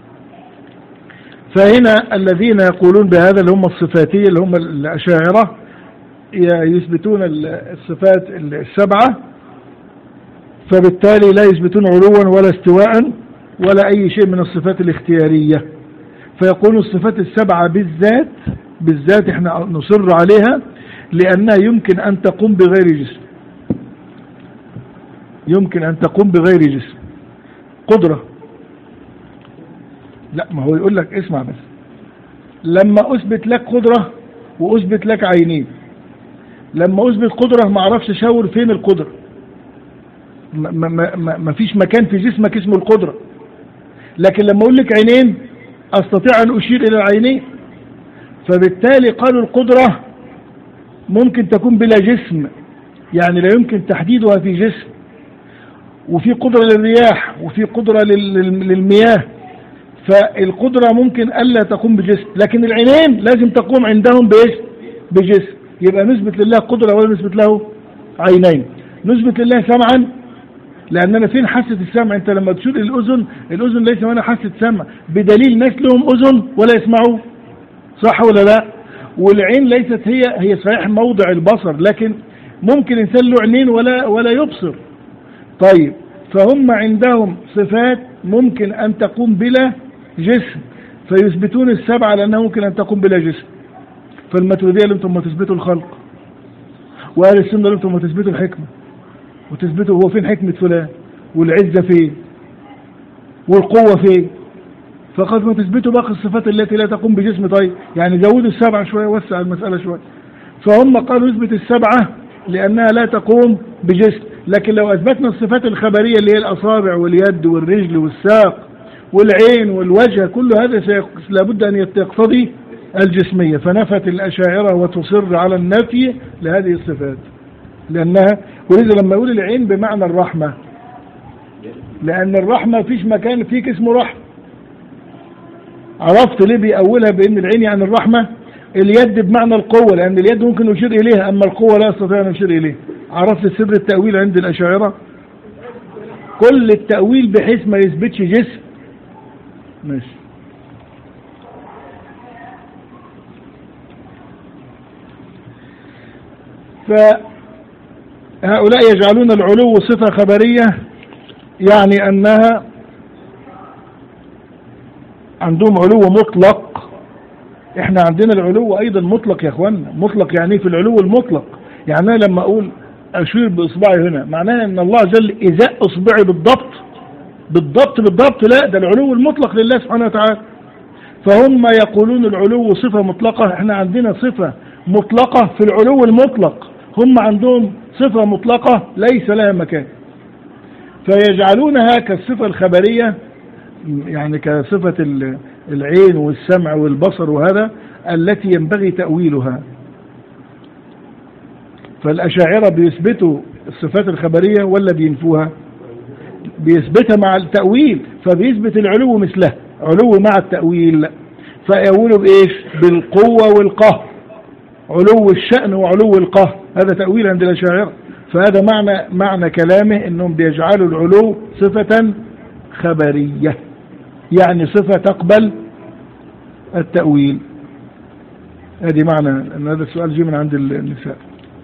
فهنا الذين يقولون بهذا اللي هم الصفاتية اللي هم الأشاعرة يثبتون الصفات السبعة، فبالتالي لا يثبتون علوا ولا استواء ولا أي شيء من الصفات الاختيارية. فيقولون الصفات السبعة بالذات بالذات احنا نصر عليها لأنها يمكن أن تقوم بغير جسم، يمكن أن تقوم بغير جسم. قدرة، لا ما هو يقول لك اسمع بس، لما أثبت لك قدرة وأثبت لك عينين، لما أثبت قدرة ما أعرفش أشاور فين القدرة، ما, ما, ما, ما فيش مكان في جسمك اسمه القدرة. لكن لما أقول لك عينين أستطيع أن أشير إلى العينين. فبالتالي قالوا القدرة ممكن تكون بلا جسم، يعني لا يمكن تحديدها في جسم، وفي قدرة للرياح وفي قدرة للمياه، فالقدرة ممكن ألا تقوم بجسم، لكن العينين لازم تقوم عندهم بجسم. يبقى نثبت لله قدرة ولا نثبت له عينين؟ نثبت لله سمعا، لأننا فين حاسة السمع؟ أنت لما تشير الأذن، الأذن ليس منها حاسة سمع، بدليل ناس لهم أذن ولا يسمعوا، صح ولا لا؟ والعين ليست هي هي صحيح موضع البصر، لكن ممكن إنسان له عينين ولا ولا يبصر. طيب، فهم عندهم صفات ممكن أن تقوم بلا جسم، فيثبتون السبعة لأنها ممكن أن تقوم بلا جسم. فالماتريدية اللي انتم ما تثبتوا الخلق، وأهل السنة اللي انتم ما تثبتوا الحكمة، وتثبتوا هو فين حكمة فلان، والعزة فين، والقوة فين، فقد ما تثبتوا باقي الصفات التي لا تقوم بجسم. طيب يعني زودوا السبعة شوية، وسع المسألة شوية. فهم قالوا نثبت السبعة لأنها لا تقوم بجسم، لكن لو أثبتنا الصفات الخبرية اللي هي الأصابع واليد والرجل والساق والعين والوجه، كل هذا لابد أن يقتضي الجسمية. فنفت الأشاعرة وتصر على النفي لهذه الصفات، لأنها ولذا لما يقول العين بمعنى الرحمة، لأن الرحمة فيش مكان فيك اسمه رحمة. عرفت ليه بيأولها بأن العين يعني الرحمة؟ اليد بمعنى القوة، لأن اليد ممكن نشير إليها، أما القوة لا أستطيع أن نشير إليه. عرفت سر التأويل عند الأشاعرة؟ كل التأويل بحيث ما يثبتش جسم. ماشي. فهؤلاء يجعلون العلو صفة خبرية، يعني أنها عندهم علو مطلق. احنا عندنا العلو ايضا مطلق يا اخوانا. مطلق يعني في العلو المطلق، يعني أنا لما اقول اشير باصبعي هنا معناها ان الله جل ازاء اصبعي بالضبط بالضبط بالضبط، لا، ده العلو المطلق لله سبحانه وتعالى. فهم يقولون العلو صفة مطلقة، احنا عندنا صفة مطلقة في العلو المطلق، هم عندهم صفة مطلقة ليس لها مكان، فيجعلونها كالصفة الخبرية، يعني كصفة العين والسمع والبصر وهذا التي ينبغي تأويلها. فالأشاعرة بيثبتوا الصفات الخبرية ولا بينفوها؟ بيثبتها مع التأويل، فبيثبت العلو مثله، علو مع التأويل. فيقولوا بإيش؟ بالقوة والقهر، علو الشأن وعلو القهر، هذا تأويل عند الأشاعرة. فهذا معنى معنى كلامه انهم بيجعلوا العلو صفة خبرية، يعني صفة تقبل التأويل. هذه معنى ان هذا السؤال جاء من عند النساء.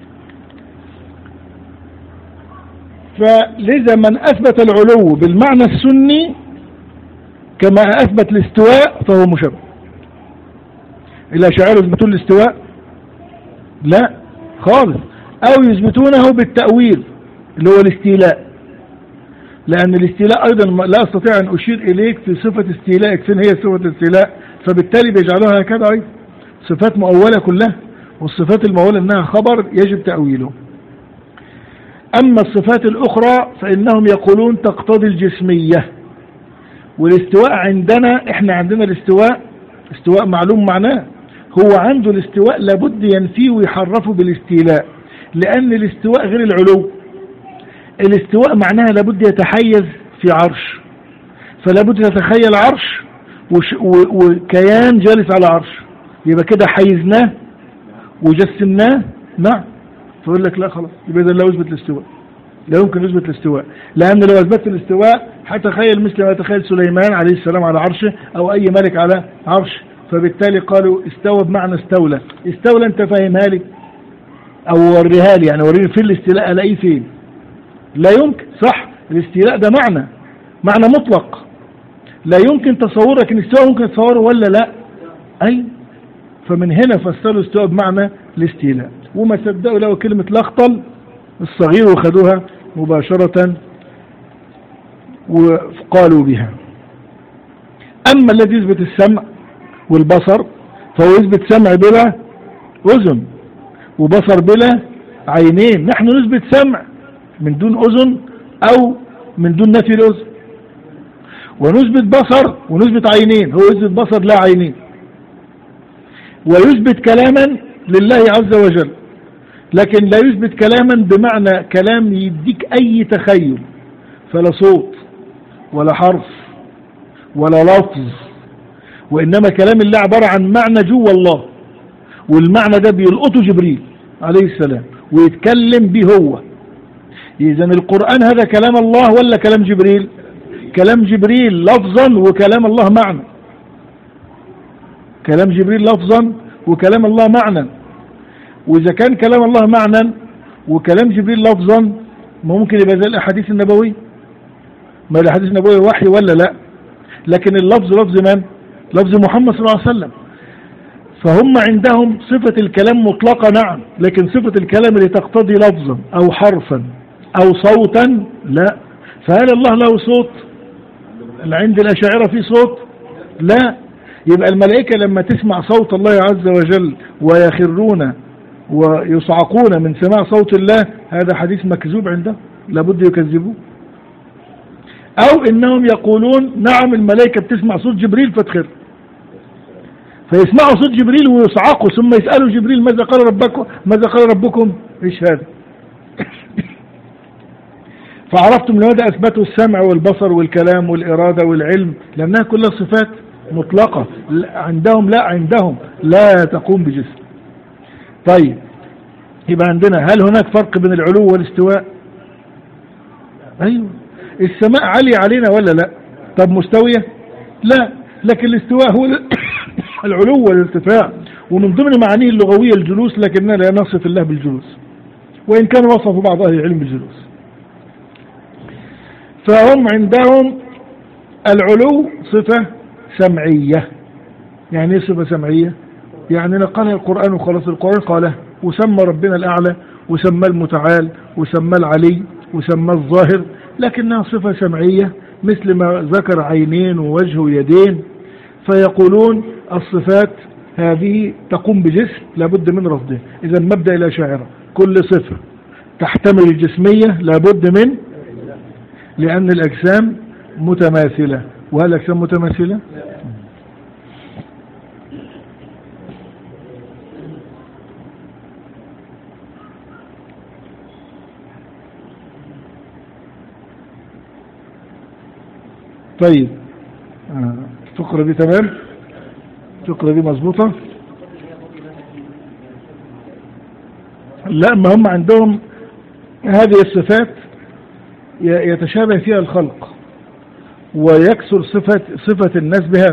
فلذا من اثبت العلو بالمعنى السني كما اثبت الاستواء فهو مشبه. الاشاعرة يثبتون الاستواء؟ لا خالص، او يثبتونه بالتأويل اللي هو الاستيلاء. لأن الاستيلاء أيضا لا أستطيع أن أشير إليك في صفة استيلائك فين هي صفة الاستيلاء، فبالتالي بيجعلوها هكذا أيضا صفات مؤولة كلها، والصفات المؤولة أنها خبر يجب تأويله. أما الصفات الأخرى فإنهم يقولون تقتضي الجسمية. والاستواء عندنا، إحنا عندنا الاستواء استواء معلوم معناه، هو عنده الاستواء لابد ينفيه ويحرفه بالاستيلاء، لأن الاستواء غير العلو. الاستواء معناها لابد يتحيز في عرش، فلابد يتخيل عرش وكيان جالس على عرش، يبقى كده حيزناه وجسمناه. نعم. فيقول لك لا خلاص، يبقى إذا لا يثبت الاستواء، لا يمكن يثبت الاستواء، لأن لو أثبت الاستواء هتخيل مثل ما يتخيل سليمان عليه السلام على عرشه أو أي ملك على عرشه، فبالتالي قالوا استوى بمعنى استولى. استولى أنت فاهمها لي أو وريها لي، يعني وريني فين الاستيلاء ألاقيه فين؟ لا يمكن. صح، الاستيلاء ده معنى معنى مطلق، لا يمكن تصورك ان الاستواء ممكن تصوره ولا لا. أي فمن هنا فسروا الاستواء بمعنى الاستيلاء، وما صدقوا له كلمة لخطل الصغير وخدوها مباشرة وقالوا بها. أما الذي يثبت السمع والبصر فهو يثبت سمع بلا أذن وبصر بلا عينين. نحن نثبت سمع من دون أذن أو من دون نفي الأذن، ونثبت بصر ونثبت عينين، هو يثبت بصر لا عينين، ويثبت كلاما لله عز وجل، لكن لا يثبت كلاما بمعنى كلام يديك أي تخيل، فلا صوت ولا حرف ولا لفظ، وإنما كلام الله عبارة عن معنى جوا الله، والمعنى ده بيلقطه جبريل عليه السلام ويتكلم به هو. إذن القرآن هذا كلام الله ولا كلام جبريل؟ كلام جبريل لفظا وكلام الله معنى. كلام جبريل لفظا وكلام الله معنى. وإذا كان كلام الله معنى وكلام جبريل لفظا ممكن يبقى زي الأحاديث النبوية. ما الأحاديث النبوية وحي ولا لا؟ لكن اللفظ لفظ من؟ لفظ محمد صلى الله عليه وسلم. فهم عندهم صفة الكلام مطلقة نعم، لكن صفة الكلام اللي تقتضي لفظا أو حرفا أو صوتا لا. فهل الله له صوت؟ عند الأشاعرة في صوت؟ لا. يبقى الملائكة لما تسمع صوت الله عز وجل ويخرون ويصعقون من سماع صوت الله، هذا حديث مكذوب عنده لابد يكذبوه. أو إنهم يقولون نعم الملائكة بتسمع صوت جبريل فتخر، فيسمعوا صوت جبريل ويصعقوا ثم يسألوا جبريل ماذا قال ربكم ماذا قال ربكم إيش هذا؟ فعرفتم لماذا أثبتوا السمع والبصر والكلام والإرادة والعلم، لأنها كلها صفات مطلقة. عندهم لا عندهم لا تقوم بجسم. طيب يبقى عندنا هل هناك فرق بين العلو والاستواء؟ أيوة، السماء عالية علينا ولا لا؟ طب مستوية؟ لا، لكن الاستواء هو العلو والارتفاع، ومن ضمن معانيه اللغوية الجلوس، لكننا لا نصف الله بالجلوس وإن كان وصفوا بعض أهل العلم بالجلوس. فهم عندهم العلو صفة سمعية. يعني ايه صفة سمعية؟ يعني نقلها القرآن وخلاص، القرآن قاله وسمى ربنا الأعلى وسمى المتعال وسمى العلي وسمى الظاهر، لكنها صفة سمعية مثل ما ذكر عينين ووجه ويدين. فيقولون الصفات هذه تقوم بجسم لابد من رصده. إذا مبدأ الأشاعرة كل صفة تحتمل الجسمية لابد من، لأن الأجسام متماثلة. وهل الأجسام متماثلة؟ طيب الفقرة دي تمام، الفقرة دي مظبوطة. لا، ما هم عندهم هذه الصفات يتشابه فيها الخلق ويكسر صفة صفة الناس بها،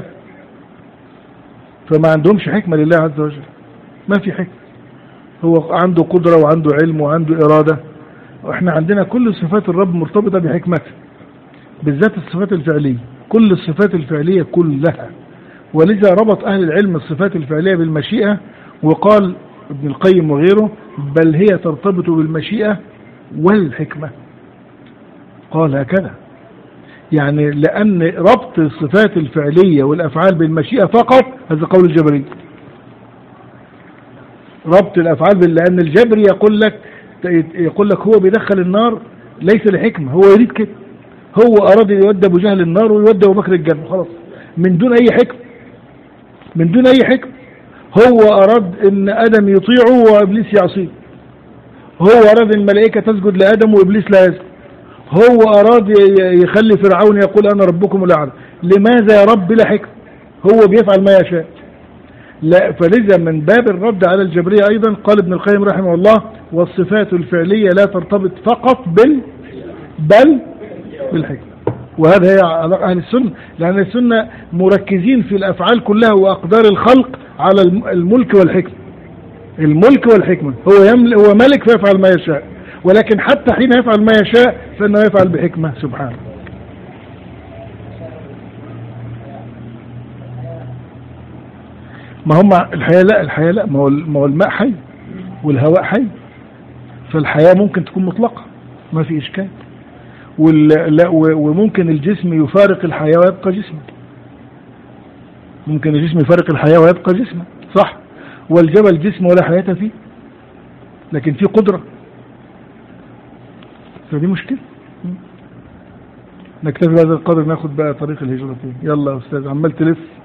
فما عندهمش حكمة لله عز وجل، ما في حكمة. هو عنده قدرة وعنده علم وعنده إرادة، وإحنا عندنا كل صفات الرب مرتبطة بحكمته، بالذات الصفات الفعلية، كل الصفات الفعلية كلها. ولذا ربط أهل العلم الصفات الفعلية بالمشيئة، وقال ابن القيم وغيره بل هي ترتبط بالمشيئة والحكمة، قال هكذا يعني لأن ربط الصفات الفعلية والأفعال بالمشيئة فقط هذا قول الجبري. ربط الأفعال بال... لأن الجبري يقول لك يقول لك هو بيدخل النار ليس لحكمة، هو يريد كده، هو أراد يودي أبو جهل النار ويودي أبو بكر الجنة خلاص، من دون أي حكم، من دون أي حكم. هو أراد إن آدم يطيعه وإبليس يعصيه، هو أراد إن الملائكة تسجد لآدم وإبليس لا يسجد، هو أراد يخلي فرعون يقول أنا ربكم الأعلى. لماذا يا رب؟ بلا حكم، هو بيفعل ما يشاء. لا، فلذا من باب الرد على الجبرية أيضا قال ابن القيم رحمه الله: والصفات الفعلية لا ترتبط فقط بال بل بالحكمة. وهذا هي على أهل السنة، لأن السنة مركزين في الأفعال كلها وأقدار الخلق على الملك والحكمة. الملك والحكمة، هو يملك، هو ملك فيفعل ما يشاء، ولكن حتى حين يفعل ما يشاء فإنه يفعل بحكمة سبحانه. ما هم الحياة لا الحياة لا ما هو الماء حي والهواء حي، فالحياة ممكن تكون مطلقة ما في إشكال، وممكن الجسم يفارق الحياة ويبقى جسما، ممكن الجسم يفارق الحياة ويبقى جسما، صح. والجبل جسم ولا حياة فيه، لكن فيه قدرة، فدي مشكلة. نكتفي بهذا القدر، ناخد بقى طريق الهجرة فيه. يلا يا أستاذ، عمال تلف.